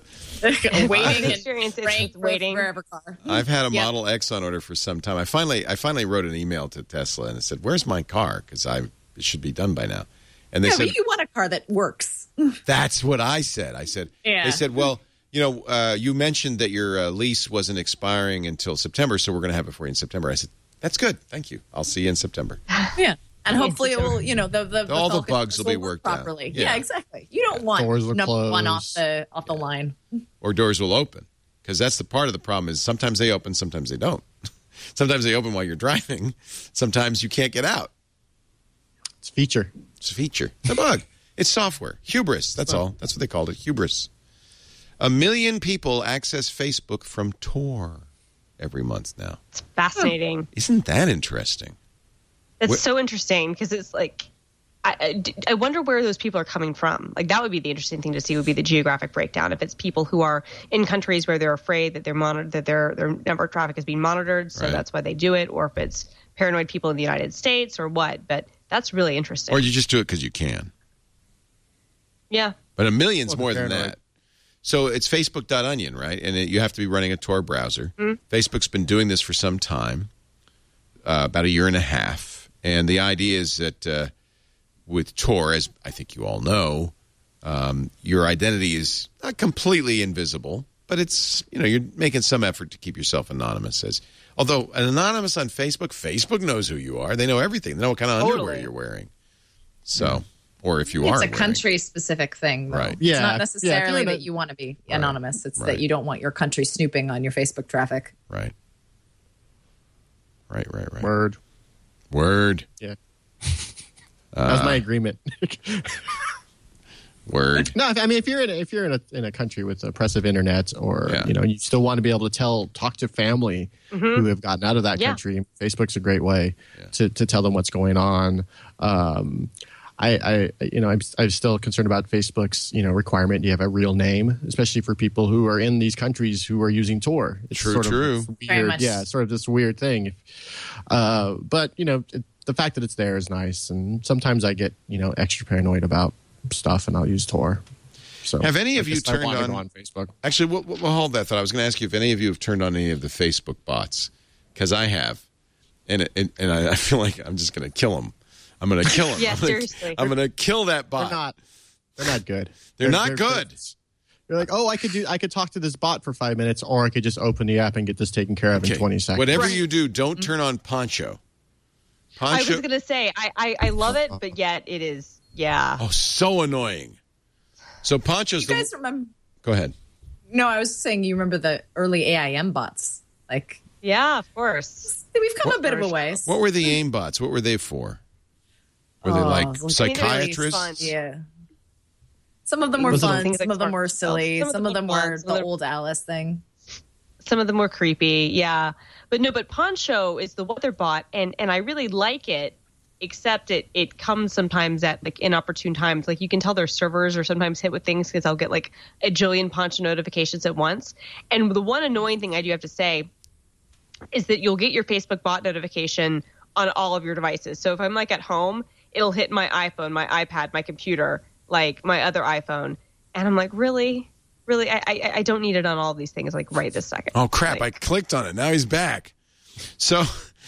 waiting forever car. I've had a Model X on order for some time. I finally wrote an email to Tesla and I said, "Where's my car? Because it should be done by now." And they said, but you want a car that works. That's what I said. They said, "Well, you mentioned that your lease wasn't expiring until September, so we're going to have it for you in September." I said, "That's good. Thank you. I'll see you in September." Yeah. And hopefully it will, all the bugs will be worked properly. out. Yeah, exactly. You don't want number one off the line. Or doors will open. Because that's the part of the problem is sometimes they open, sometimes they don't. Sometimes they open while you're driving. Sometimes you can't get out. It's a feature. It's a feature. It's a bug. It's software. Hubris. That's all. That's what they called it. Hubris. 1 million people access Facebook from Tor every month now. It's fascinating. Isn't that interesting? It's so interesting because it's like, I wonder where those people are coming from. Like that would be the interesting thing to see would be the geographic breakdown. If it's people who are in countries where they're afraid that their network traffic is being monitored, so that's why they do it, or if it's paranoid people in the United States or what. But that's really interesting. Or you just do it because you can. Yeah. But 1 million's more than that. So it's Facebook.onion, right? And you have to be running a Tor browser. Mm-hmm. Facebook's been doing this for some time, about 1.5 years. And the idea is that with Tor, as I think you all know, your identity is not completely invisible, but it's, you're making some effort to keep yourself anonymous. Although an anonymous on Facebook knows who you are. They know everything. They know what kind of underwear you're wearing. So, or if you are. It's a country-specific thing, though. Right. It's not necessarily that you want to be anonymous. It's that you don't want your country snooping on your Facebook traffic. Right. Right. Word. Yeah. That was my agreement. Word. No, I mean, if you're in a country with oppressive internet, or you still want to be able to talk to family who have gotten out of that country, Facebook's a great way to tell them what's going on. I'm still concerned about Facebook's requirement you have a real name, especially for people who are in these countries who are using Tor. It's true. Weird, sort of this weird thing. But the fact that it's there is nice, and sometimes I get extra paranoid about stuff, and I'll use Tor. So have any of you turned on Facebook? Actually, we'll hold that thought. I was going to ask you if any of you have turned on any of the Facebook bots, because I have, and I feel like I'm just going to kill them. I'm going to kill them. Seriously. I'm going to kill that bot. They're not good. They're not good. You're like, I could talk to this bot for 5 minutes, or I could just open the app and get this taken care of in 20 seconds. Whatever you do, don't turn on Poncho. I was going to say, I love it, but yet it is, Oh, so annoying. So Poncho's you guys remember? Go ahead. No, I was saying you remember the early AIM bots. Yeah, of course. We've come a bit of a ways. What were the AIM bots? What were they for? Were they like psychiatrists? Yeah. Some of them were fun. Some of them were silly. Some of them were the old Alice thing. Some of them were creepy. Yeah. But Poncho is the weather bot, and I really like it, except it comes sometimes at inopportune times. You can tell their servers are sometimes hit with things because I'll get a jillion Poncho notifications at once. And the one annoying thing I do have to say is that you'll get your Facebook bot notification on all of your devices. So if I'm at home, it'll hit my iPhone, my iPad, my computer, my other iPhone. And I'm like, really? Really? I don't need it on all of these things right this second. Oh, crap. I clicked on it. Now he's back. So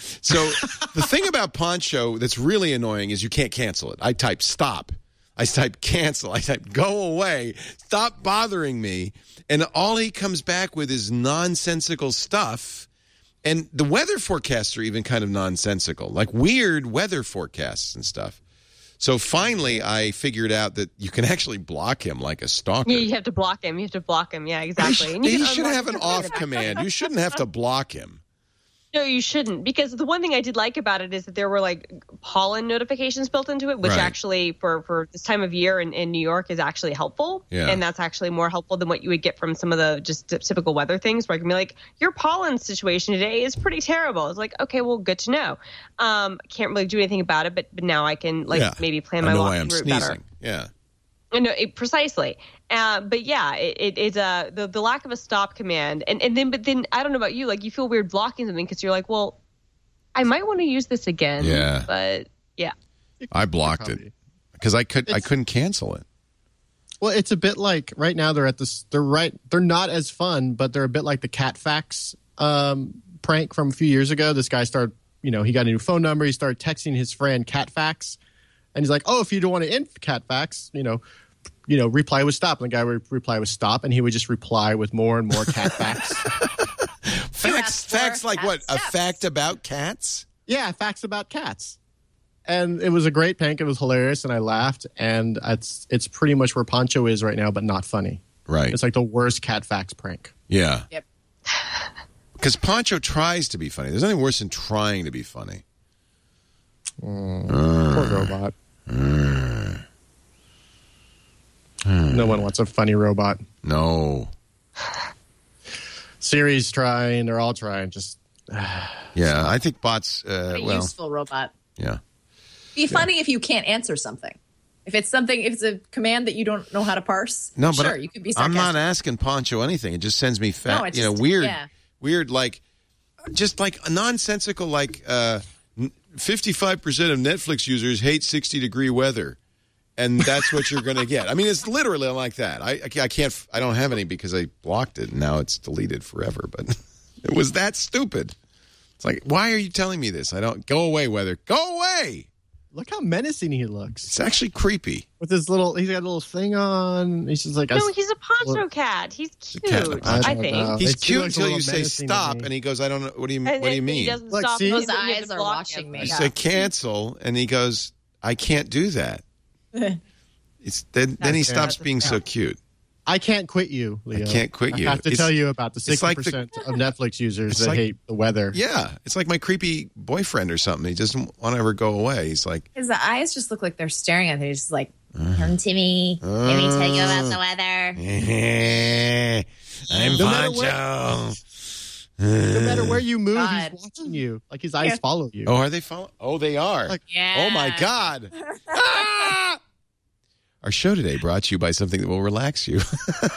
the thing about Poncho that's really annoying is you can't cancel it. I type stop. I type cancel. I type go away. Stop bothering me. And all he comes back with is nonsensical stuff. And the weather forecasts are even kind of nonsensical, weird weather forecasts and stuff. So finally, I figured out that you can actually block him like a stalker. Yeah, you have to block him. Yeah, exactly. He should have an off command. You shouldn't have to block him. No, you shouldn't, because the one thing I did like about it is that there were pollen notifications built into it, which actually for this time of year in New York is actually helpful. Yeah. And that's actually more helpful than what you would get from some of the just typical weather things where I can be your pollen situation today is pretty terrible. It's okay, well, good to know. Can't really do anything about it, but now I can maybe plan my walking route better. Yeah. No, precisely. But yeah, it's the lack of a stop command, and then I don't know about you, you feel weird blocking something because you're well, I might want to use this again. Yeah. But yeah, I blocked it because I couldn't cancel it. Well, it's a bit right now they're not as fun, but they're a bit like the Catfax prank from a few years ago. This guy started, he got a new phone number. He started texting his friend Catfax, and he's like, "Oh, if you don't want to end Catfax, reply with stop." And the guy would reply with stop, and he would just reply with more and more cat facts. Facts like what? A fact about cats? Yeah, facts about cats. And it was a great prank. It was hilarious, and I laughed. And it's pretty much where Poncho is right now, but not funny. Right. It's the worst cat facts prank. Yeah. Yep. Because Poncho tries to be funny. There's nothing worse than trying to be funny. Poor robot. No one wants a funny robot. No. Siri's trying. They're all trying. Just yeah, I think bots. A useful robot. Yeah. Be funny if you can't answer something. If it's a command that you don't know how to parse. No, but sure, you could be sarcastic. I'm not asking Poncho anything. It just sends me weird, just a nonsensical 55% of Netflix users hate 60-degree weather. And that's what you're going to get. I mean, it's literally like that. I don't have any because I blocked it, and now it's deleted forever. But it was that stupid. It's why are you telling me this? Go away, weather. Go away. Look how menacing he looks. It's actually creepy. With his he's got a little thing on. He's just no, he's a Poncho cat. He's cute. I think he's cute until you say stop, and he goes, "I don't know. What do you mean?" He doesn't stop. His eyes are watching me. I say cancel, and he goes, "I can't do that." Then he stops being so cute. I can't quit you, Leo. I can't quit you. I have to tell you about the 60% of Netflix users that hate the weather. Yeah. It's like my creepy boyfriend or something. He doesn't want to ever go away. He's like... His eyes just look like they're staring at him. He's just like, come to me. Let me tell you about the weather. I'm Poncho. No matter where you move, he's watching you. Like his eyes follow you. Oh, are they following? Oh, they are. Yeah. Oh, my God. Our show today brought to you by something that will relax you.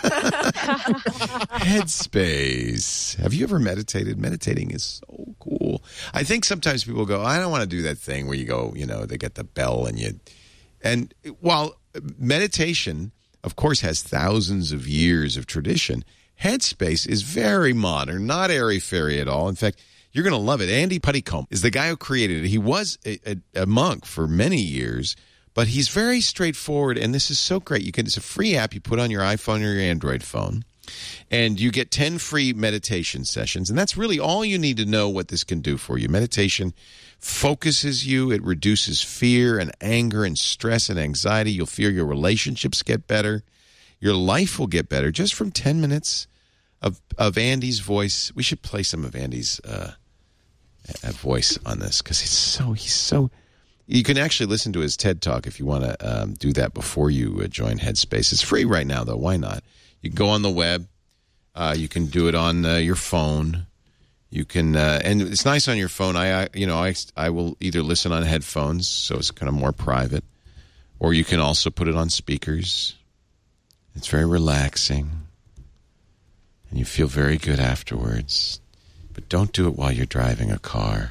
Headspace. Have you ever meditated? Meditating is so cool. I think sometimes people go, I don't want to do that thing where you go, they get the bell and while meditation, of course, has thousands of years of tradition, Headspace is very modern, not airy-fairy at all. In fact, you're going to love it. Andy Puttycombe is the guy who created it. He was a monk for many years. But he's very straightforward, and this is so great. It's a free app you put on your iPhone or your Android phone, and you get 10 free meditation sessions, and that's really all you need to know what this can do for you. Meditation focuses you. It reduces fear and anger and stress and anxiety. You'll feel your relationships get better. Your life will get better just from 10 minutes of Andy's voice. We should play some of Andy's voice on this because he's so... You can actually listen to his TED Talk if you want to do that before you join Headspace. It's free right now, though. Why not? You can go on the web. You can do it on your phone. You can, and it's nice on your phone. I will either listen on headphones, so it's kind of more private, or you can also put it on speakers. It's very relaxing, and you feel very good afterwards. But don't do it while you're driving a car.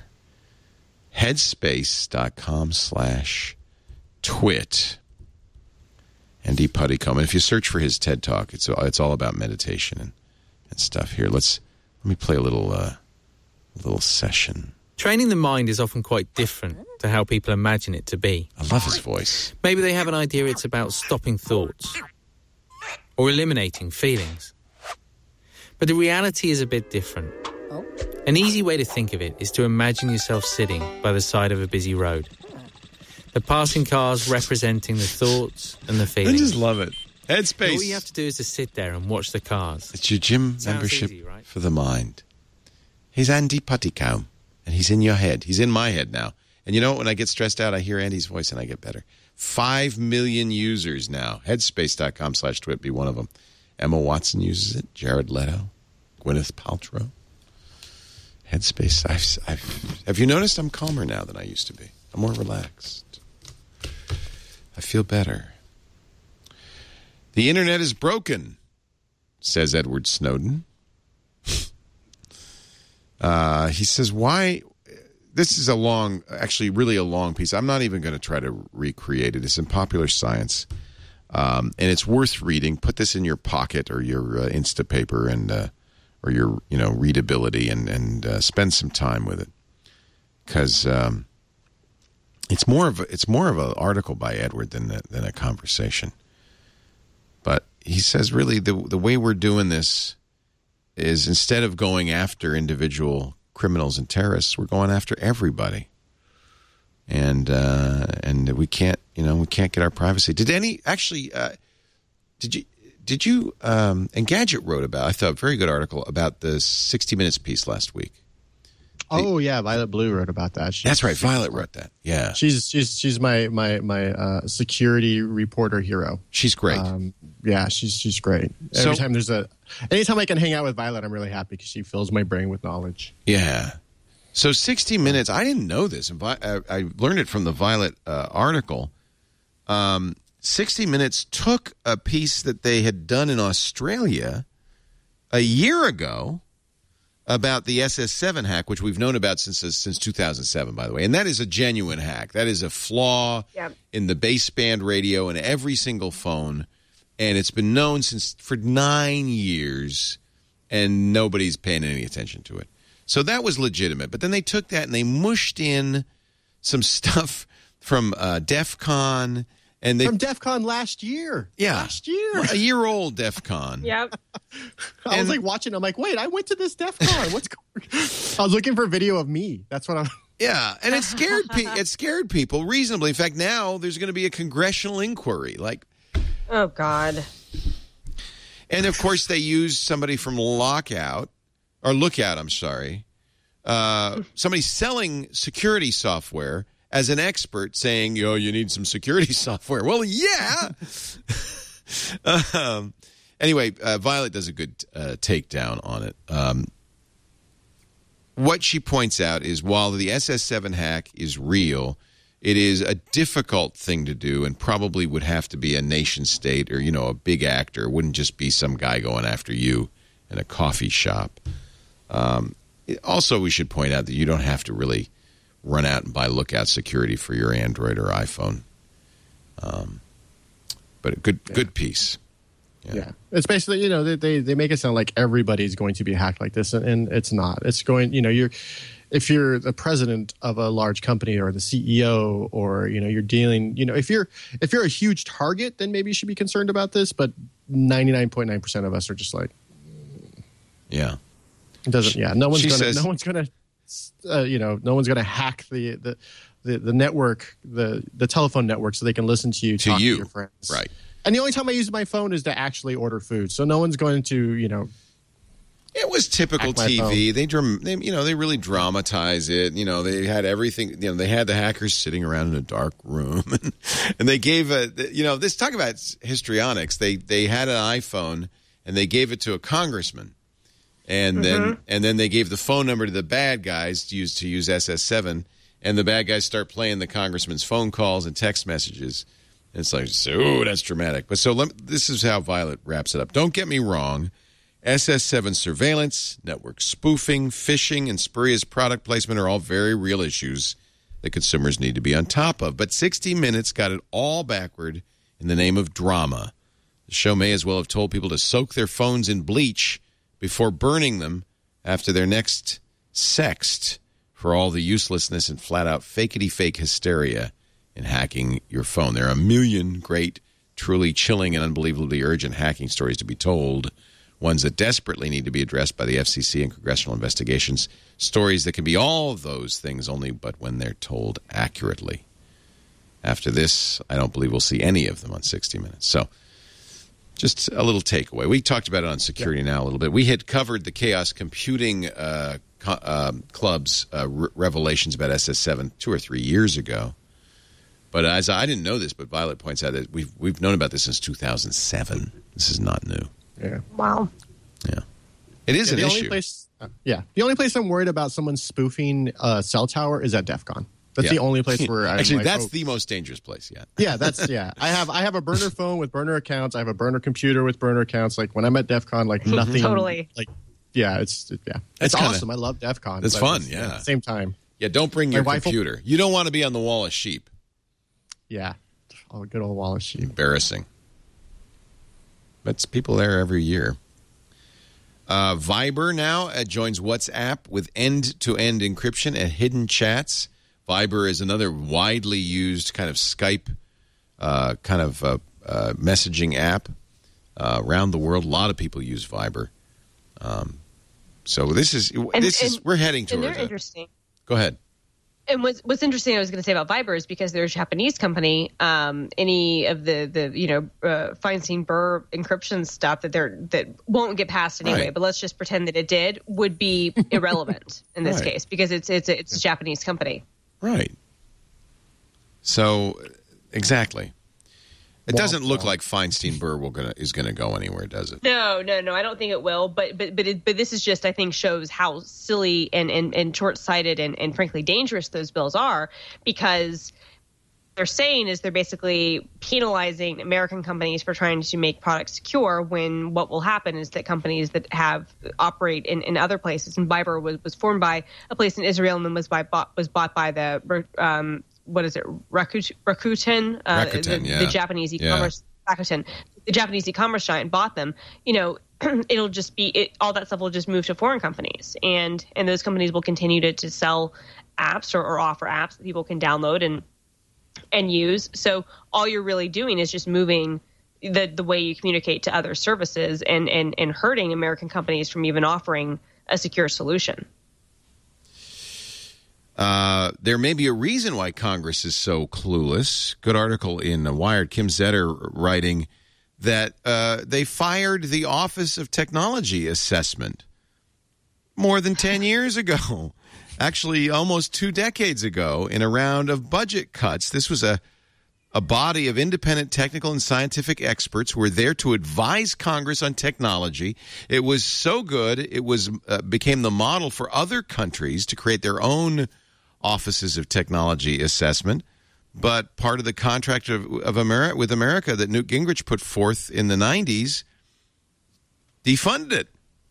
Headspace.com/twit. Andy Puttycombe. And if you search for his TED Talk, it's all about meditation and stuff. Here, let me play a little session. Training the mind is often quite different to how people imagine it to be. I love his voice. Maybe they have an idea it's about stopping thoughts or eliminating feelings. But the reality is a bit different. An easy way to think of it is to imagine yourself sitting by the side of a busy road. The passing cars representing the thoughts and the feelings. I just love it. Headspace. All you have to do is to sit there and watch the cars. It's your gym membership easy, right? For the mind. He's Andy Puttycombe, and he's in your head. He's in my head now. And you know what? When I get stressed out, I hear Andy's voice and I get better. 5 million users now. Headspace.com/twit be one of them. Emma Watson uses it. Jared Leto. Gwyneth Paltrow. Headspace. Have you noticed I'm calmer now than I used to be? I'm more relaxed. I feel better. The internet is broken, says Edward Snowden. He says, why? This is really a long piece. I'm not even going to try to recreate it. It's in Popular Science. And it's worth reading. Put this in your pocket or your Instapaper and or your readability and spend some time with it, because it's more of an article by Edward than a conversation. But he says really the way we're doing this is, instead of going after individual criminals and terrorists, we're going after everybody, and we can't get our privacy. Did you, and Gadget wrote about, I thought, a very good article about the 60 Minutes piece last week. Yeah, Violet Blue wrote about that. That's right, Violet wrote that. Yeah, she's my security reporter hero. She's great. She's great. Anytime I can hang out with Violet, I'm really happy because she fills my brain with knowledge. Yeah. So 60 Minutes, I didn't know this. I learned it from the Violet article. 60 Minutes took a piece that they had done in Australia a year ago about the SS7 hack, which we've known about since 2007, by the way. And that is a genuine hack. That is a flaw in the baseband radio in every single phone. And it's been known for 9 years, and nobody's paying any attention to it. So that was legitimate. But then they took that and they mushed in some stuff from DEF CON. And from DEF CON last year. Yeah. Last year. A year old DEF CON. Yep. I was watching. I'm like, wait, I went to this DEF CON. What's going on? I was looking for video of me. That's what I'm. Yeah. And it scared people reasonably. In fact, now there's going to be a congressional inquiry. Oh, God. And, of course, they use somebody from Lookout, I'm sorry. Somebody selling security software as an expert saying, you need some security software. Well, yeah. Anyway, Violet does a good takedown on it. What she points out is while the SS7 hack is real, it is a difficult thing to do and probably would have to be a nation state or, a big actor. It wouldn't just be some guy going after you in a coffee shop. Also, we should point out that you don't have to really run out and buy Lookout security for your Android or iPhone. But a good piece. Yeah. It's basically, they make it sound like everybody's going to be hacked like this, and it's not. It's going, if you're the president of a large company or the CEO or, you're dealing, if you're a huge target, then maybe you should be concerned about this, but 99.9% of us are just like, yeah. It doesn't, no one's going to hack the network, the telephone network so they can listen to you talk to your friends. Right. And the only time I use my phone is to actually order food. So no one's going to, It was typical TV. They really dramatize it. They had everything. They had the hackers sitting around in a dark room, and they gave this talk about histrionics. They had an iPhone and they gave it to a congressman, and then they gave the phone number to the bad guys to use SS7, and the bad guys start playing the congressman's phone calls and text messages. It's like, that's dramatic. But this is how Violet wraps it up. Don't get me wrong. SS7 surveillance, network spoofing, phishing, and spurious product placement are all very real issues that consumers need to be on top of. But 60 Minutes got it all backward in the name of drama. The show may as well have told people to soak their phones in bleach before burning them after their next sext for all the uselessness and flat-out fakety-fake hysteria in hacking your phone. There are a million great, truly chilling and unbelievably urgent hacking stories to be told, ones that desperately need to be addressed by the FCC and congressional investigations, stories that can be all of those things only but when they're told accurately. After this, I don't believe we'll see any of them on 60 Minutes. So just a little takeaway. We talked about it on Security Now a little bit. We had covered the Chaos Computing Club's revelations about SS7 2 or 3 years ago. But as I didn't know this, but Violet points out that we've known about this since 2007. This is not new. Yeah. Wow. Yeah. It is an issue. The only place I'm worried about someone spoofing a cell tower is at DEF CON. That's the only place where I'm actually, that's the most dangerous place yet. Yeah, I have a burner phone with burner accounts. I have a burner computer with burner accounts. Like when I'm at DEF CON, like nothing. Totally. Like, it's awesome. I love DEF CON. It's fun. At the same time. Yeah. Don't bring your computer. You don't want to be on the wall of sheep. Yeah. Oh, good old wall of sheep. Embarrassing. But people there every year. Viber now joins WhatsApp with end-to-end encryption and hidden chats. Viber is another widely used kind of Skype messaging app around the world. A lot of people use Viber. So we're heading towards it. And they're interesting. Go ahead. And what's interesting, I was going to say about Viber is because they're a Japanese company. Any of the Feinstein Burr encryption stuff that won't get passed anyway. Right. But let's just pretend that it did would be irrelevant in this case because it's a Japanese company. Right. So exactly. It doesn't look like Feinstein Burr is going to go anywhere, does it? No. I don't think it will. But this is just, I think, shows how silly and short-sighted and frankly dangerous those bills are, because they're saying is they're basically penalizing American companies for trying to make products secure, when what will happen is that companies that operate in other places, and Viber was formed by a place in Israel and then was bought by the what is it? Rakuten, the Japanese e-commerce. Rakuten, the Japanese e-commerce giant bought them. It'll just be all that stuff will just move to foreign companies, and those companies will continue to sell apps or offer apps that people can download and use. So all you're really doing is just moving the way you communicate to other services and hurting American companies from even offering a secure solution. There may be a reason why Congress is so clueless. Good article in Wired. Kim Zetter writing that they fired the Office of Technology Assessment more than 10 years ago. Actually, almost 2 decades ago, in a round of budget cuts. This was a body of independent technical and scientific experts who were there to advise Congress on technology. It was so good, it was became the model for other countries to create their own offices of technology assessment. But part of the contract of America with America that Newt Gingrich put forth in the 90s defunded it.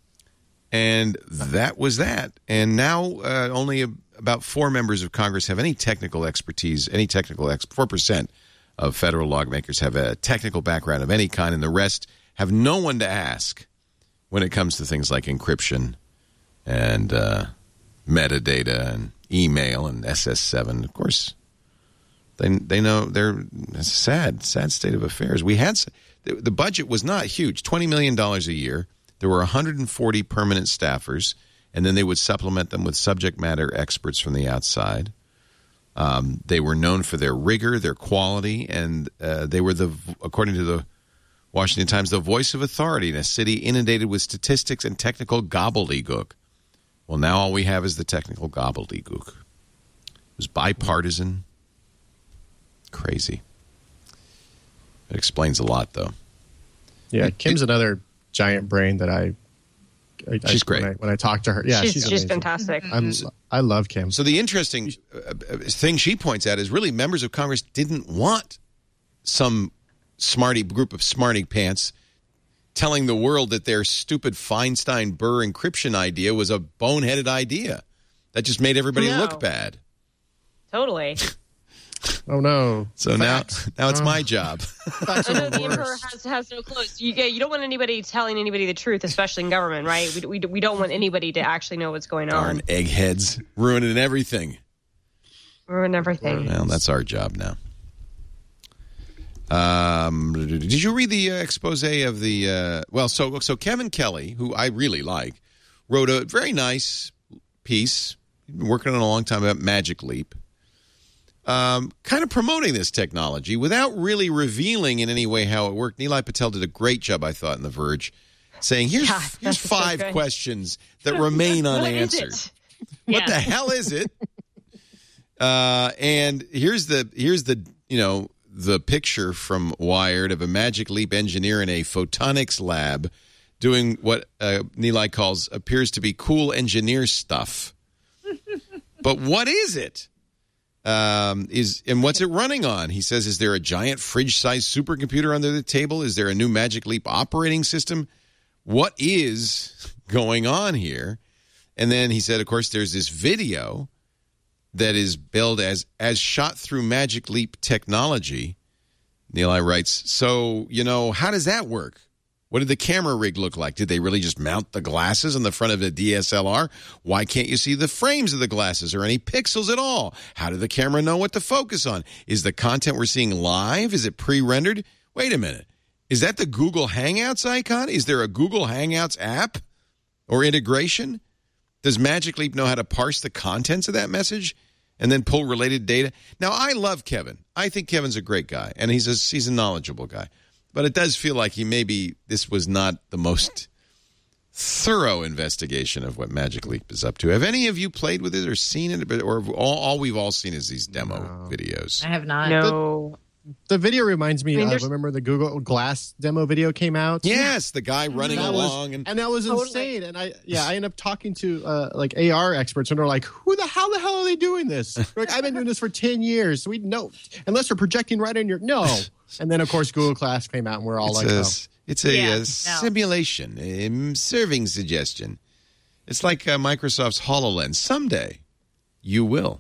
And that was that. And now only about 4 members of Congress have any technical expertise, 4% of federal lawmakers have a technical background of any kind, and the rest have no one to ask when it comes to things like encryption and metadata and email and SS7. Of course, they know it's a sad state of affairs. We had the budget was not huge, $20 million a year. There were 140 permanent staffers, and then they would supplement them with subject matter experts from the outside. They were known for their rigor, their quality, and they were, according to the Washington Times, the voice of authority in a city inundated with statistics and technical gobbledygook. Well, now all we have is the technical gobbledygook. It was bipartisan. Crazy. It explains a lot, though. Yeah, Kim's another giant brain that she's great. When I talk to her. Yeah, she's fantastic. I love Kim. So the interesting thing she points out is really members of Congress didn't want some group of smarty pants telling the world that their stupid Feinstein-Burr encryption idea was a boneheaded idea. That just made everybody look bad. Totally. Oh, no. So now it's my job. I know the emperor has no clues. You don't want anybody telling anybody the truth, especially in government, right? We don't want anybody to actually know what's going on. Darn eggheads. Ruining everything. Ruin everything. Well, that's our job now. Did you read the expose of the... So Kevin Kelly, who I really like, wrote a very nice piece. He's been working on it a long time about Magic Leap. Kind of promoting this technology without really revealing in any way how it worked. Nilay Patel did a great job, I thought, in The Verge, saying, here's 5 questions that remain unanswered. What the hell is it? And here's the picture from Wired of a Magic Leap engineer in a photonics lab doing what Nilay calls appears to be cool engineer stuff. But what is it? And what's it running on? He says, is there a giant fridge-sized supercomputer under the table? Is there a new Magic Leap operating system? What is going on here? And then he said, of course, there's this video that is billed as shot through Magic Leap technology. Nilay writes, so, how does that work? What did the camera rig look like? Did they really just mount the glasses on the front of a DSLR? Why can't you see the frames of the glasses or any pixels at all? How did the camera know what to focus on? Is the content we're seeing live? Is it pre-rendered? Wait a minute. Is that the Google Hangouts icon? Is there a Google Hangouts app or integration? Does Magic Leap know how to parse the contents of that message and then pull related data? Now, I love Kevin. I think Kevin's a great guy, and he's a knowledgeable guy. But it does feel like this was not the most thorough investigation of what Magic Leap is up to. Have any of you played with it or seen it? Or all we've all seen is these demo videos? I have not. No. The video reminds me of, remember the Google Glass demo video came out? Yes, the guy running along. And that was insane. And I ended up talking to AR experts, and they're like, how the hell are they doing this? Like, I've been doing this for 10 years. So we know, unless they're projecting right in your, no. And then, of course, Google Glass came out, and we're all it's a simulation, a serving suggestion. It's like Microsoft's HoloLens. Someday, you will.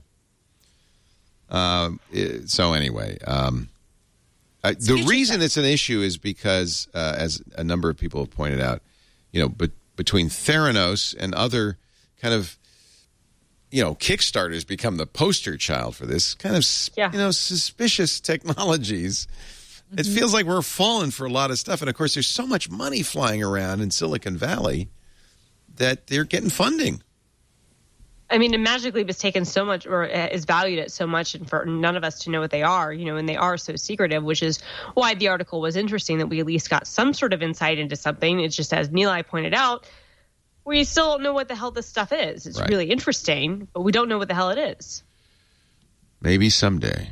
So anyway, the reason it's an issue is because, as a number of people have pointed out, between Theranos and other kind of, Kickstarter's become the poster child for this kind of, suspicious technologies. It feels like we're falling for a lot of stuff. And, of course, there's so much money flying around in Silicon Valley that they're getting funding. I mean, Magic Leap is taken so much, or is valued at so much, and for none of us to know what they are, and they are so secretive, which is why the article was interesting, that we at least got some sort of insight into something. It's just, as Nilay pointed out, we still don't know what the hell this stuff is. It's really interesting, but we don't know what the hell it is. Maybe someday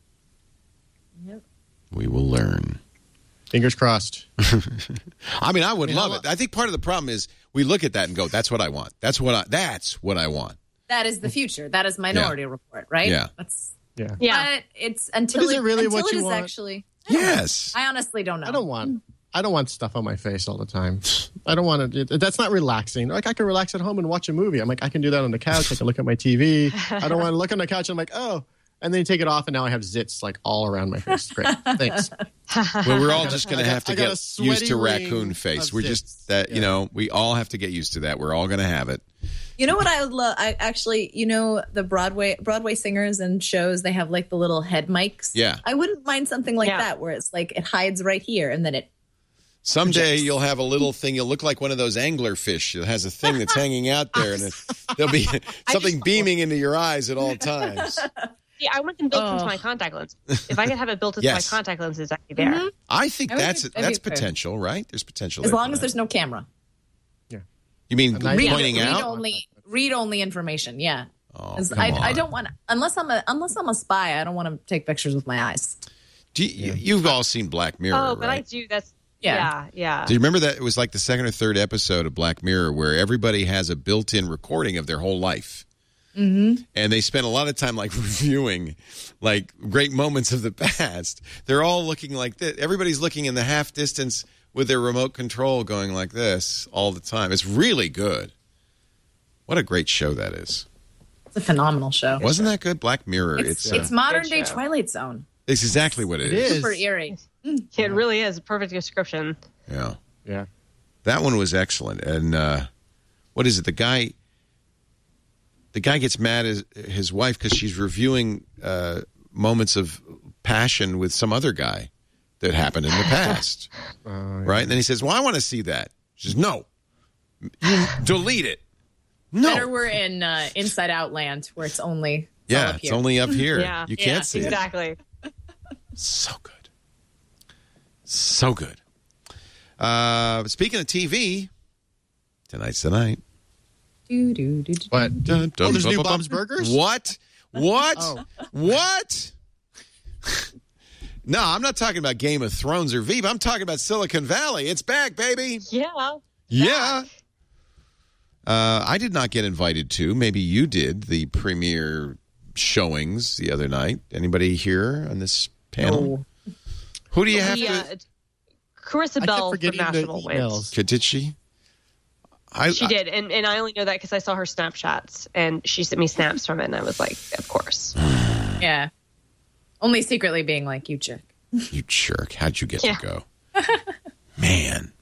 we will learn. Fingers crossed. I mean, I would love it. I think part of the problem is we look at that and go, "That's what I want. That's what I want." That is the future. That is Minority Report, right? Yeah. But it's until is it really until what it you is want? actually. Yes. I honestly don't know. I don't want stuff on my face all the time. I don't want to. That's not relaxing. Like, I can relax at home and watch a movie. I'm like, I can do that on the couch. I can look at my TV. I don't want to look on the couch and I'm like, oh. And then you take it off and now I have zits like all around my face. Great. Thanks. Well, we're all just going to have to get used to raccoon face. We're just that, we all have to get used to that. We're all going to have it. You know what I would love? I actually, the Broadway singers and shows, they have like the little head mics. Yeah. I wouldn't mind something like that where it's like it hides right here and then it. Someday you'll have a little thing. You'll look like one of those angler fish. It has a thing that's hanging out there, and there'll be something beaming into your eyes at all times. Yeah, I want them built into my contact lens. If I could have it built into my contact lenses, I'd be there. Mm-hmm. I think that's potential, right? There's potential. As long as there's no camera. Yeah. You mean pointing out? Read only information. Yeah. Oh, I don't want, unless I'm a spy, I don't want to take pictures with my eyes. You've all seen Black Mirror, Oh, but right? I do. That's yeah. Do you remember that? It was like the second or third episode of Black Mirror where everybody has a built-in recording of their whole life. Mm-hmm. And they spend a lot of time like reviewing like great moments of the past. They're all looking like this. Everybody's looking in the half distance with their remote control going like this all the time. It's really good. What a great show that is. It's a phenomenal show. Wasn't that good? Black Mirror. It's modern day Twilight Zone. It's exactly what it is. Super eerie. It really is a perfect description. Yeah. Yeah. That one was excellent. And what is it? The guy gets mad at his wife because she's reviewing moments of passion with some other guy that happened in the past. Right? And then he says, well, I want to see that. She says, no. You delete it. No. Better we're in Inside Out land where it's only it's only up here. Yeah. You can't see exactly. it. So good. So good. Speaking of TV, tonight's the night. What? There's new Bob's Burgers? What? What? No, I'm not talking about Game of Thrones or Veep. I'm talking about Silicon Valley. It's back, baby. Yeah. Yeah. I did not get invited to. Maybe you did. The premiere showings the other night. Anybody here on this panel? No. Who do you have to? Carissa Bell from National wins. Did she? She did, and I only know that because I saw her Snapchats, and she sent me snaps from it, and I was like, of course. Yeah. Only secretly being like, you jerk. You jerk. How'd you get to go? Man.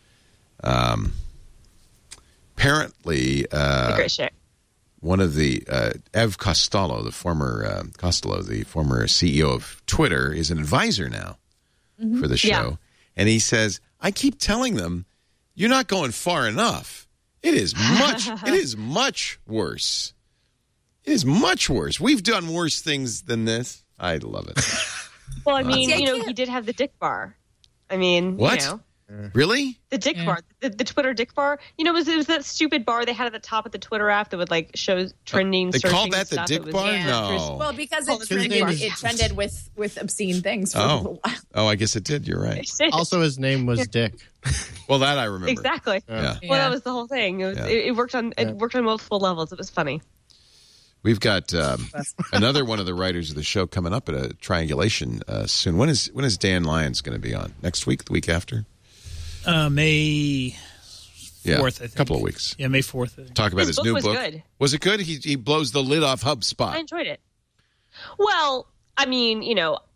Apparently, a great show. One of the, Ev Costello, the former CEO of Twitter, is an advisor now for the show. Yeah. And he says, I keep telling them, you're not going far enough. It is much worse. It is much worse. We've done worse things than this. I love it. Well, I mean, he did have the dick bar. I mean, what? Really? The dick bar, the Twitter dick bar. It was that stupid bar they had at the top of the Twitter app that would like show trending. They called that stuff. the dick bar? No. Well, because it trended with obscene things for a little while. Oh, I guess it did. You're right. Also, his name was Dick. Well, that I remember. Exactly. Yeah. Well, that was the whole thing. It worked on multiple levels. It was funny. We've got another one of the writers of the show coming up at a triangulation soon. When is Dan Lyons going to be on? Next week? The week after? May 4th, I think. A couple of weeks. Yeah, May 4th. Talk about his new book. Good. Was it good? He blows the lid off HubSpot. I enjoyed it. Well, I mean,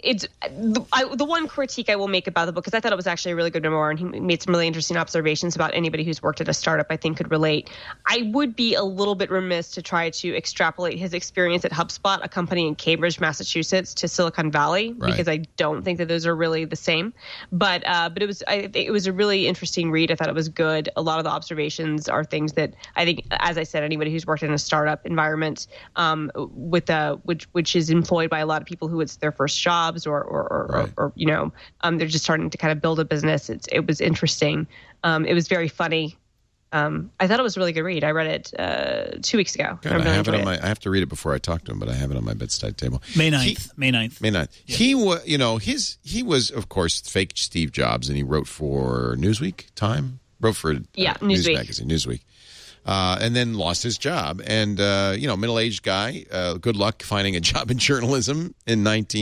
it's the one critique I will make about the book, because I thought it was actually a really good memoir, and he made some really interesting observations about anybody who's worked at a startup I think could relate. I would be a little bit remiss to try to extrapolate his experience at HubSpot, a company in Cambridge, Massachusetts, to Silicon Valley, because I don't think that those are really the same. But it was a really interesting read. I thought it was good. A lot of the observations are things that I think, as I said, anybody who's worked in a startup environment which is employed by a lot of people who it's their first jobs or they're just starting to kind of build a business. It was interesting. It was very funny. I thought it was a really good read. I read it 2 weeks ago. Good. I have it on I have to read it before I talk to him, but I have it on my bedside table. May 9th. Yeah. He was, of course, fake Steve Jobs, and he wrote for Newsweek, Time, wrote for News magazine, Newsweek. And then lost his job. And, middle-aged guy, good luck finding a job in journalism in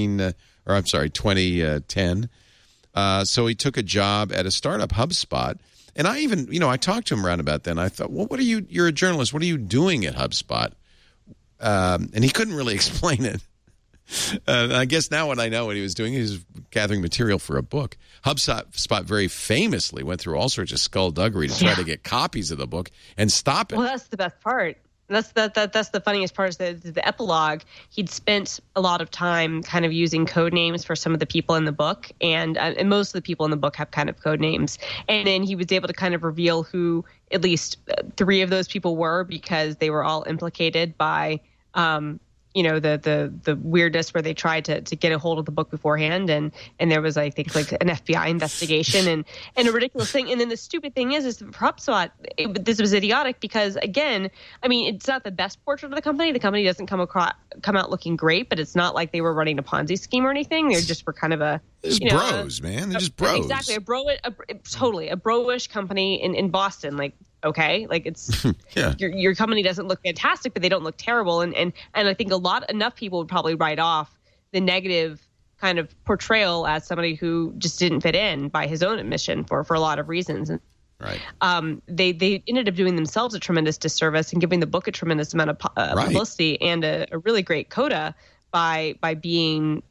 2010. So he took a job at a startup, HubSpot. And I talked to him around about then. I thought, well, you're a journalist. What are you doing at HubSpot? And he couldn't really explain it. I guess now what I know what he was doing, he was gathering material for a book. HubSpot very famously went through all sorts of skullduggery to try to get copies of the book and stop it. Well, that's the best part. That's the funniest part is the epilogue. He'd spent a lot of time kind of using code names for some of the people in the book, and most of the people in the book have kind of code names. And then he was able to kind of reveal who at least 3 of those people were, because they were all implicated by the weirdness where they tried to get a hold of the book beforehand, and there was, I think, like an FBI investigation and a ridiculous thing. And then the stupid thing is for HubSpot, this was idiotic because, again, I mean, it's not the best portrait of the company. The company doesn't come out looking great, but it's not like they were running a Ponzi scheme or anything. They just were kind of a bros, man. They're just bros. Exactly, totally a bro-ish company in Boston, like. Okay, like it's your company doesn't look fantastic, but they don't look terrible, and I think enough people would probably write off the negative kind of portrayal as somebody who just didn't fit in by his own admission for a lot of reasons. Right. They ended up doing themselves a tremendous disservice and giving the book a tremendous amount of publicity and a really great coda by being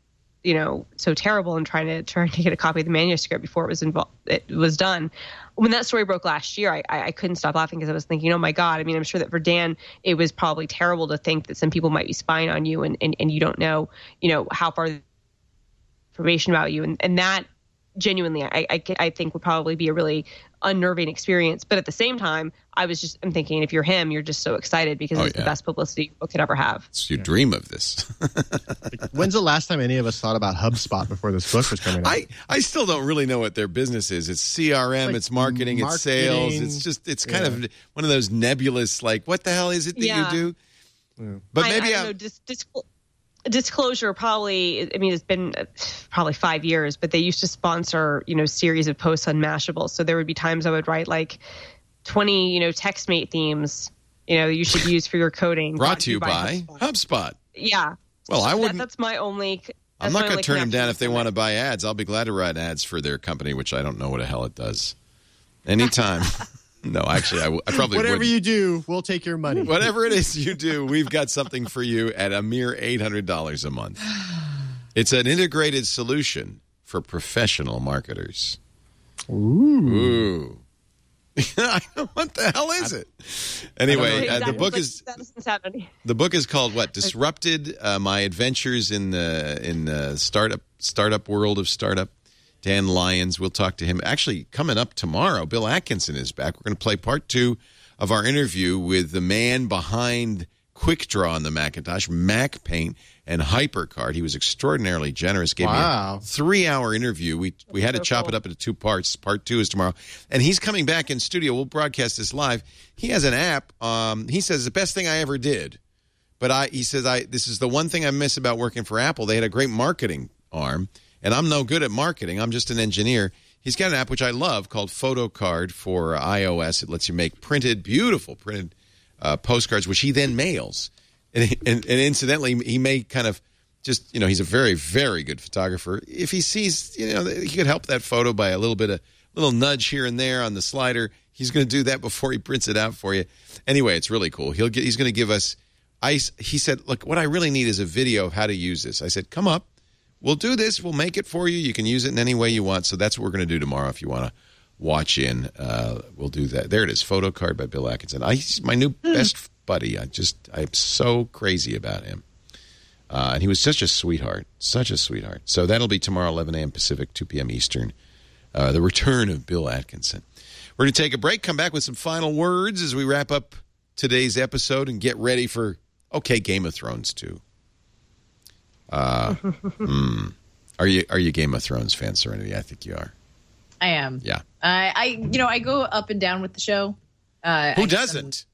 so terrible and trying to get a copy of the manuscript before it was done. When that story broke last year, I couldn't stop laughing because I was thinking, oh my God. I mean, I'm sure that for Dan, it was probably terrible to think that some people might be spying on you and you don't know, how far the information about you. And that genuinely, I think would probably be a really unnerving experience. But at the same time, I'm thinking, if you're him, you're just so excited because it's the best publicity a book could ever have. So you dream of this. When's the last time any of us thought about HubSpot before this book was coming out? I still don't really know what their business is. It's CRM, it's marketing, it's sales. It's kind of one of those nebulous, like, what the hell is it that you do? Yeah. But maybe I don't know, disclosure, probably, I mean, it's been probably 5 years, but they used to sponsor, series of posts on Mashable. So there would be times I would write like 20, TextMate themes, you should use for your coding. Brought to you by HubSpot. Yeah. Well, I wouldn't. That's my only. I'm not going to turn them down if they want to buy ads. I'll be glad to write ads for their company, which I don't know what the hell it does. Anytime. No, actually, I probably whatever wouldn't. you do, we'll take your money. Whatever it is you do, we've got something for you at a mere $800 a month. It's an integrated solution for professional marketers. Ooh. What the hell is it? Anyway, the book is called what? Disrupted: My Adventures in the startup world of startup. Dan Lyons, we'll talk to him. Actually, coming up tomorrow, Bill Atkinson is back. We're going to play part 2 of our interview with the man behind Quick Draw on the Macintosh, MacPaint, and HyperCard. He was extraordinarily generous. Gave me a 3-hour interview. We had to chop it up into 2 parts. Part 2 is tomorrow. And he's coming back in studio. We'll broadcast this live. He has an app. He says, the best thing I ever did. But he says, this is the one thing I miss about working for Apple. They had a great marketing arm. And I'm no good at marketing. I'm just an engineer. He's got an app, which I love, called PhotoCard for iOS. It lets you make beautiful printed postcards, which he then mails. And incidentally, he may kind of just, he's a very, very good photographer. If he sees, he could help that photo by a little nudge here and there on the slider. He's going to do that before he prints it out for you. Anyway, it's really cool. He's going to give us, he said, look, what I really need is a video of how to use this. I said, come up. we'll do this. We'll make it for you. You can use it in any way you want. So that's what we're going to do tomorrow if you want to watch in. We'll do that. There it is, Photo Card by Bill Atkinson. He's my new best buddy. I'm so crazy about him. And he was such a sweetheart. So that'll be tomorrow, 11 a.m. Pacific, 2 p.m. Eastern. The return of Bill Atkinson. We're going to take a break, come back with some final words as we wrap up today's episode and get ready for, Game of Thrones too. Are you Game of Thrones fan, Serenity? I think you are. I am. Yeah. I go up and down with the show. Who doesn't?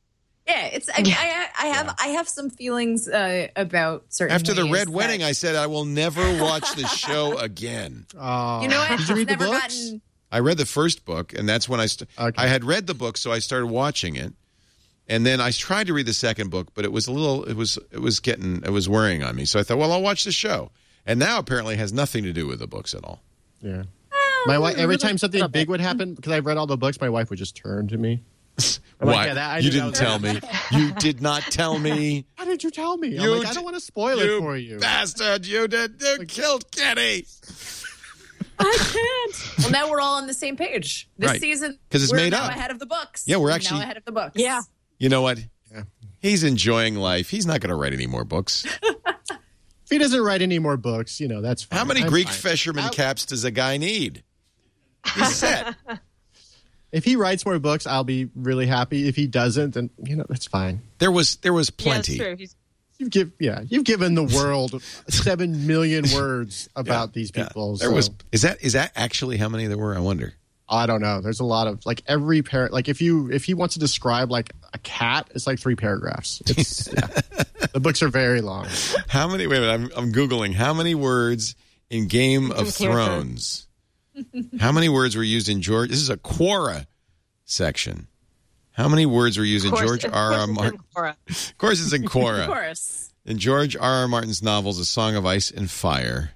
I have some feelings about certain. After the Red Wedding, I said I will never watch the show again. You know what? Did you read the books? I read the first book, and that's when I had read the book, so I started watching it, and then I tried to read the second book, but it was worrying on me. So I thought, well, I'll watch the show, and now apparently it has nothing to do with the books at all. Yeah. My wife, every time something big would happen, because I've read all the books, my wife would just turn to me. Why? You didn't tell me. You did not tell me. How did you tell me? I'm I don't want to spoil it for you. Bastard, you killed Kenny. I can't. Well, now we're all on the same page. This season, because it's made up ahead of the books. Yeah, we're actually now ahead of the books. Yeah. You know what? Yeah. He's enjoying life. He's not going to write any more books. If he doesn't write any more books, that's fine. How many Greek fisherman caps does a guy need? He's set. If he writes more books, I'll be really happy. If he doesn't, then that's fine. There was plenty. Yeah, that's true. You've given the world 7 million words about these people. There was. Is that actually how many there were? I wonder. I don't know. There's a lot of every if he wants to describe a cat, it's 3 paragraphs. It's the books are very long. How many? Wait a minute. I'm googling how many words in Game of Thrones. How many words were used in George? This is a Quora section. How many words were used in George R.R. Martin? Of course, it's in Quora. Of course. In George R.R. Martin's novels, A Song of Ice and Fire,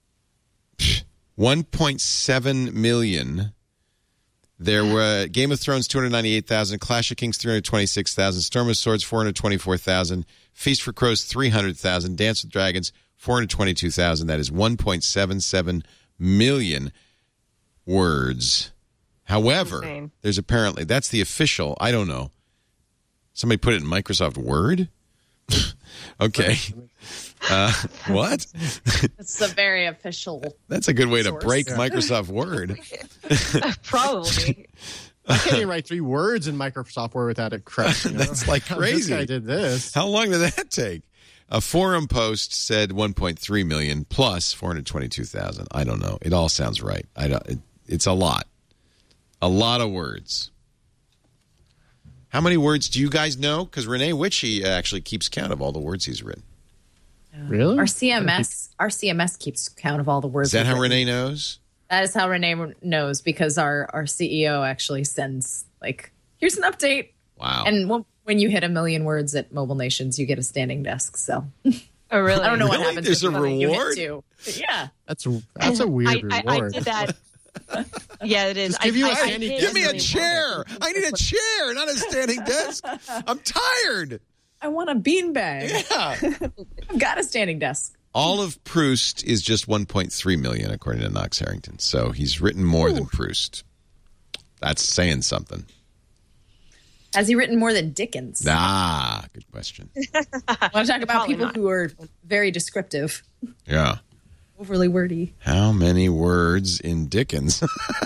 1.7 million. There were Game of Thrones 298,000, Clash of Kings 326,000, Storm of Swords 424,000, Feast for Crows 300,000, Dance with Dragons 422,000. That is 1.77 million words. However, there's apparently, that's the official, I don't know. Somebody put it in Microsoft Word? Okay. What? It's a very official. That's a good way to break Microsoft Word. Probably. I can't even write 3 words in Microsoft Word without it crashing. That's crazy. This guy did this. How long did that take? A forum post said 1.3 million plus 422,000. I don't know. It all sounds right. It's a lot. A lot of words. How many words do you guys know? Because Renee Witchy actually keeps count of all the words he's written. Really? Our CMS keeps count of all the words. Is that how Renee knows? That is how Renee knows, because our CEO actually sends here's an update. Wow. And when you hit 1 million words at Mobile Nations, you get a standing desk. So, oh really? I don't know what happens. There's a reward. Yeah, that's a weird reward. I did that. Yeah, it is. Give me a chair. I need a chair, not a standing desk. I'm tired. I want a beanbag. Yeah. I've got a standing desk. All of Proust is just 1.3 million, according to Knox Harrington. So he's written more than Proust. That's saying something. Has he written more than Dickens? Good question. I want to talk about people who are very descriptive. Yeah. Overly wordy. How many words in Dickens?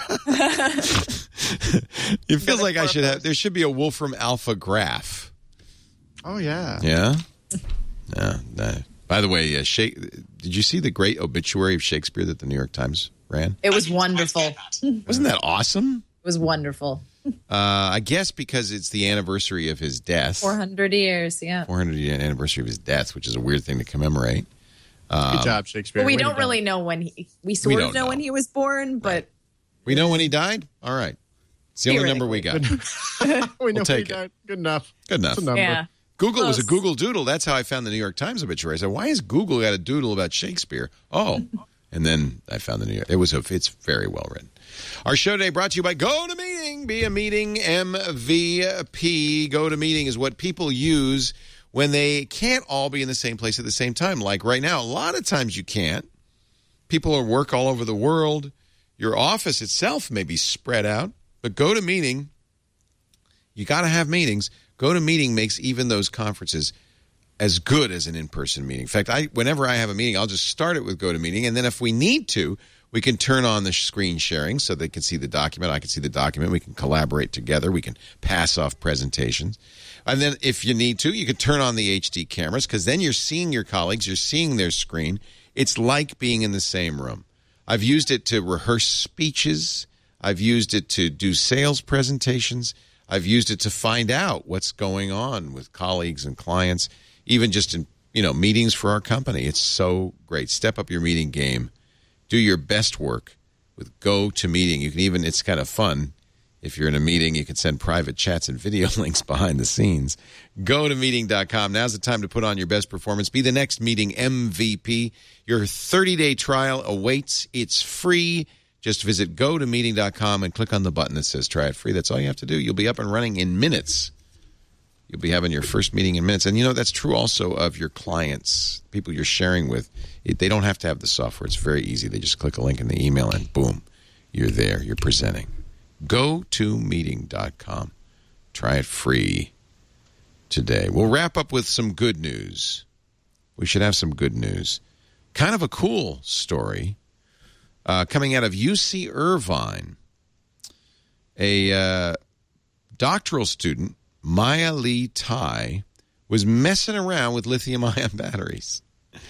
It feels like there should be a Wolfram Alpha graph. Oh, yeah. Yeah? Yeah. By the way, did you see the great obituary of Shakespeare that the New York Times ran? It was wonderful. Wasn't that awesome? It was wonderful. I guess because it's the anniversary of his death. 400 years, yeah. 400th anniversary of his death, which is a weird thing to commemorate. Good job, Shakespeare. Well, we don't really know when we sort of know when he was born, but... We know when he died? All right. It's the only number we got. We know take he died. Good enough. Good enough. It's a number. Yeah. Google was a Google Doodle. That's how I found the New York Times obituary. I said, why has Google got a doodle about Shakespeare? Oh. And then I found the New York. It's very well written. Our show today brought to you by GoToMeeting. Be a Meeting MVP. GoToMeeting is what people use when they can't all be in the same place at the same time. Like right now, a lot of times you can't. People work all over the world. Your office itself may be spread out, but GoToMeeting, you got to have meetings. GoToMeeting makes even those conferences as good as an in-person meeting. In fact, whenever I have a meeting, I'll just start it with GoToMeeting, and then if we need to, we can turn on the screen sharing so they can see the document. I can see the document. We can collaborate together. We can pass off presentations. And then if you need to, you can turn on the HD cameras because then you're seeing your colleagues. You're seeing their screen. It's like being in the same room. I've used it to rehearse speeches. I've used it to do sales presentations. I've used it to find out what's going on with colleagues and clients, even just in meetings for our company. It's so great. Step up your meeting game. Do your best work with GoToMeeting. You can even, it's kind of fun. If you're in a meeting, you can send private chats and video links behind the scenes. GoToMeeting.com. Now's the time to put on your best performance. Be the next meeting MVP. Your 30-day trial awaits. It's free. Just visit GoToMeeting.com and click on the button that says try it free. That's all you have to do. You'll be up and running in minutes. You'll be having your first meeting in minutes. And, that's true also of your clients, people you're sharing with. They don't have to have the software. It's very easy. They just click a link in the email and boom, you're there. You're presenting. GoToMeeting.com. Try it free today. We'll wrap up with some good news. We should have some good news. Kind of a cool story coming out of UC Irvine. A doctoral student, Maya Lee Tai, was messing around with lithium-ion batteries.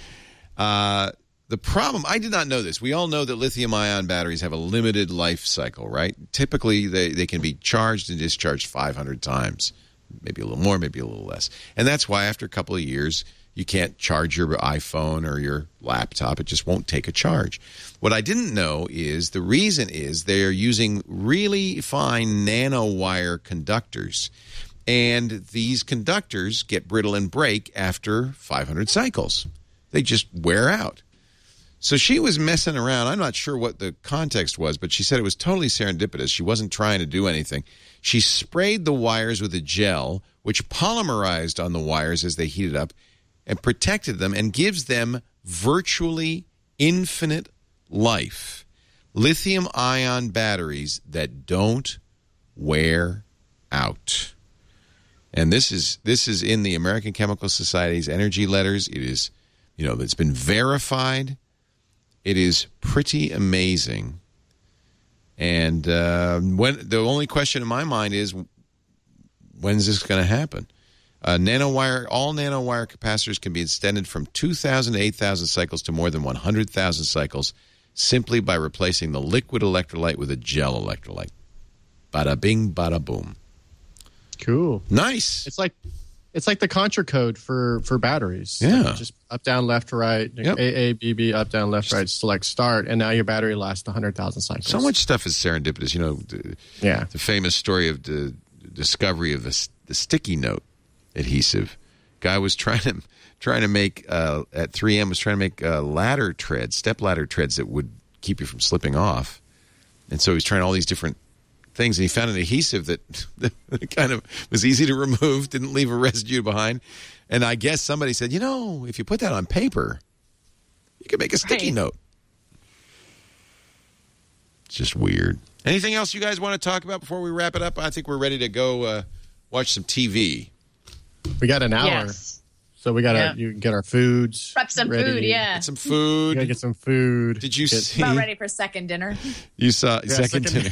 The problem, I did not know this. We all know that lithium-ion batteries have a limited life cycle, right? Typically, they can be charged and discharged 500 times, maybe a little more, maybe a little less. And that's why after a couple of years, you can't charge your iPhone or your laptop. It just won't take a charge. What I didn't know is the reason is they're using really fine nanowire conductors. And these conductors get brittle and break after 500 cycles. They just wear out. So she was messing around. I'm not sure what the context was, but she said it was totally serendipitous. She wasn't trying to do anything. She sprayed the wires with a gel, which polymerized on the wires as they heated up and protected them and gives them virtually infinite life. Lithium-ion batteries that don't wear out. And this is in the American Chemical Society's energy letters. It is, it's been verified. It is pretty amazing. And the only question in my mind is, when's this going to happen? All nanowire capacitors can be extended from 2,000 to 8,000 cycles to more than 100,000 cycles simply by replacing the liquid electrolyte with a gel electrolyte. Bada bing, bada boom. Cool. Nice. It's like the Contra code for batteries. Yeah. Just up, down, left, right. Yep. A, B, B, up, down, left, right. Select start, and now your battery lasts 100,000 cycles. So much stuff is serendipitous. The famous story of the discovery of the sticky note adhesive. Guy was trying to make at 3M was trying to make ladder treads, step ladder treads that would keep you from slipping off, and so he was trying all these different things, and he found an adhesive that kind of was easy to remove, didn't leave a residue behind. And I guess somebody said, if you put that on paper, you can make a sticky note. It's just weird. Anything else you guys want to talk about before we wrap it up? I think we're ready to go watch some TV. We got an hour. Yes. So we got you can get our foods. Prep some ready. food, yeah. Get some food. We got to get some food. Did you see? About ready for second dinner. You saw second dinner.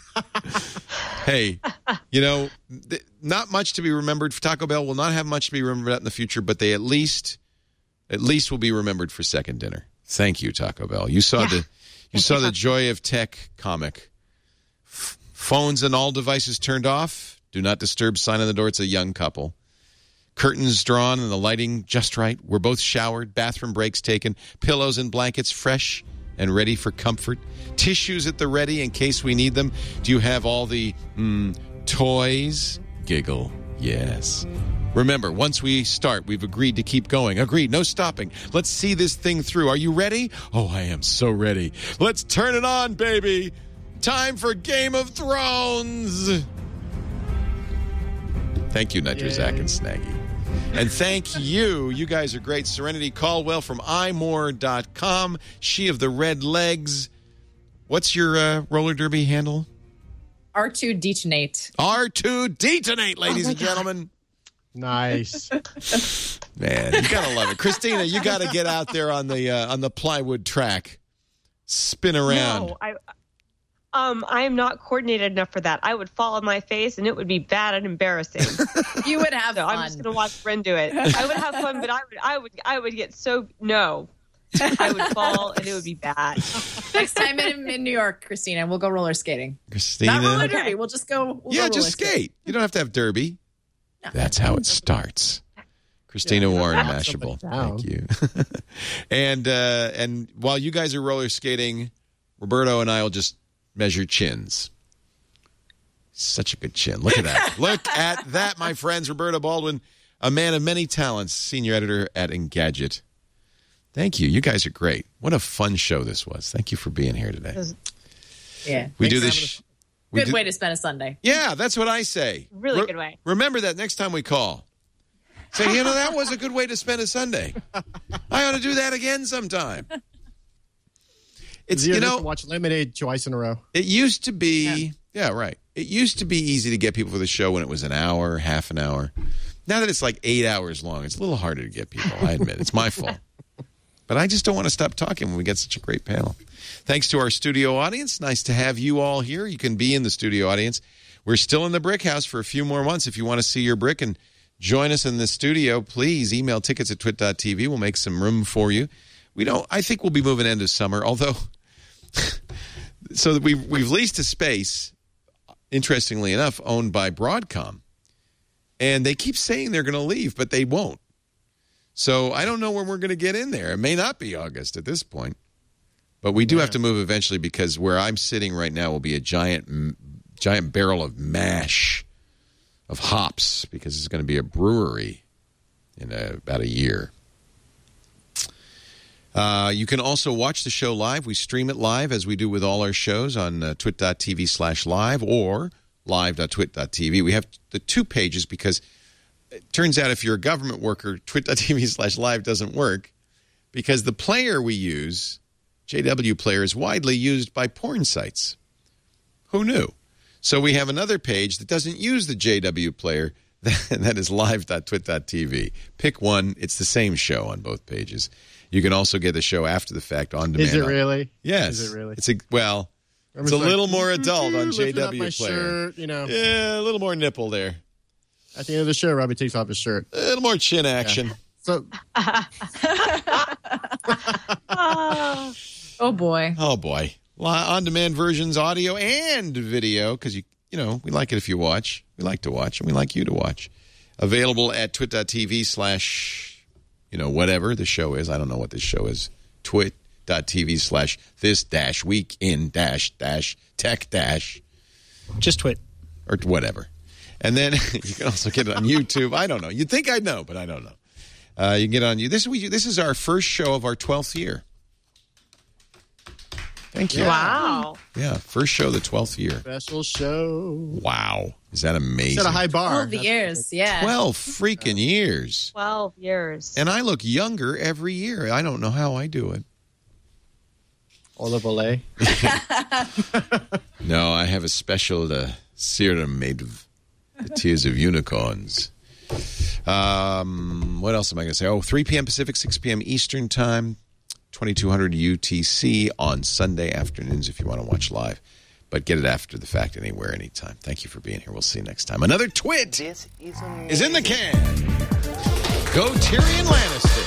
Hey, not much to be remembered. Taco Bell will not have much to be remembered in the future, but they at least will be remembered for second dinner. Thank you, Taco Bell. You saw the Joy of Tech comic. Phones and all devices turned off. Do not disturb sign on the door. It's a young couple. Curtains drawn and the lighting just right. We're both showered. Bathroom breaks taken. Pillows and blankets fresh and ready for comfort. Tissues at the ready in case we need them. Do you have all the toys? Giggle. Yes. Remember, once we start, we've agreed to keep going. Agreed. No stopping. Let's see this thing through. Are you ready? Oh, I am so ready. Let's turn it on, baby. Time for Game of Thrones. Thank you, Nitro, Zach, and Snaggy. And thank you. You guys are great. Serenity Caldwell from imore.com. She of the red legs. What's your roller derby handle? R2 Detonate. R2 Detonate, ladies and gentlemen. Nice. Man, you got to love it. Christina, you got to get out there on the plywood track. Spin around. No, I am not coordinated enough for that. I would fall on my face, and it would be bad and embarrassing. You would have fun. I'm just going to watch Bren do it. I would have fun, but I would get so I would fall, and it would be bad. Next time in New York, Christina, we'll go roller skating. Christina, not roller derby. We'll just go. Just skate. You don't have to have derby. No. That's how it starts. Christina Warren, Mashable. Thank you. And while you guys are roller skating, Roberto and I will just measure chins. Such a good chin. Look at that. Look at that, my friends. Roberto Baldwin, a man of many talents, senior editor at Engadget. Thank you. You guys are great. What a fun show this was. Thank you for being here today. Yeah. We do this. Good way to spend a Sunday. Yeah, that's what I say. Really good way. Remember that next time we call. Say, that was a good way to spend a Sunday. I ought to do that again sometime. It's watch Lemonade twice in a row. It used to be, right. It used to be easy to get people for the show when it was an hour, half an hour. Now that it's like 8 hours long, it's a little harder to get people. I admit, it's my fault. But I just don't want to stop talking when we get such a great panel. Thanks to our studio audience. Nice to have you all here. You can be in the studio audience. We're still in the Brick House for a few more months. If you want to see your brick and join us in the studio, please email tickets@twit.tv. We'll make some room for you. I think we'll be moving into summer, although so that we've leased a space, interestingly enough, owned by Broadcom. And they keep saying they're going to leave, but they won't. So I don't know when we're going to get in there. It may not be August at this point. But we do have to move eventually because where I'm sitting right now will be a giant barrel of mash of hops because it's going to be a brewery in about a year. You can also watch the show live. We stream it live as we do with all our shows on twit.tv/live or live.twit.tv. We have the two pages because it turns out if you're a government worker, twit.tv/live doesn't work because the player we use, JW Player, is widely used by porn sites. Who knew? So we have another page that doesn't use the JW Player, that is live.twit.tv. Pick one. It's the same show on both pages. You can also get the show after the fact on demand. Is it really? Yes. Is it really? It's a little more adult on JW Player. Shirt, Yeah, a little more nipple there. At the end of the show, Robbie takes off his shirt. A little more chin action. Yeah. So. Oh boy. On-demand versions, audio and video, because we like it if you watch. We like to watch, and we like you to watch. Available at twit.tv/ whatever the show is. I don't know what this show is. twit.tv/this-week-in-tech- Just twit. Or whatever. And then you can also get it on YouTube. I don't know. You'd think I'd know, but I don't know. You can get it on YouTube. This is our first show of our 12th year. Thank you. Wow. Yeah, first show of the 12th year. Special show. Wow. Is that amazing? Set a high bar. 12 years, yeah. 12 freaking years. 12 years. And I look younger every year. I don't know how I do it. Olive Olay. No, I have a special serum made of the tears of unicorns. What else am I going to say? 3 p.m. Pacific, 6 p.m. Eastern Time. 2200 UTC on Sunday afternoons if you want to watch live. But get it after the fact anywhere, anytime. Thank you for being here. We'll see you next time. Another twit is in the can. Go Tyrion Lannister.